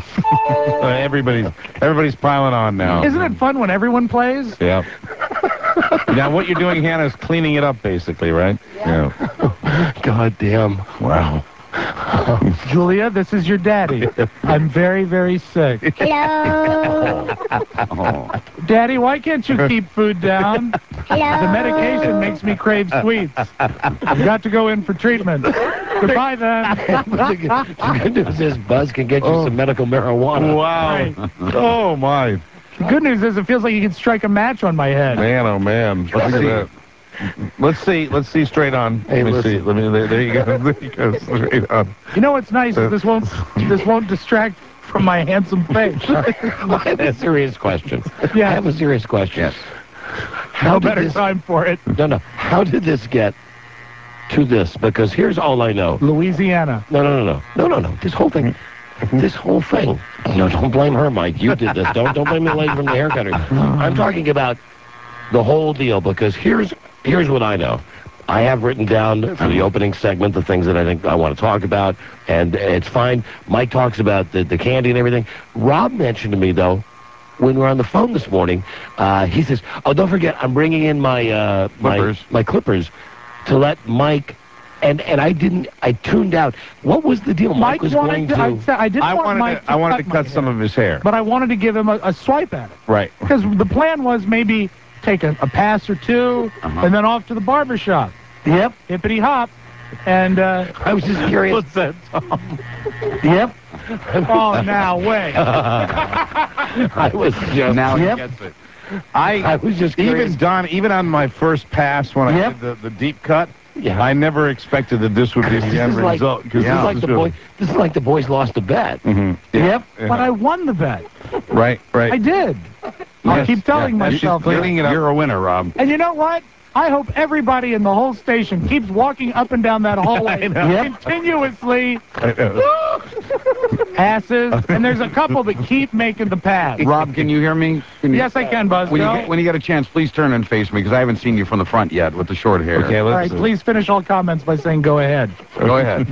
Everybody's piling on now. Isn't it fun when everyone plays? Yeah. Now what you're doing, Hannah, is cleaning it up, basically, right? Yeah. God damn. Wow. Julia, this is your daddy. I'm very, very sick. Hello. Daddy, why can't you keep food down? Hello. The medication makes me crave sweets. I've got to go in for treatment. Goodbye, then. The good news is Buzz can get you some medical marijuana. Wow. Right. Oh, my. The good news is it feels like you can strike a match on my head. Man, oh, man. Look at that. Let's see straight on. Hey, Let me see. There you go. There you go. Straight on. You know what's nice is this won't distract from my handsome face. I have a serious question. Yeah. I have a serious question. Yes. No better time for it. No. How did this get to this? Because here's all I know. Louisiana. No. This whole thing. No, don't blame her, Mike. You did this. Don't blame the lady from the hair cutter. I'm talking about the whole deal, because here's what I know. I have written down for the opening segment the things that I think I want to talk about, and it's fine. Mike talks about the candy and everything. Rob mentioned to me, though, when we were on the phone this morning, he says, oh, don't forget, I'm bringing in my my clippers to let Mike... And I tuned out. What was the deal? Mike was going to... I wanted to cut some of his hair. But I wanted to give him a swipe at it. Right. Because the plan was maybe take a pass or two, and then off to the barber shop. Yep. Hippity hop. And I was just curious. What's that, Tom? Yep. Oh, now, wait. I was just... Now he gets it. I was just even curious. Don, even on my first pass when I did the deep cut, I never expected that this would be the end result. This is like the boys lost a bet. Yep. But I won the bet. Right. I did. I'll keep telling myself that. You're a winner, Rob. And you know what? I hope everybody in the whole station keeps walking up and down that hallway continuously. Asses. And there's a couple that keep making the pass. Rob, can you hear me? Yes, I can, Buzz. When you get a chance, please turn and face me, because I haven't seen you from the front yet with the short hair. Okay, all right, please finish all comments by saying go ahead. Go ahead.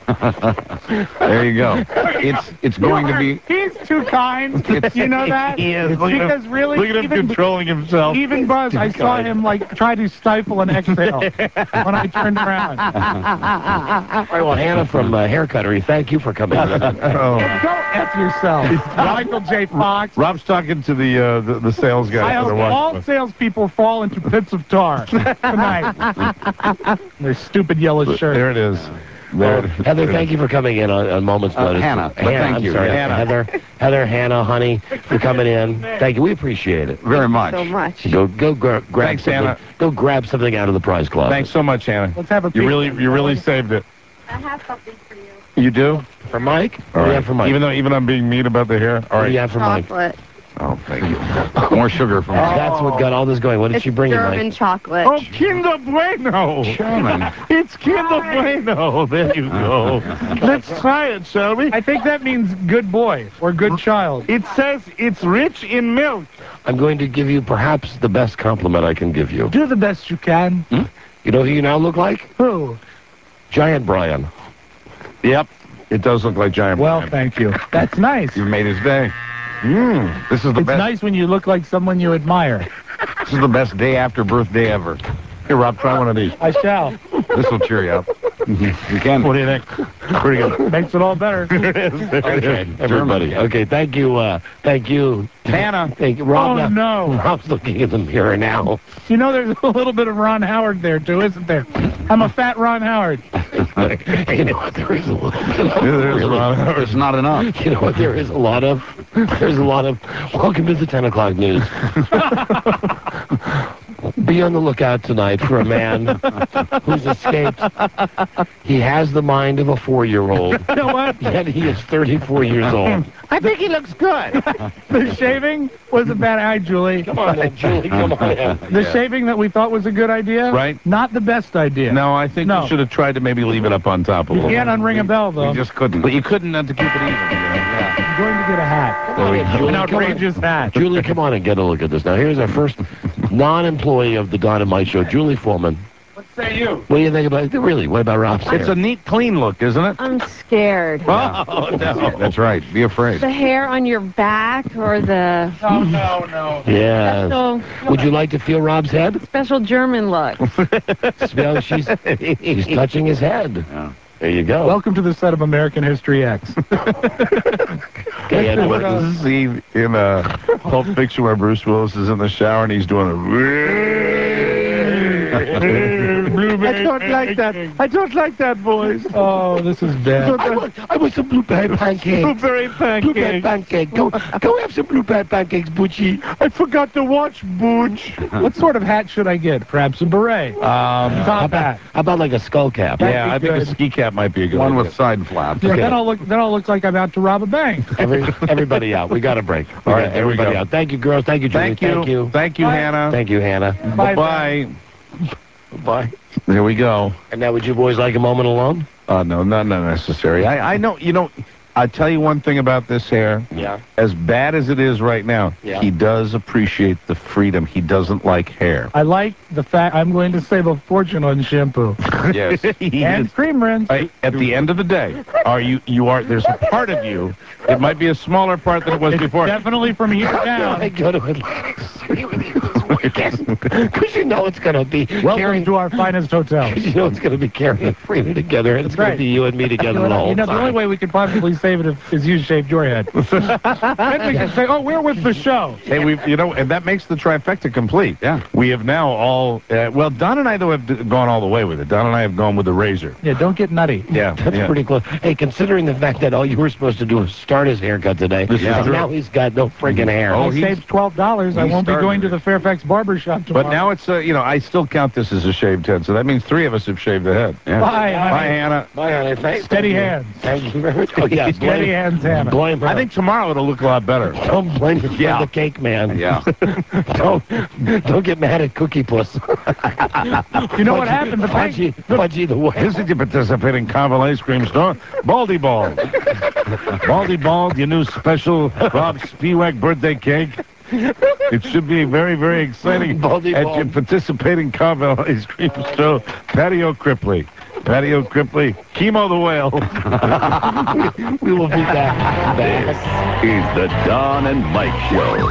There you go. It's going to be... He's too kind. You know that? He is. Because really... Look at him controlling himself. Even Buzz, I saw him, like, try to stifle an exhale when I turned around. All right, well, Hannah from Haircuttery, thank you for coming in. Go F yourself. Michael J. Fox. Rob's talking to the sales guy. I hope all salespeople fall into pits of tar tonight. Their stupid yellow shirt. There it is. Heather, thank you for coming in on Moment's Notice. Hannah, thank you. Sorry, Hannah. Heather, Hannah, honey, for coming in. Thank you. We appreciate it very much. So much. Go grab Thanks, something. Hannah. Go grab something out of the prize closet. Thanks so much, Hannah. Let's have a You really saved it. I have something for you. You do? For Mike? All What do you right. have for Mike? Even I'm being mean about the hair. All What do right. you have for Mike? Chocolate. Oh, thank you. More sugar from Rob. That's what got all this going. What did she bring you, German Mike? chocolate. Oh, Kinder Bueno. German. It's Kinder Bueno. There you go. Let's try it, shall we? I think that means good boy or good child. It says it's rich in milk. I'm going to give you perhaps the best compliment I can give you. Do the best you can. You know who you now look like? Who? Giant Brian. Yep. It does look like Giant Well, Brian. thank you. That's nice. You've made his day. This is the It's best. nice when you look like someone you admire. This is the best day after birthday ever. Here, Rob, try one of these. I shall. This will cheer you up. You can. What do you think? Pretty good. Makes it all better. Okay, everybody. Okay, thank you, Hannah. Thank you, Rob. Oh, no. Rob's looking in the mirror now. You know, there's a little bit of Ron Howard there, too, isn't there? I'm a fat Ron Howard. You know what? There is a little bit of. There's a lot of It's not enough. You know what? There is a lot of. There's a lot of. Welcome to the 10 o'clock news. Be on the lookout tonight for a man who's escaped. He has the mind of a 4-year-old. You know what? Yet he is 34 years old. I think he looks good. The shaving was a bad idea, Julie. Come on, now, Julie. Come on. The shaving that we thought was a good idea, Right. Not the best idea. No, I think No. you should have tried to maybe leave it up on top a You little. can't unring a bell, though. You just couldn't. But you couldn't to keep it even. I'm going to get a hat. Julie, An outrageous hat. Julie, come on and get a look at this. Now, here's our first non-employee of the Don and Mike Show, Julie Foreman. What say you? What do you think about it? Really, what about Rob's hair? It's a neat, clean look, isn't it? I'm scared. Oh, no. That's right. Be afraid. The hair on your back or the Oh, no. Yeah. special, Would you like to feel Rob's head? special German look. Well, she's touching his head. Yeah. There you go. Welcome to the set of American History X. Okay, Edward. This is a scene in Pulp Fiction where Bruce Willis is in the shower and he's doing a... I don't like that. I don't like that voice. Oh, this is bad. I want some blueberry pancakes. Blueberry Blueberry pancakes. pancake. Go have some blueberry pancakes, Butchie. I forgot to watch Booch. What sort of hat should I get? Perhaps a beret. Top hat. How about like a skull cap? Yeah, I think a ski cap might be a good One idea. with side flaps. Yeah, Okay. then I'll look like I'm out to rob a bank. Everybody out. We got a break. All right, there we everybody go. out. Thank you, girls. Thank you, Julie. Thank you. Thank you, Bye. Hannah. Thank you, Hannah. Bye. Bye-bye. Bye. There we go. And now, would you boys like a moment alone? No, not necessary. I know, I tell you one thing about this hair. Yeah. As bad as it is right now, Yeah. he does appreciate the freedom. He doesn't like hair. I like the fact I'm going to save a fortune on shampoo Yes. and cream rinse. At the end of the day, there's a part of you, it might be a smaller part than it was before. Definitely from here down. I go to Atlantic City with you this week. Because you know it's going to be Welcome to our finest hotel. You know it's going to be Carrie and Frida together, and it's going to be you and me together the whole the only way we could possibly save it is you shaved your head. Then we can say, oh, we're with the show. Hey, and that makes the trifecta complete. Yeah. We have now all, well, Don and I, though, have gone all the way with it. Don and I have gone with the razor. Yeah, don't get nutty. Yeah. That's pretty close. Hey, considering the fact that all you were supposed to do was start his haircut today, and now he's got no friggin' hair. I saved $12. I won't be going to the Fairfax barber shop tomorrow. But now it's, I still count this as a shaved head, so that means 3 of us have shaved the head. Yeah. Bye, Hannah. Bye, honey. Steady hands. Thank you very much. Oh, yeah. Steady hands, Hannah. Blame her. I think tomorrow it'll look a lot better. Don't blame your friend the cake man. Yeah. Don't get mad at Cookie Puss. You know what happened? Pudgy the way. Visit your participating Carvel ice cream store, Baldy Bald. Baldy Bald, your new special Rob Spiewak birthday cake. It should be very, very exciting at your participating Carvel ice cream store, Patio Cripley. Patio Cripley, Chemo the Whale. We will be back. This is the Don and Mike Show.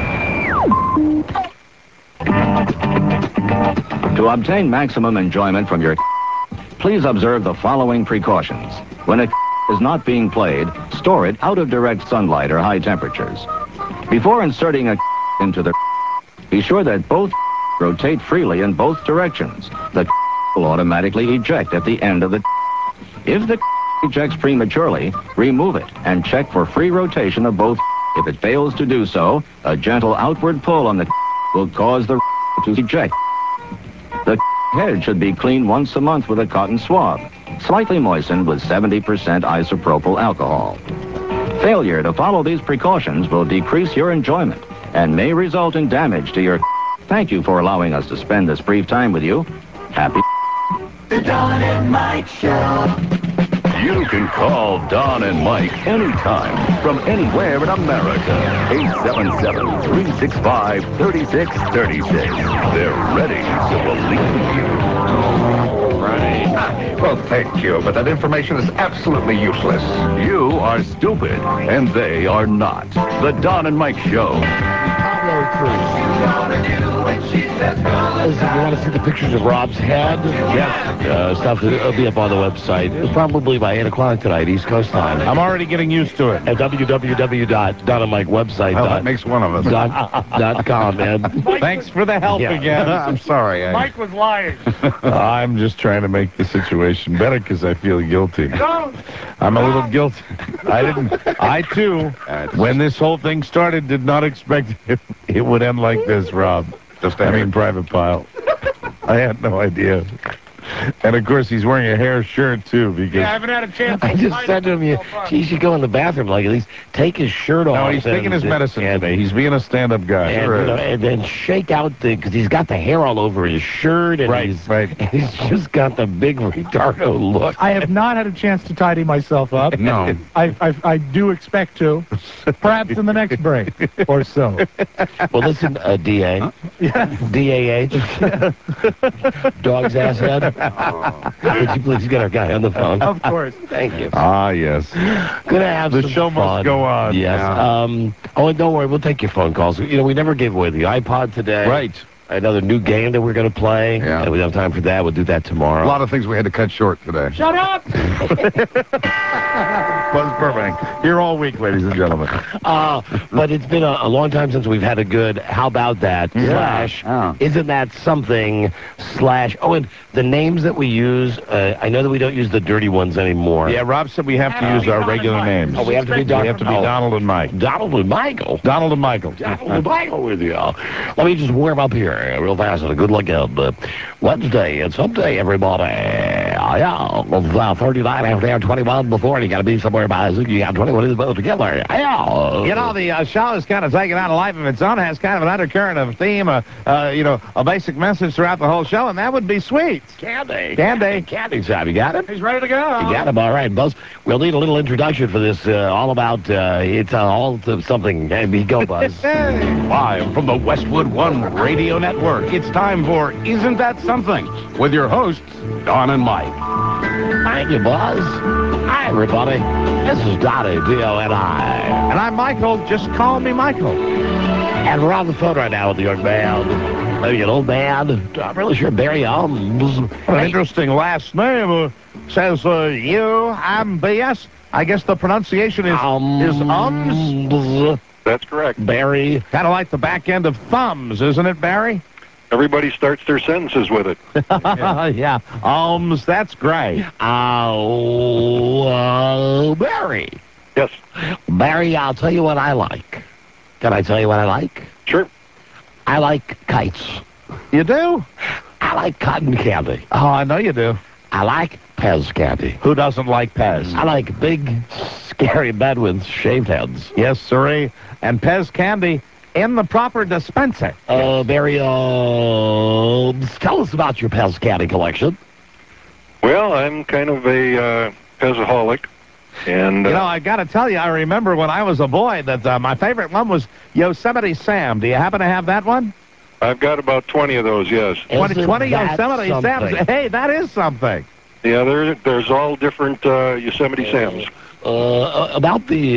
To obtain maximum enjoyment from your please observe the following precautions. When a is not being played, store it out of direct sunlight or high temperatures. Before inserting a into the be sure that both rotate freely in both directions. The will automatically eject at the end of the If the ejects prematurely, remove it and check for free rotation of both. If it fails to do so, a gentle outward pull on the will cause the to eject. The head should be cleaned once a month with a cotton swab, slightly moistened with 70% isopropyl alcohol. Failure to follow these precautions will decrease your enjoyment and may result in damage to your. Thank you for allowing us to spend this brief time with you. Happy. The Don and Mike Show. You can call Don and Mike anytime from anywhere in America. 877-365-3636. They're ready to believe you. Right. Well, thank you, but that information is absolutely useless. You are stupid, and they are not. The Don and Mike Show. Listen, you want to see the pictures of Rob's head? Yes. Stuff will be up on the website. Probably by 8 o'clock tonight, East Coast time. I'm already getting used to it. At www.donandmikewebsite. Well, that makes one of us. .com, man. Thanks for the help again. I'm sorry. Mike was lying. I'm just trying to make the situation better because I feel guilty. I'm a little guilty. I too, when this whole thing started, did not expect it would end like this, Rob. Private Pile. I had no idea. And, of course, he's wearing a hair shirt, too, because... Yeah, I haven't had a chance to... I just said to him, he should go in the bathroom, like, at least take his shirt off. No, he's taking his medicine today. He's being a stand-up guy. And then shake out because he's got the hair all over his shirt, and he's just got the big retardo look. I have not had a chance to tidy myself up. No. I do expect to. Perhaps in the next break or so. Well, listen, DA. Huh? DAH. Dog's ass head. Would you please get our guy on the phone? Of course. Thank you. Ah, yes. Gonna have the some show fun. Must go on. Yes. Yeah. And don't worry, we'll take your phone calls. We never gave away the iPod today. Right. Another new game that we're going to play. Yeah. And we don't have time for that. We'll do that tomorrow. A lot of things we had to cut short today. Shut up! Buzz Burbank. Here all week, ladies and gentlemen. But it's been a long time since we've had a good how about that / isn't that something / and the names that we use, I know that we don't use the dirty ones anymore. Yeah, Rob said we have to use our regular names. Oh, we have to be Donald and Mike. Donald and Michael. Donald and Michael. Donald and Michael with you. Let me just warm up here real fast and a good look at Wednesday. It's someday, everybody. Yeah, 39 after 21 before, and you got to be somewhere by you got 21 of those together. Yeah. The show is kind of taking on a life of its own. It has kind of an undercurrent of theme, a basic message throughout the whole show, and that would be sweet. Candy time. You got it? He's ready to go. You got him. All right, Buzz. We'll need a little introduction for this. All about it's all something. Hey, go, Buzz. Live from the Westwood One Radio Network, it's time for Isn't That Something? With your hosts, Don and Mike. Thank you, Buzz. Hi, everybody. This is Donnie, D-O-N-I. And I'm Michael. Just call me Michael. And we're on the phone right now with the young man. Maybe an old man. I'm really sure Barry Alms. What an interesting last name. Says UMBS. I guess the pronunciation is Ums. That's correct. Barry. Kind of like the back end of thumbs, isn't it, Barry? Everybody starts their sentences with it. Yeah. That's great. Barry. Yes. Barry, I'll tell you what I like. Can I tell you what I like? Sure. I like kites. You do? I like cotton candy. Oh, I know you do. I like Pez candy. Who doesn't like Pez? I like big, scary men with shaved heads. Yes, sirree. And Pez candy in the proper dispenser. Barry, tell us about your Pez candy collection. Well, I'm kind of a Pezaholic. And, I got to tell you, I remember when I was a boy that my favorite one was Yosemite Sam. Do you happen to have that one? I've got about 20 of those, yes. 20 Yosemite Sams. Hey, that is something. Yeah, there's all different Yosemite Sams. About the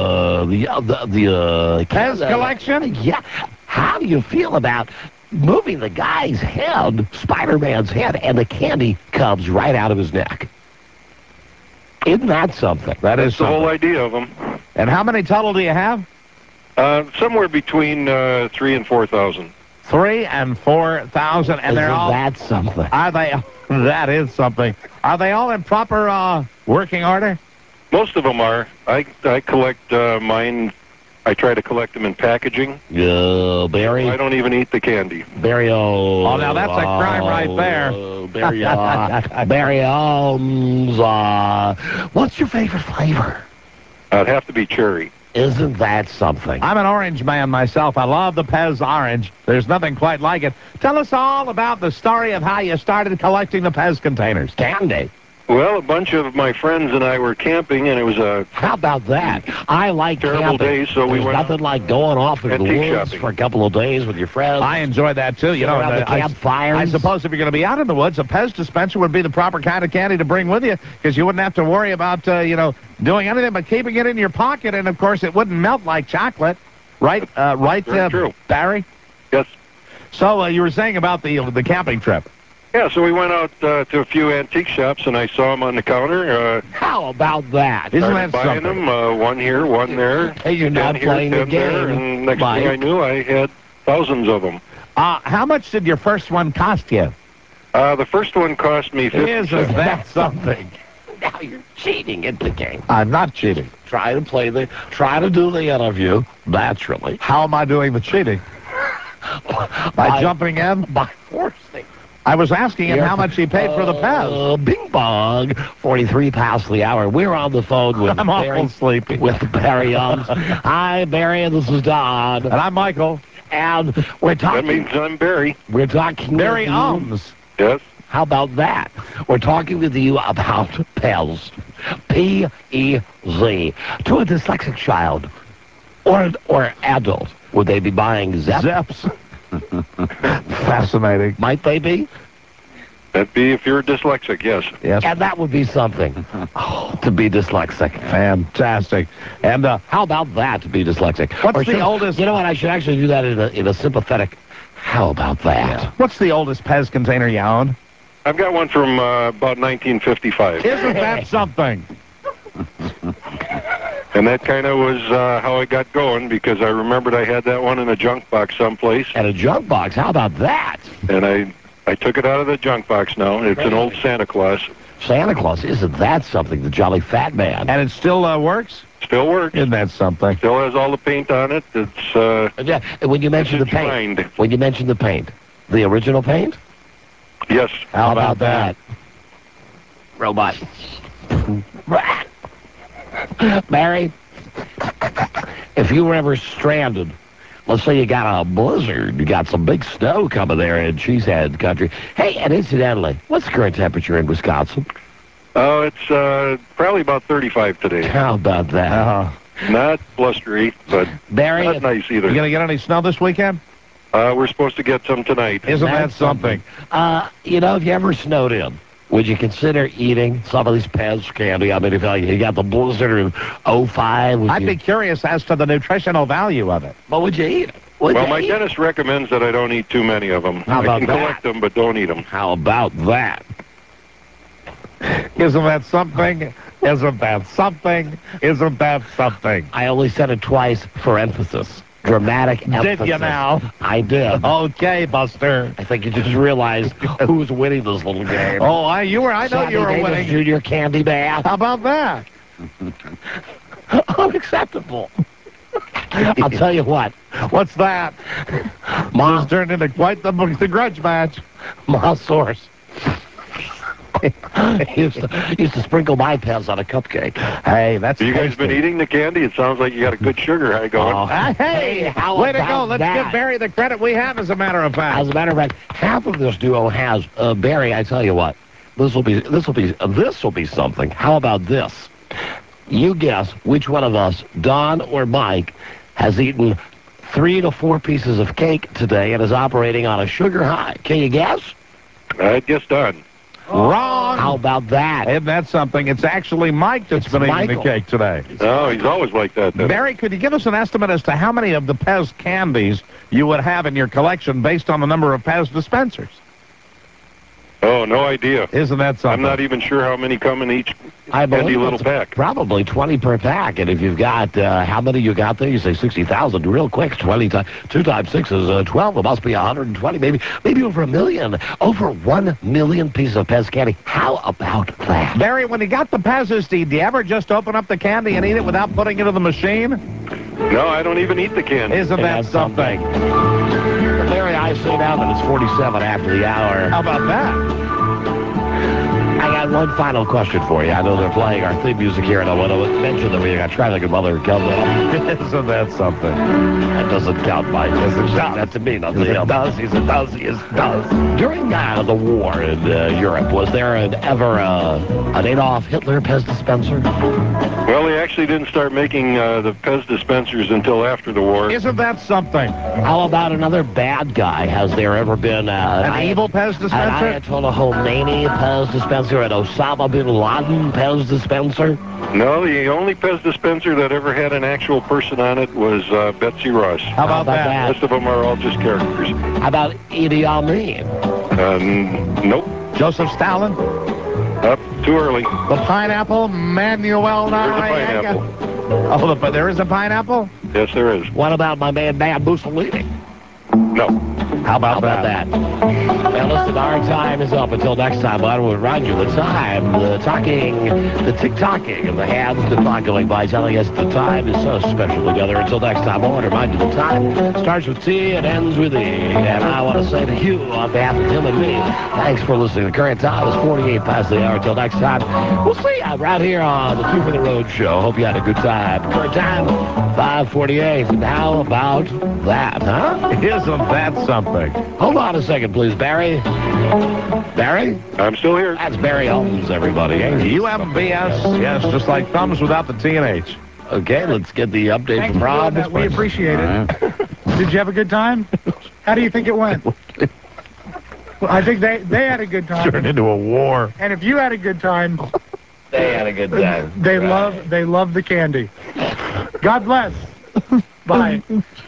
Pez collection? Yeah. How do you feel about moving the guy's head, Spider-Man's head, and the candy comes right out of his neck? Isn't that something? That's the whole idea of them. And how many total do you have? Somewhere between 3,000 and 4,000. 3,000 and 4,000, and they're all. That's something. Are they? That is something. Are they all in proper working order? Most of them are. I collect mine. I try to collect them in packaging. Barry. I don't even eat the candy. Barry. Oh, now that's a crime right there. Barry. Barry. What's your favorite flavor? It'd have to be cherry. Isn't that something? I'm an orange man myself. I love the Pez orange. There's nothing quite like it. Tell us all about the story of how you started collecting the Pez containers. Candy. Well, a bunch of my friends and I were camping, and it was a... How about that? I like terrible camping. day, so we went nothing like going off in the woods shopping for a couple of days with your friends. I enjoy that, too. Around the campfires. I suppose if you're going to be out in the woods, a Pez dispenser would be the proper kind of candy to bring with you, because you wouldn't have to worry about, doing anything but keeping it in your pocket, and, of course, it wouldn't melt like chocolate. Right? True. Barry? Yes. So you were saying about the camping trip. Yeah, so we went out to a few antique shops, and I saw them on the counter. How about that? Isn't that buying something? them, one here, one there. Hey, you're not playing the game. There, and next thing I knew, I had thousands of them. How much did your first one cost you? The first one cost me 50 cents. Isn't that something? Now you're cheating at the game. I'm not cheating. Try to do the interview naturally. How am I doing the cheating? By jumping in? By forcing. I was asking him how much he paid for the Pez. Bing bong, 43 past the hour. We're on the phone with I'm awful sleepy. With Barry Young. Hi, Barry. This is Don. And I'm Michael. And we're talking. That means I'm Barry. We're talking. Barry Ums. Yes. How about that? We're talking with you about Pez. P-E-Z. To a dyslexic child or adult, would they be buying Zeps? Fascinating. Might they be? That'd be if you're dyslexic, yes. Yes. And that would be something to be dyslexic. Fantastic. And how about that, to be dyslexic? What's the oldest? You know what? I should actually do that in a sympathetic. How about that? Yeah. What's the oldest Pez container you own? I've got one from about 1955. Isn't that something? And that kind of was how I got going, because I remembered I had that one in a junk box someplace. At a junk box? How about that? And I took it out of the junk box now. It's an old Santa Claus. Santa Claus? Isn't that something? The Jolly Fat Man. And it still works? Still works. Isn't that something? Still has all the paint on it. It's yeah. When you mentioned the paint. When you mentioned the paint. The original paint? Yes. How about that? Robot. Barry, if you were ever stranded, let's say you got a blizzard, you got some big snow coming there in Cheesehead country. Hey, and incidentally, what's the current temperature in Wisconsin? Oh, it's probably about 35 today. How about that? Not blustery, but Barry, not nice either. You gonna get any snow this weekend? We're supposed to get some tonight. Isn't that something? If you ever snowed in, would you consider eating some of these Pez candy? I mean, if you got the blizzard in 05... I'd be curious as to the nutritional value of it. But would you eat it? Well, my dentist recommends that I don't eat too many of them. How I about can collect them, but don't eat them. How about that? Isn't that something? Isn't that something? Isn't that something? I only said it twice for emphasis. Dramatic emphasis. Did you now? I did. Okay, Buster. I think you just realized who's winning this little game. Oh, I know you were Davis winning. Jr. Candy Man. How about that? Unacceptable. I'll tell you what. What's that? Mom's turned into quite the grudge match. My source. used to sprinkle my pens on a cupcake. Hey, that's Have you guys been eating the candy? It sounds like you got a good sugar high going. Hey, way to go. Let's give Barry the credit we have, as a matter of fact. As a matter of fact, half of this duo has Barry. I tell you what, this will be something. How about this? You guess which one of us, Don or Mike, has eaten 3 to 4 pieces of cake today and is operating on a sugar high. Can you guess? I guess Don. Wrong. How about that? Isn't that something? It's actually Mike that's been eating the cake today. Oh, he's always like that, then. Barry, could you give us an estimate as to how many of the Pez candies you would have in your collection based on the number of Pez dispensers? Oh, no idea. Isn't that something? I'm not even sure how many come in each I candy little pack. Probably 20 per pack. And if you've got, how many you got there? You say 60,000 real quick. 20 times, 2 times 6 is 12. It must be 120, maybe over 1 million. Over 1 million pieces of Pez candy. How about that? Barry, when you got the Pez's, do you ever just open up the candy and eat it without putting it in the machine? No, I don't even eat the candy. Isn't that something? Larry, I say now that it's 47 after the hour. How about that? I got one final question for you. I know they're playing our theme music here, and I want to mention that we got Traffic and Mother Countdown. Isn't that something? That doesn't count, Mike. That to me, not to him. It does. It does. It does. During the war in Europe, was there ever an Adolf Hitler Pez dispenser? Well, they actually didn't start making the Pez dispensers until after the war. Isn't that something? How about another bad guy? Has there ever been an evil Pez dispenser? An Ayatollah Khomeini Pez dispenser? An Osama bin Laden Pez dispenser? No, the only Pez dispenser that ever had an actual person on it was Betsy Ross. How about that? The rest of them are all just characters. How about Idi Amin? Nope. Joseph Stalin? Up too early. The pineapple, Manuel Noriega. There's a pineapple. Oh, but there is a pineapple? Yes, there is. What about my man, Mussolini? No. How about that? Well, listen, our time is up. Until next time, I will remind you the time, the tick-tocking of the hands, the clock going by, telling us the time is so special together. Until next time, I want to remind you the time starts with T and ends with E. And I want to say to you, on behalf of him and me, thanks for listening. The current time is 48 past the hour. Until next time, we'll see you right here on the Two for the Road show. Hope you had a good time. Current time, 5:48. And how about that, huh? Isn't that something? Hold on a second, please, Barry. Barry? I'm still here. That's Barry Holmes, everybody. UMBS, yes, just like thumbs without the T and H. Okay, let's get the update from Rob. We appreciate it. Did you have a good time? How do you think it went? Well, I think they had a good time. Turned into a war. And if you had a good time, they had a good time. They love the candy. God bless. Bye.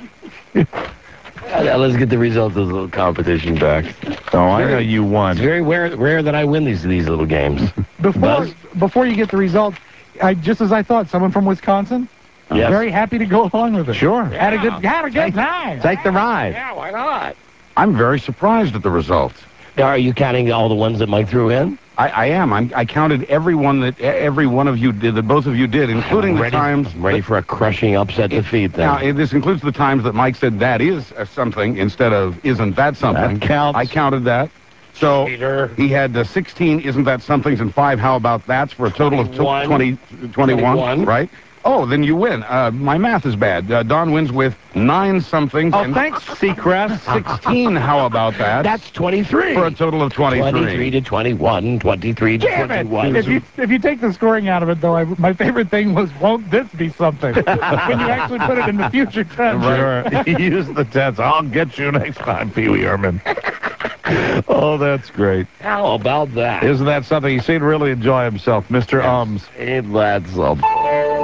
Now let's get the results of the little competition back. Oh, I know you won. It's very rare that I win these little games. Before you get the results, just as I thought, someone from Wisconsin. Yes. Very happy to go along with it. Sure. Had a good time. Take the ride. Yeah, why not? I'm very surprised at the results. Now, are you counting all the ones that Mike threw in? I am. I counted every one of you did, that both of you did, including the times. I'm ready for a crushing upset defeat then. Now, this includes the times that Mike said that is something instead of isn't that something. That counts. I counted that. So he had 16 isn't that somethings and 5 how about that's for a total of 21, right? Oh, then you win. My math is bad. Don wins with 9 somethings. Oh, thanks, Seacrest. 16, how about that? That's 23. For a total of 23. 23 to 21, 23 to 21. If you take the scoring out of it, though, my favorite thing was, won't this be something? When you actually put it in the future tense. Sure. Use the tense. I'll get you next time, Pee-wee Herman. Oh, that's great. How about that? Isn't that something? He seemed to really enjoy himself, Mr. Ums. Ain't that something?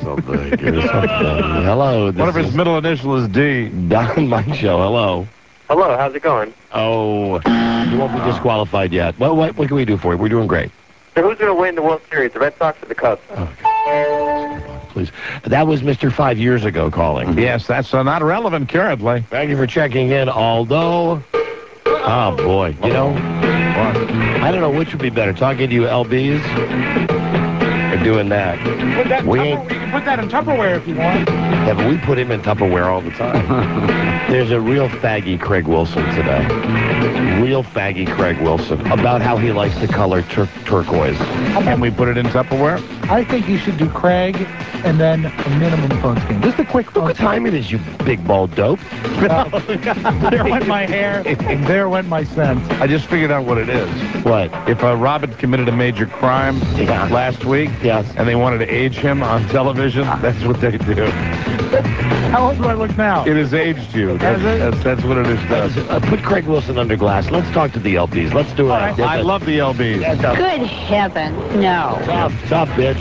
something. You're something. Hello. What if his middle initial is D? Don Mike Show. Hello. Hello, how's it going? Oh, you won't be disqualified yet. Well, what can we do for you? We're doing great. So who's going to win the World Series, the Red Sox or the Cubs? Please. That was Mr. 5 years ago calling. Yes, that's not relevant currently. Thank you for checking in, although... Oh, boy. You know, I don't know which would be better, talking to you LBs or doing that. You can put that in Tupperware if you want. Yeah, but we put him in Tupperware all the time. There's a real faggy Craig Wilson today. Real faggy Craig Wilson about how he likes the color turquoise. Can we put it in Tupperware? I think you should do Craig and then a minimum phone screen. Just a quick phone What time it is, you big bald dope? There went my hair, and there went my sense. I just figured out what it is. What? If Robin committed a major crime last week, and they wanted to age him on television, that's what they do. How old do I look now? It has aged you. That's what it has done. Put Craig Wilson under glass. Let's talk to the LBs. Let's do it. I love the LBs. Good heavens, no. Tough, bitch.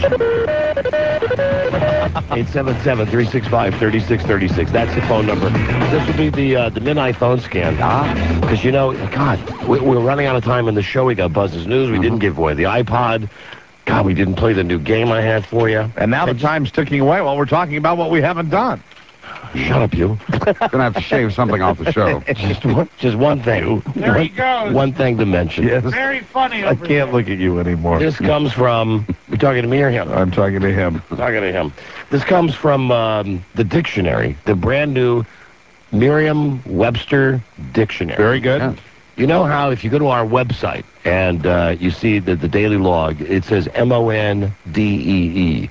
877-365-3636. That's the phone number. This will be the midnight phone scan. Because, you know, God, we're running out of time in the show. We got Buzz's News. We didn't give away the iPod. God, we didn't play the new game I had for you. And now the time's ticking away while we're talking about what we haven't done. Shut up, you. Gonna have to shave something off the show. Just one thing. There he goes. One thing to mention. Yes. Very funny. I can't look at you anymore. This comes from... You're talking to me or him? I'm talking to him. Talking to him. This comes from the dictionary, the brand new Merriam-Webster dictionary. Very good. Yeah. You know how if you go to our website and you see the daily log, it says MONDEE.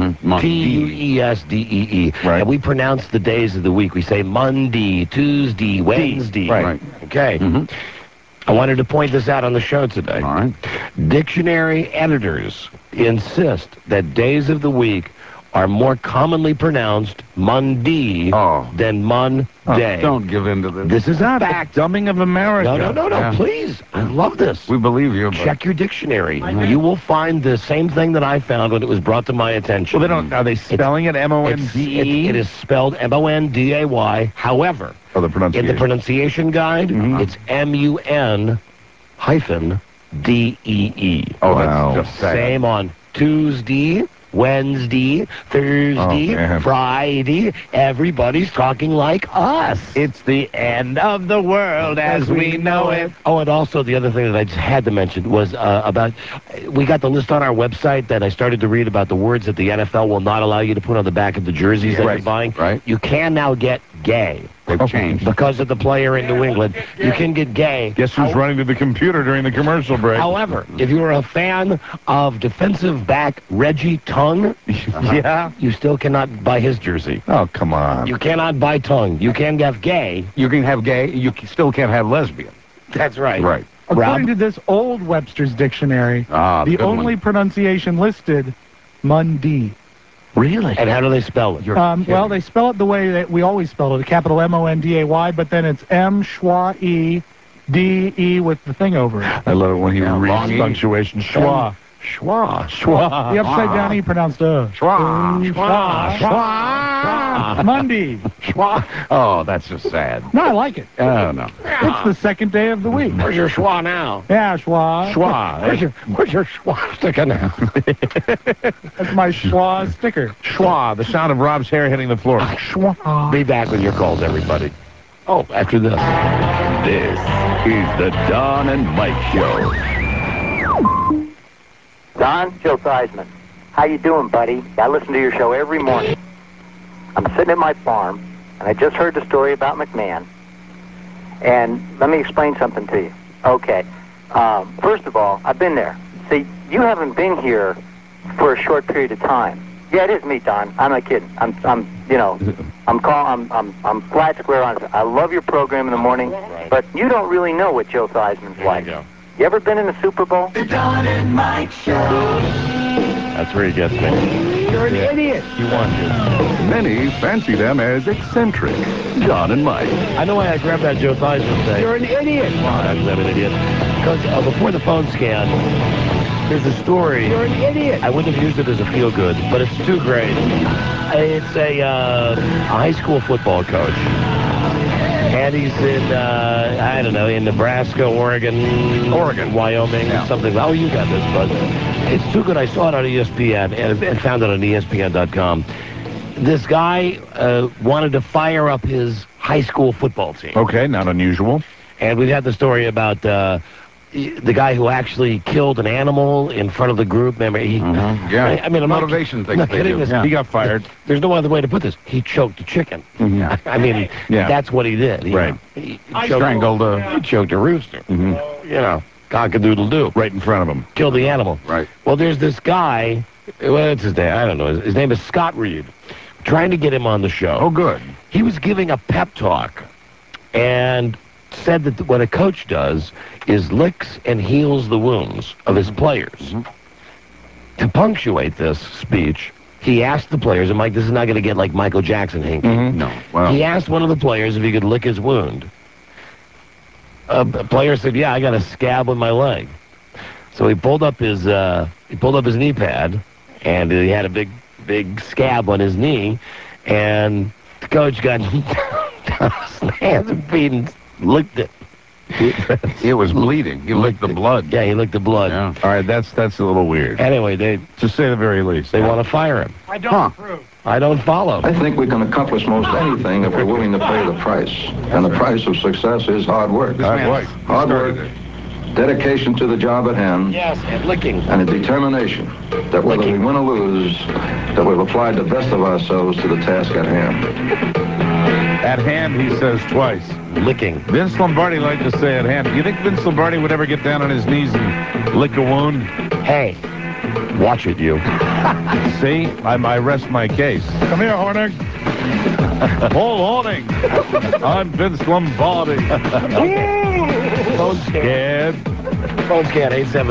TUESDEE. Right. And we pronounce the days of the week. We say Monday, Tuesday, Wednesday. Right. Okay. I wanted to point this out on the show today. All right. Dictionary editors insist that days of the week are more commonly pronounced Monday than Monday. Don't give in to this. This is a fact. Dumbing of America. No, Yeah. please. I love this. We believe you. But Check your dictionary. You will find the same thing that I found when it was brought to my attention. Well, are they spelling it M-O-N-D-E? It is spelled M-O-N-D-A-Y. However, the pronunciation. in the pronunciation guide, it's M-U-N-D-E-E. Oh, wow. that's just sad. Same on Tuesday, Wednesday, Thursday, Friday. Everybody's talking like us. It's the end of the world as we know it. Oh, and also the other thing that I just had to mention was about, we got the list on our website that I started to read about the words that the NFL will not allow you to put on the back of the jerseys that you're buying. Right. You can now get gay. They've changed. Because of the player in New England. You can get gay. Guess who's running to the computer during the commercial break? However, if you're a fan of defensive back Reggie Tongue, you still cannot buy his jersey. Oh, come on. You cannot buy Tongue. You can have gay. You can have gay. You still can't have lesbian. That's right. Right. According to this old Webster's dictionary, the only pronunciation listed, Monday. Really? And how do they spell it? Well, they spell it the way that we always spell it, a capital M-O-N-D-A-Y, but then it's M-Schwa-E-D-E with the thing over it. I love it when he reads punctuation. Schwa. Schwa. Schwa. The upside down E pronounced Schwa. Schwa. Schwa. Monday. Schwa. Oh, that's just sad. No, I like it. Oh, no. It's the second day of the week. Where's your schwa now? Yeah, schwa. Schwa. Where's your schwa sticker now? That's my schwa sticker. Schwa, the sound of Rob's hair hitting the floor. Schwa. Be back with your calls, everybody. Oh, after this. This is the Don and Mike Show. Don, Joe Theismann. How you doing, buddy? I listen to your show every morning. I'm sitting at my farm, and I just heard the story about McMahon. And let me explain something to you. Okay. First of all, I've been there. See, you haven't been here for a short period of time. Yeah, it is me, Don. I'm not kidding. I'm flat square honest. I love your program in the morning, but you don't really know what Joe Theismann's like. You ever been in the Super Bowl? The Don and Mike Show. That's where he gets me. You're an idiot. You want to. Many fancy them as eccentric. Don and Mike. I know why I grabbed that Joe Theismann thing. You're an idiot. Why? I'm an idiot. Because before the phone scan, There's a story. You're an idiot. I wouldn't have used it as a feel-good, but it's too great. It's a high school football coach. And he's in, I don't know, in Nebraska, Oregon, Wyoming, something. Oh, you got this, bud. It's too good. I saw it on ESPN and found it on ESPN.com. This guy wanted to fire up his high school football team. Okay, not unusual. And we've had the story about the guy who actually killed an animal in front of the group. Remember, Yeah, I mean, I'm motivation thing. He got fired. There's no other way to put this. He choked a chicken. I mean, that's what he did. He strangled He choked a rooster. You know, cock-a-doodle-doo. Right in front of him. Killed the animal. Right. Well, there's this guy. What's his name? I don't know. His name is Scott Reed. Trying to get him on the show. Oh, good. He was giving a pep talk and said that what a coach does is licks and heals the wounds of his players. To punctuate this speech, he asked the players, and Mike, this is not going to get like Michael Jackson hinky. No. Well. He asked one of the players if he could lick his wound. A player said, "Yeah, I got a scab on my leg." So he pulled up his knee pad, and he had a big scab on his knee, and the coach got down his hands and feet and licked it. It was bleeding. He licked the blood. Yeah, he licked the blood. Yeah. All right, that's a little weird. Anyway, to say the very least, they want to fire him. I don't approve. I don't follow. I think we can accomplish most anything if we're willing to pay the price. And the price of success is hard work. Hard work, dedication to the job at hand. Yes, and licking. And a determination that whether we win or lose, that we've applied the best of ourselves to the task at hand. At hand, he says twice. Licking. Vince Lombardi liked to say at hand. Do you think Vince Lombardi would ever get down on his knees and lick a wound? Hey, watch it, you. See? I rest my case. Come here, Hornig. Paul Hornig. I'm Vince Lombardi. Phone scan. Phone scan,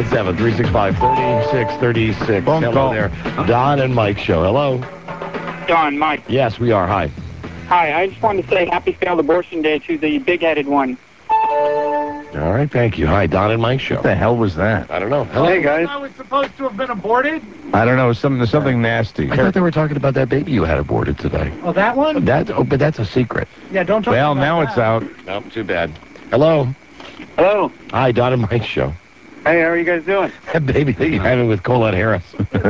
877-365-3636. Phone Hello call. there. Don and Mike show. Hello. Don, Mike. Yes, we are. Hi. Hi, I just wanted to say happy failed abortion day to the big-headed one. All right, thank you. Hi, Don and Mike show. What the hell was that? I don't know. Hello. Hey, guys. I was supposed to have been aborted? I don't know. Something nasty. I thought they were talking about that baby you had aborted today. Oh, that one? But that's a secret. Yeah, don't talk Well, about now that. it's out. No, too bad. Hello. Hello. Hi, Don and Mike show. Hey, how are you guys doing? That baby that you're having with Colette Harris.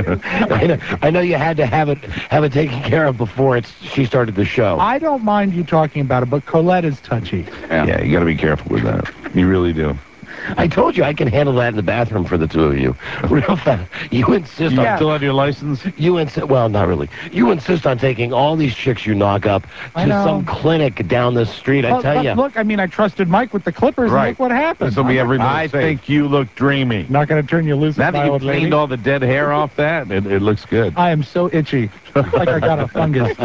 I know you had to have it taken care of before she started the show. I don't mind you talking about it, but Colette is touchy. Yeah, you got to be careful with that. You really do. I told you I can handle that in the bathroom for the two of you. Real fast. You insist on... Still have your license? You insist... Well, not really. You insist on taking all these chicks you knock up to some clinic down the street. I tell you. Look, I mean, I trusted Mike with the clippers, and look what happened. This will be every minute. I think you look dreamy. Not going to turn you loose. Now that you've cleaned all the dead hair off that, it looks good. I am so itchy. Like I got a fungus.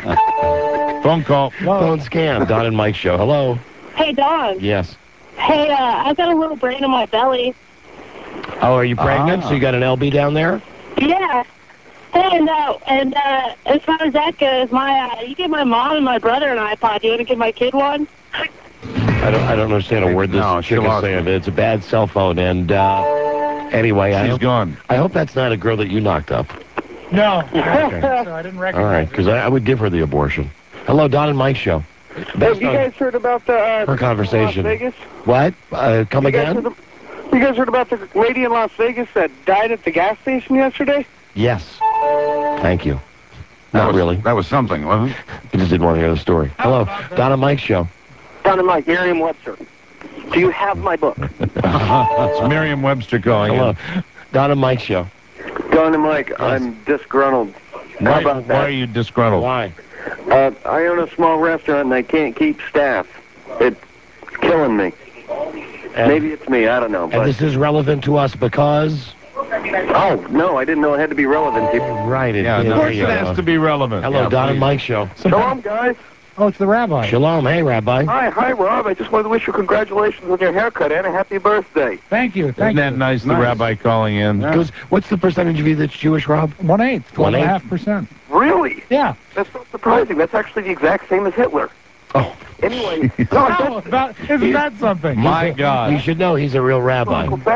Phone call. Phone scam. Don and Mike show. Hello. Hey, Don. Yes. Hey, I've got a little brain in my belly. Oh, are you pregnant? So you got an LB down there? Yeah. Hey, and as far as that goes, you give my mom and my brother an iPod. You want to give my kid one? I don't understand a word this chick is saying. It's a bad cell phone, and anyway, she's gone. I hope that's not a girl that you knocked up. No. Okay. So I didn't recognize All right, because I would give her the abortion. Hello, Don and Mike show. Have you guys heard about the her conversation? Las Vegas? What? Come again? You guys heard about the lady in Las Vegas that died at the gas station yesterday? Yes. Thank you. Not really. That was something, wasn't it? I just didn't want to hear the story. Hello, Don and Mike show. Don and Mike, Merriam-Webster. Do you have my book? It's Merriam-Webster calling. Hello, Don and Mike show. Don and Mike, I'm disgruntled. How about that? Why are you disgruntled? Why? I own a small restaurant and I can't keep staff. It's killing me. Maybe it's me, I don't know. And this is relevant to us because... Oh, no, I didn't know it had to be relevant to you. Right. Of course it has to be relevant. Hello, Don and Mike show. Shalom, guys. Oh, it's the rabbi. Shalom. Hey, Rabbi. Hi, Rob. I just wanted to wish you congratulations on your haircut and a happy birthday. Thank you. Isn't that nice, the rabbi calling in? What's the percentage of you that's Jewish, Rob? 1/8, 12.5%. Really? Yeah. That's not surprising. That's actually the exact same as Hitler. Oh. Anyway. Isn't that something? My God. You should know he's a real rabbi. In fact,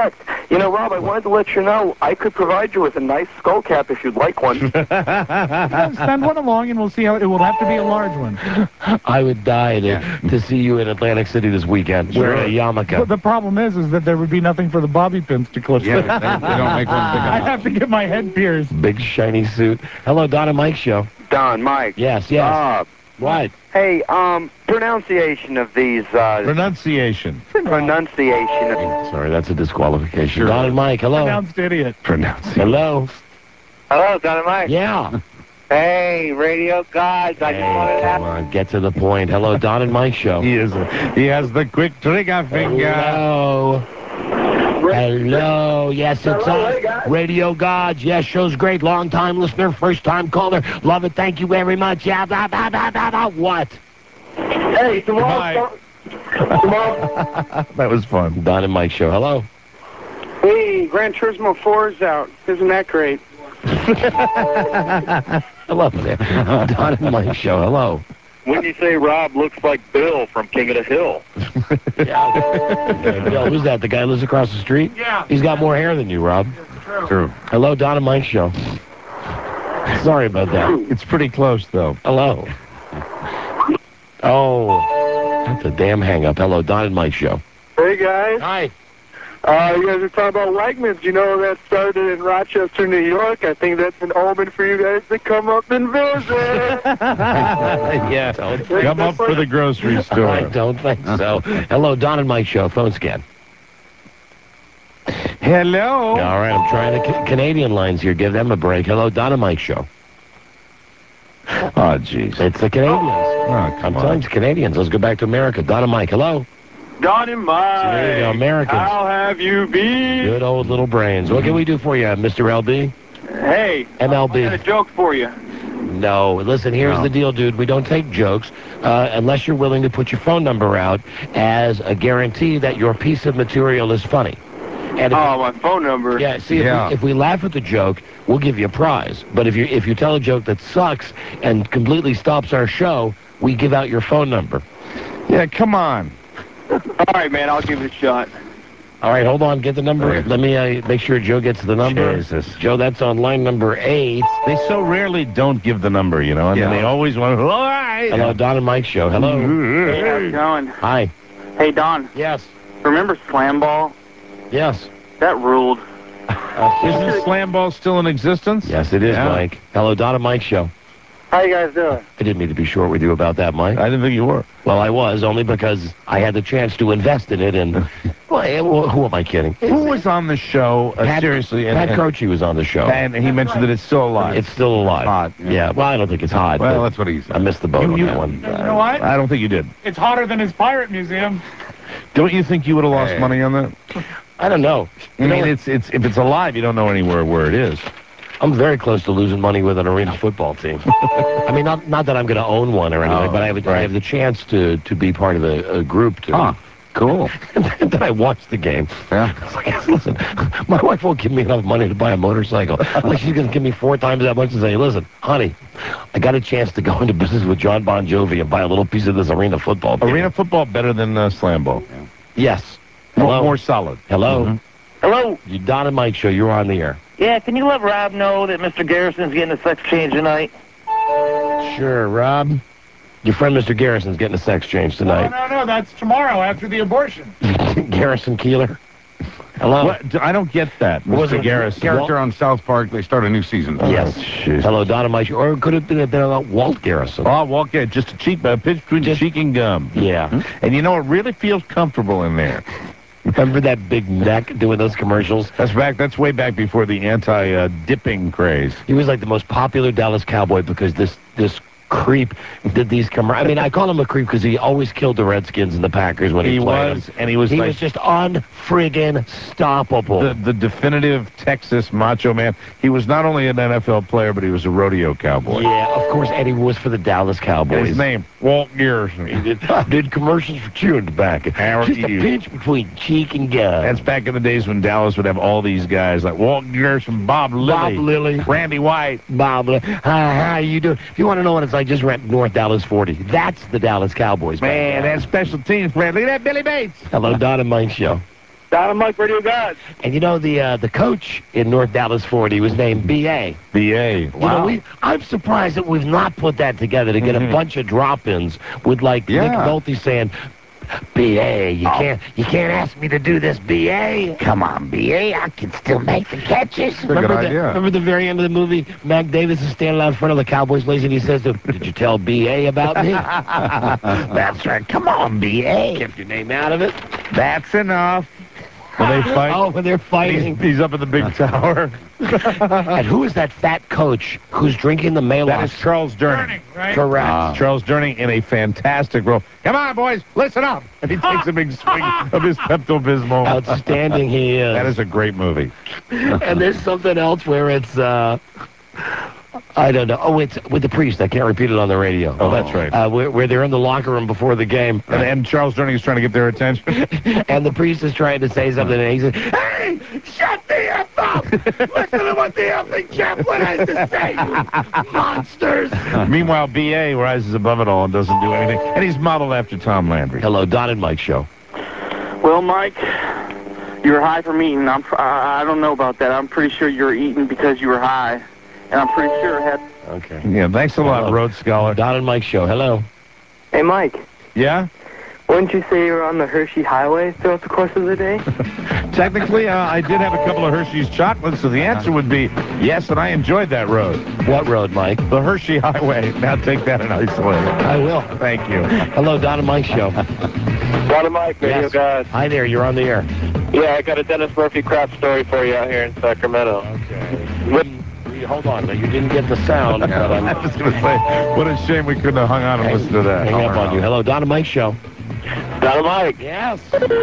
You know, Rob, I wanted to let you know I could provide you with a nice skull cap if you'd like one. Send one along, and we'll see how it will have to be a large one. I would die to see you in Atlantic City this weekend wearing a yarmulke. But the problem is that there would be nothing for the bobby pins to clip. Yeah, they don't make one big enough. I'd have to get my head pierced. Big shiny suit. Hello, Don and Mike show. Don, Mike. Yes. What? Hey, pronunciation of these, Pronunciation. Sorry, that's a disqualification. Sure. Don and Mike, hello. Pronounced idiot. Pronunciation. Hello. Hello, Don and Mike. Yeah. Hey, radio guys, I just wanted to Come on, get to the point. Hello, Don and Mike show. He has the quick trigger finger. Hello. Hello. Yes, it's Radio Gods. Yes, show's great. Long-time listener, first-time caller. Love it. Thank you very much. Yeah, what? Hey, tomorrow. That was fun. Don and Mike show. Hello. Hey, Gran Turismo 4 is out. Isn't that great? Hello there. Don and Mike show. Hello. When you say Rob looks like Bill from King of the Hill. Bill, who's that? The guy who lives across the street? Yeah. He's got more hair than you, Rob. True. Hello, Don and Mike show. Sorry about that. It's pretty close, though. Hello. Oh, that's a damn hang-up. Hello, Don and Mike show. Hey, guys. Hi. You guys are talking about Wegmans. You know that started in Rochester, New York. I think that's an omen for you guys to come up and visit. Yeah, come up for the grocery store. I don't think so. Hello, Don and Mike show. Phone scan. Hello. All right, I'm trying the Canadian lines here. Give them a break. Hello, Don and Mike show. Oh, jeez. It's the Canadians. Oh, I'm telling you, Canadians. Let's go back to America. Don and Mike, hello. Don and Mike. There you go, Americans. How have you been? Good old little brains. What can we do for you, Mr. LB? Hey. MLB. I got a joke for you. No. Listen, here's the deal, dude. We don't take jokes unless you're willing to put your phone number out as a guarantee that your piece of material is funny. And my phone number. Yeah, see, if we laugh at the joke, we'll give you a prize. But if you tell a joke that sucks and completely stops our show, we give out your phone number. Yeah, come on. All right, man, I'll give it a shot. All right, hold on. Get the number. Let me make sure Joe gets the number. Jesus. Joe, that's on line number 8. They so rarely don't give the number, you know, and then they always want to, all right. Hello, Don and Mike show. Hello. Hey, how's it going? Hi. Hey, Don. Yes. Remember Slam Ball? Yes. That ruled. Isn't Slam Ball still in existence? Yes, it is, Mike. Hello, Don and Mike show. How you guys doing? I didn't mean to be short with you about that, Mike. I didn't think you were. Well, I was, only because I had the chance to invest in it, and well, who am I kidding? Who was on the show? Seriously. Pat Croce was on the show. And he mentioned that it's still alive. It's still alive. Hot. Yeah, well, I don't think it's hot. Well, that's what he said. I missed the boat on that one. You know what? I don't think you did. It's hotter than his pirate museum. Don't you think you would have lost money on that? I don't know. I mean, it's if it's alive, you don't know anywhere where it is. I'm very close to losing money with an arena football team. I mean, not that I'm going to own one or anything, but I have the chance to be part of a group. Cool. And then I watched the game. Yeah. I was like, listen, my wife won't give me enough money to buy a motorcycle. Like, she's going to give me 4 times that much and say, listen, honey, I got a chance to go into business with John Bon Jovi and buy a little piece of this arena football team. Arena football better than Slam Ball. Yeah. Yes. Hello? More solid. Hello? Mm-hmm. Hello? You Don and Mike show. You're on the air. Yeah, can you let Rob know that Mr. Garrison's getting a sex change tonight? Sure, Rob. Your friend Mr. Garrison's getting a sex change tonight. No, that's tomorrow after the abortion. Garrison Keeler. Hello? What? I don't get that. Mr. Garrison. Character on South Park. They start a new season. Yes. Hello, Don and Mike. Or it could have been about Walt Garrison. Oh, Walt Garrison. Just a cheek, pitch between cheek and gum. Yeah. And you know, it really feels comfortable in there. Remember that big neck doing those commercials? That's way back before the anti-dipping craze. He was like the most popular Dallas Cowboy because this creep did these commercials. I mean, I call him a creep because he always killed the Redskins and the Packers when he played them. And he was just unfriggin' stoppable. The definitive Texas macho man. He was not only an NFL player, but he was a rodeo cowboy. Yeah, of course, Eddie was for the Dallas Cowboys. And his name, Walt Garrison. He did commercials for chewing tobacco. Just a pinch between cheek and gum. That's back in the days when Dallas would have all these guys like Walt Garrison, Bob Lilly, Randy White. Bob Lilly. How you doing? If you want to know what it's like, just rent North Dallas 40. That's the Dallas Cowboys. Man, that's special teams, Fred. Look at that Billy Bates. Hello, Don and Mike show. Don and Mike Radio Gods. And you know, the coach in North Dallas Fort, he was named B.A. B.A. Wow. You know, I'm surprised that we've not put that together to get a bunch of drop-ins with, like, Nick Nolte saying, B.A., you can't ask me to do this, B.A. Come on, B.A., I can still make the catches. Remember the very end of the movie? Mac Davis is standing out in front of the Cowboys lazy, and he says, did you tell B.A. about me? That's right. Come on, B.A. Kept your name out of it. That's enough. When they fight. Oh, when they're fighting. He's up in the big tower. And who is that fat coach who's drinking the Maalox? That is Charles Durning. Right? Correct. Charles Durning in a fantastic role. Come on, boys, listen up. And he takes a big swing of his Pepto-Bismol. Outstanding he is. That is a great movie. And there's something else where it's, I don't know. Oh, it's with the priest. I can't repeat it on the radio. Oh, that's right. Where they're in the locker room before the game. And Charles Durning is trying to get their attention. And the priest is trying to say something, and he says, hey, shut the F up! Listen to what the effing chaplain has to say, you monsters! Meanwhile, B.A. rises above it all and doesn't do anything. And he's modeled after Tom Landry. Hello, Don and Mike Show. Well, Mike, you were high from eating. I don't know about that. I'm pretty sure you were eating because you were high. And I'm pretty sure it had... Okay. Yeah, thanks a lot, Rhodes Scholar. Don and Mike Show. Hello. Hey, Mike. Yeah? Wouldn't you say you were on the Hershey Highway throughout the course of the day? Technically, I did have a couple of Hershey's chocolates, so the answer would be yes, and I enjoyed that road. What road, Mike? The Hershey Highway. Now take that and isolate it. I will. Thank you. Hello, Don and Mike Show. Don and Mike, Radio Guys. Hi there, you're on the air. Yeah, I got a Dennis Murphy crap story for you out here in Sacramento. Okay. Hold on, you didn't get the sound. But I was going to say, what a shame we couldn't have hung on and listened to that. Hang up on you. Hello, Don and Mike Show. Don and Mike. Yes.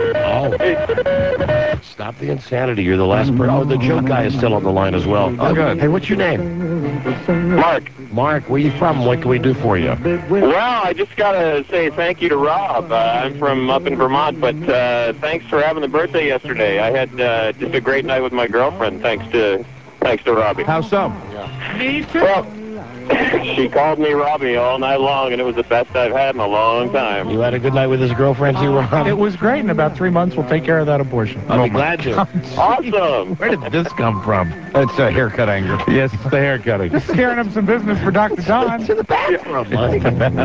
Oh. Stop the insanity. You're the last person. Oh, the joke guy is still on the line as well. Oh, good. Hey, what's your name? Mark. Mark, where you from? What can we do for you? Well, I just got to say thank you to Rob. I'm from up in Vermont, but thanks for having the birthday yesterday. I had just a great night with my girlfriend, thanks to Robbie. How so? Me too. Well, she called me Robbie all night long, and it was the best I've had in a long time. You had a good night with his girlfriend, too, Rob? It was great. In about 3 months, we'll take care of that abortion. I'll be glad to. Awesome. Where did this come from? It's a haircut anger. Yes, it's the haircutting. Just scaring up some business for Dr. Don. To the bathroom, Mike.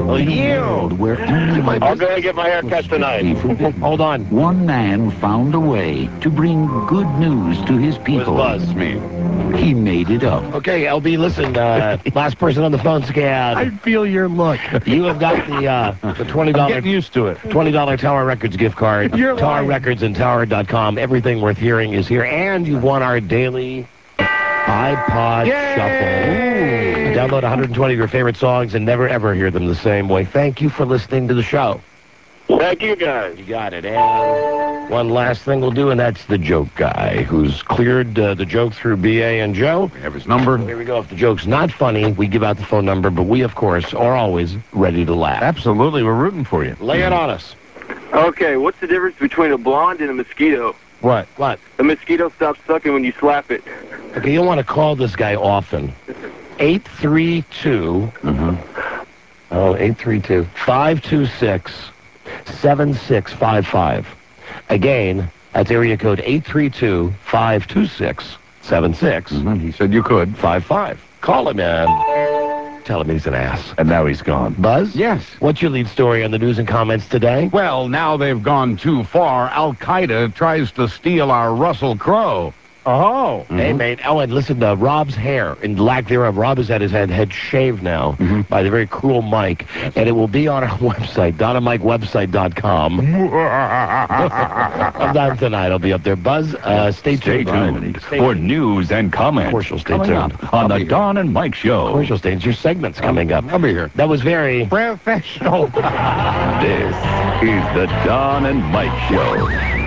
I'll go and get my hair cut tonight. Hold on. One man found a way to bring good news to his people. Buzz. Me. He made it up. Okay, LB, listen, last person on the phone, Scad. I feel your look. You have got the $20... I'm getting used to it. $20 Tower Records gift card. You're Tower lying. Records and Tower.com. Everything worth hearing is here. And you won our daily iPod Shuffle. Ooh. Download 120 of your favorite songs and never, ever hear them the same way. Thank you for listening to the show. Thank you, guys. You got it. And one last thing we'll do, and that's the joke guy who's cleared the joke through B.A. and Joe. We have his number. Here we go. If the joke's not funny, we give out the phone number, but we, of course, are always ready to laugh. Absolutely. We're rooting for you. Lay it on us. Okay, what's the difference between a blonde and a mosquito? What? What? A mosquito stops sucking when you slap it. Okay, you'll want to call this guy often. 832... Oh, 832... 526-7655. Again, that's area code 832-526-7655. He said you could. Call him in. Tell him he's an ass. And now he's gone. Buzz? Yes. What's your lead story on the news and comments today? Well, now they've gone too far. Al-Qaeda tries to steal our Russell Crowe. Oh. Hey, mate. Oh, and listen, Rob's hair, in lack thereof, Rob has had his head shaved now by the very cruel Mike, and it will be on our website, DonandMikeWebsite.com. Sometime tonight, I'll be up there. Buzz, stay tuned for news and comments. Of course, you'll stay tuned. On the Don and Mike Show. Of course, you'll stay tuned. Your segment's coming up. I'll be here. That was very Professional. This is the Don and Mike Show.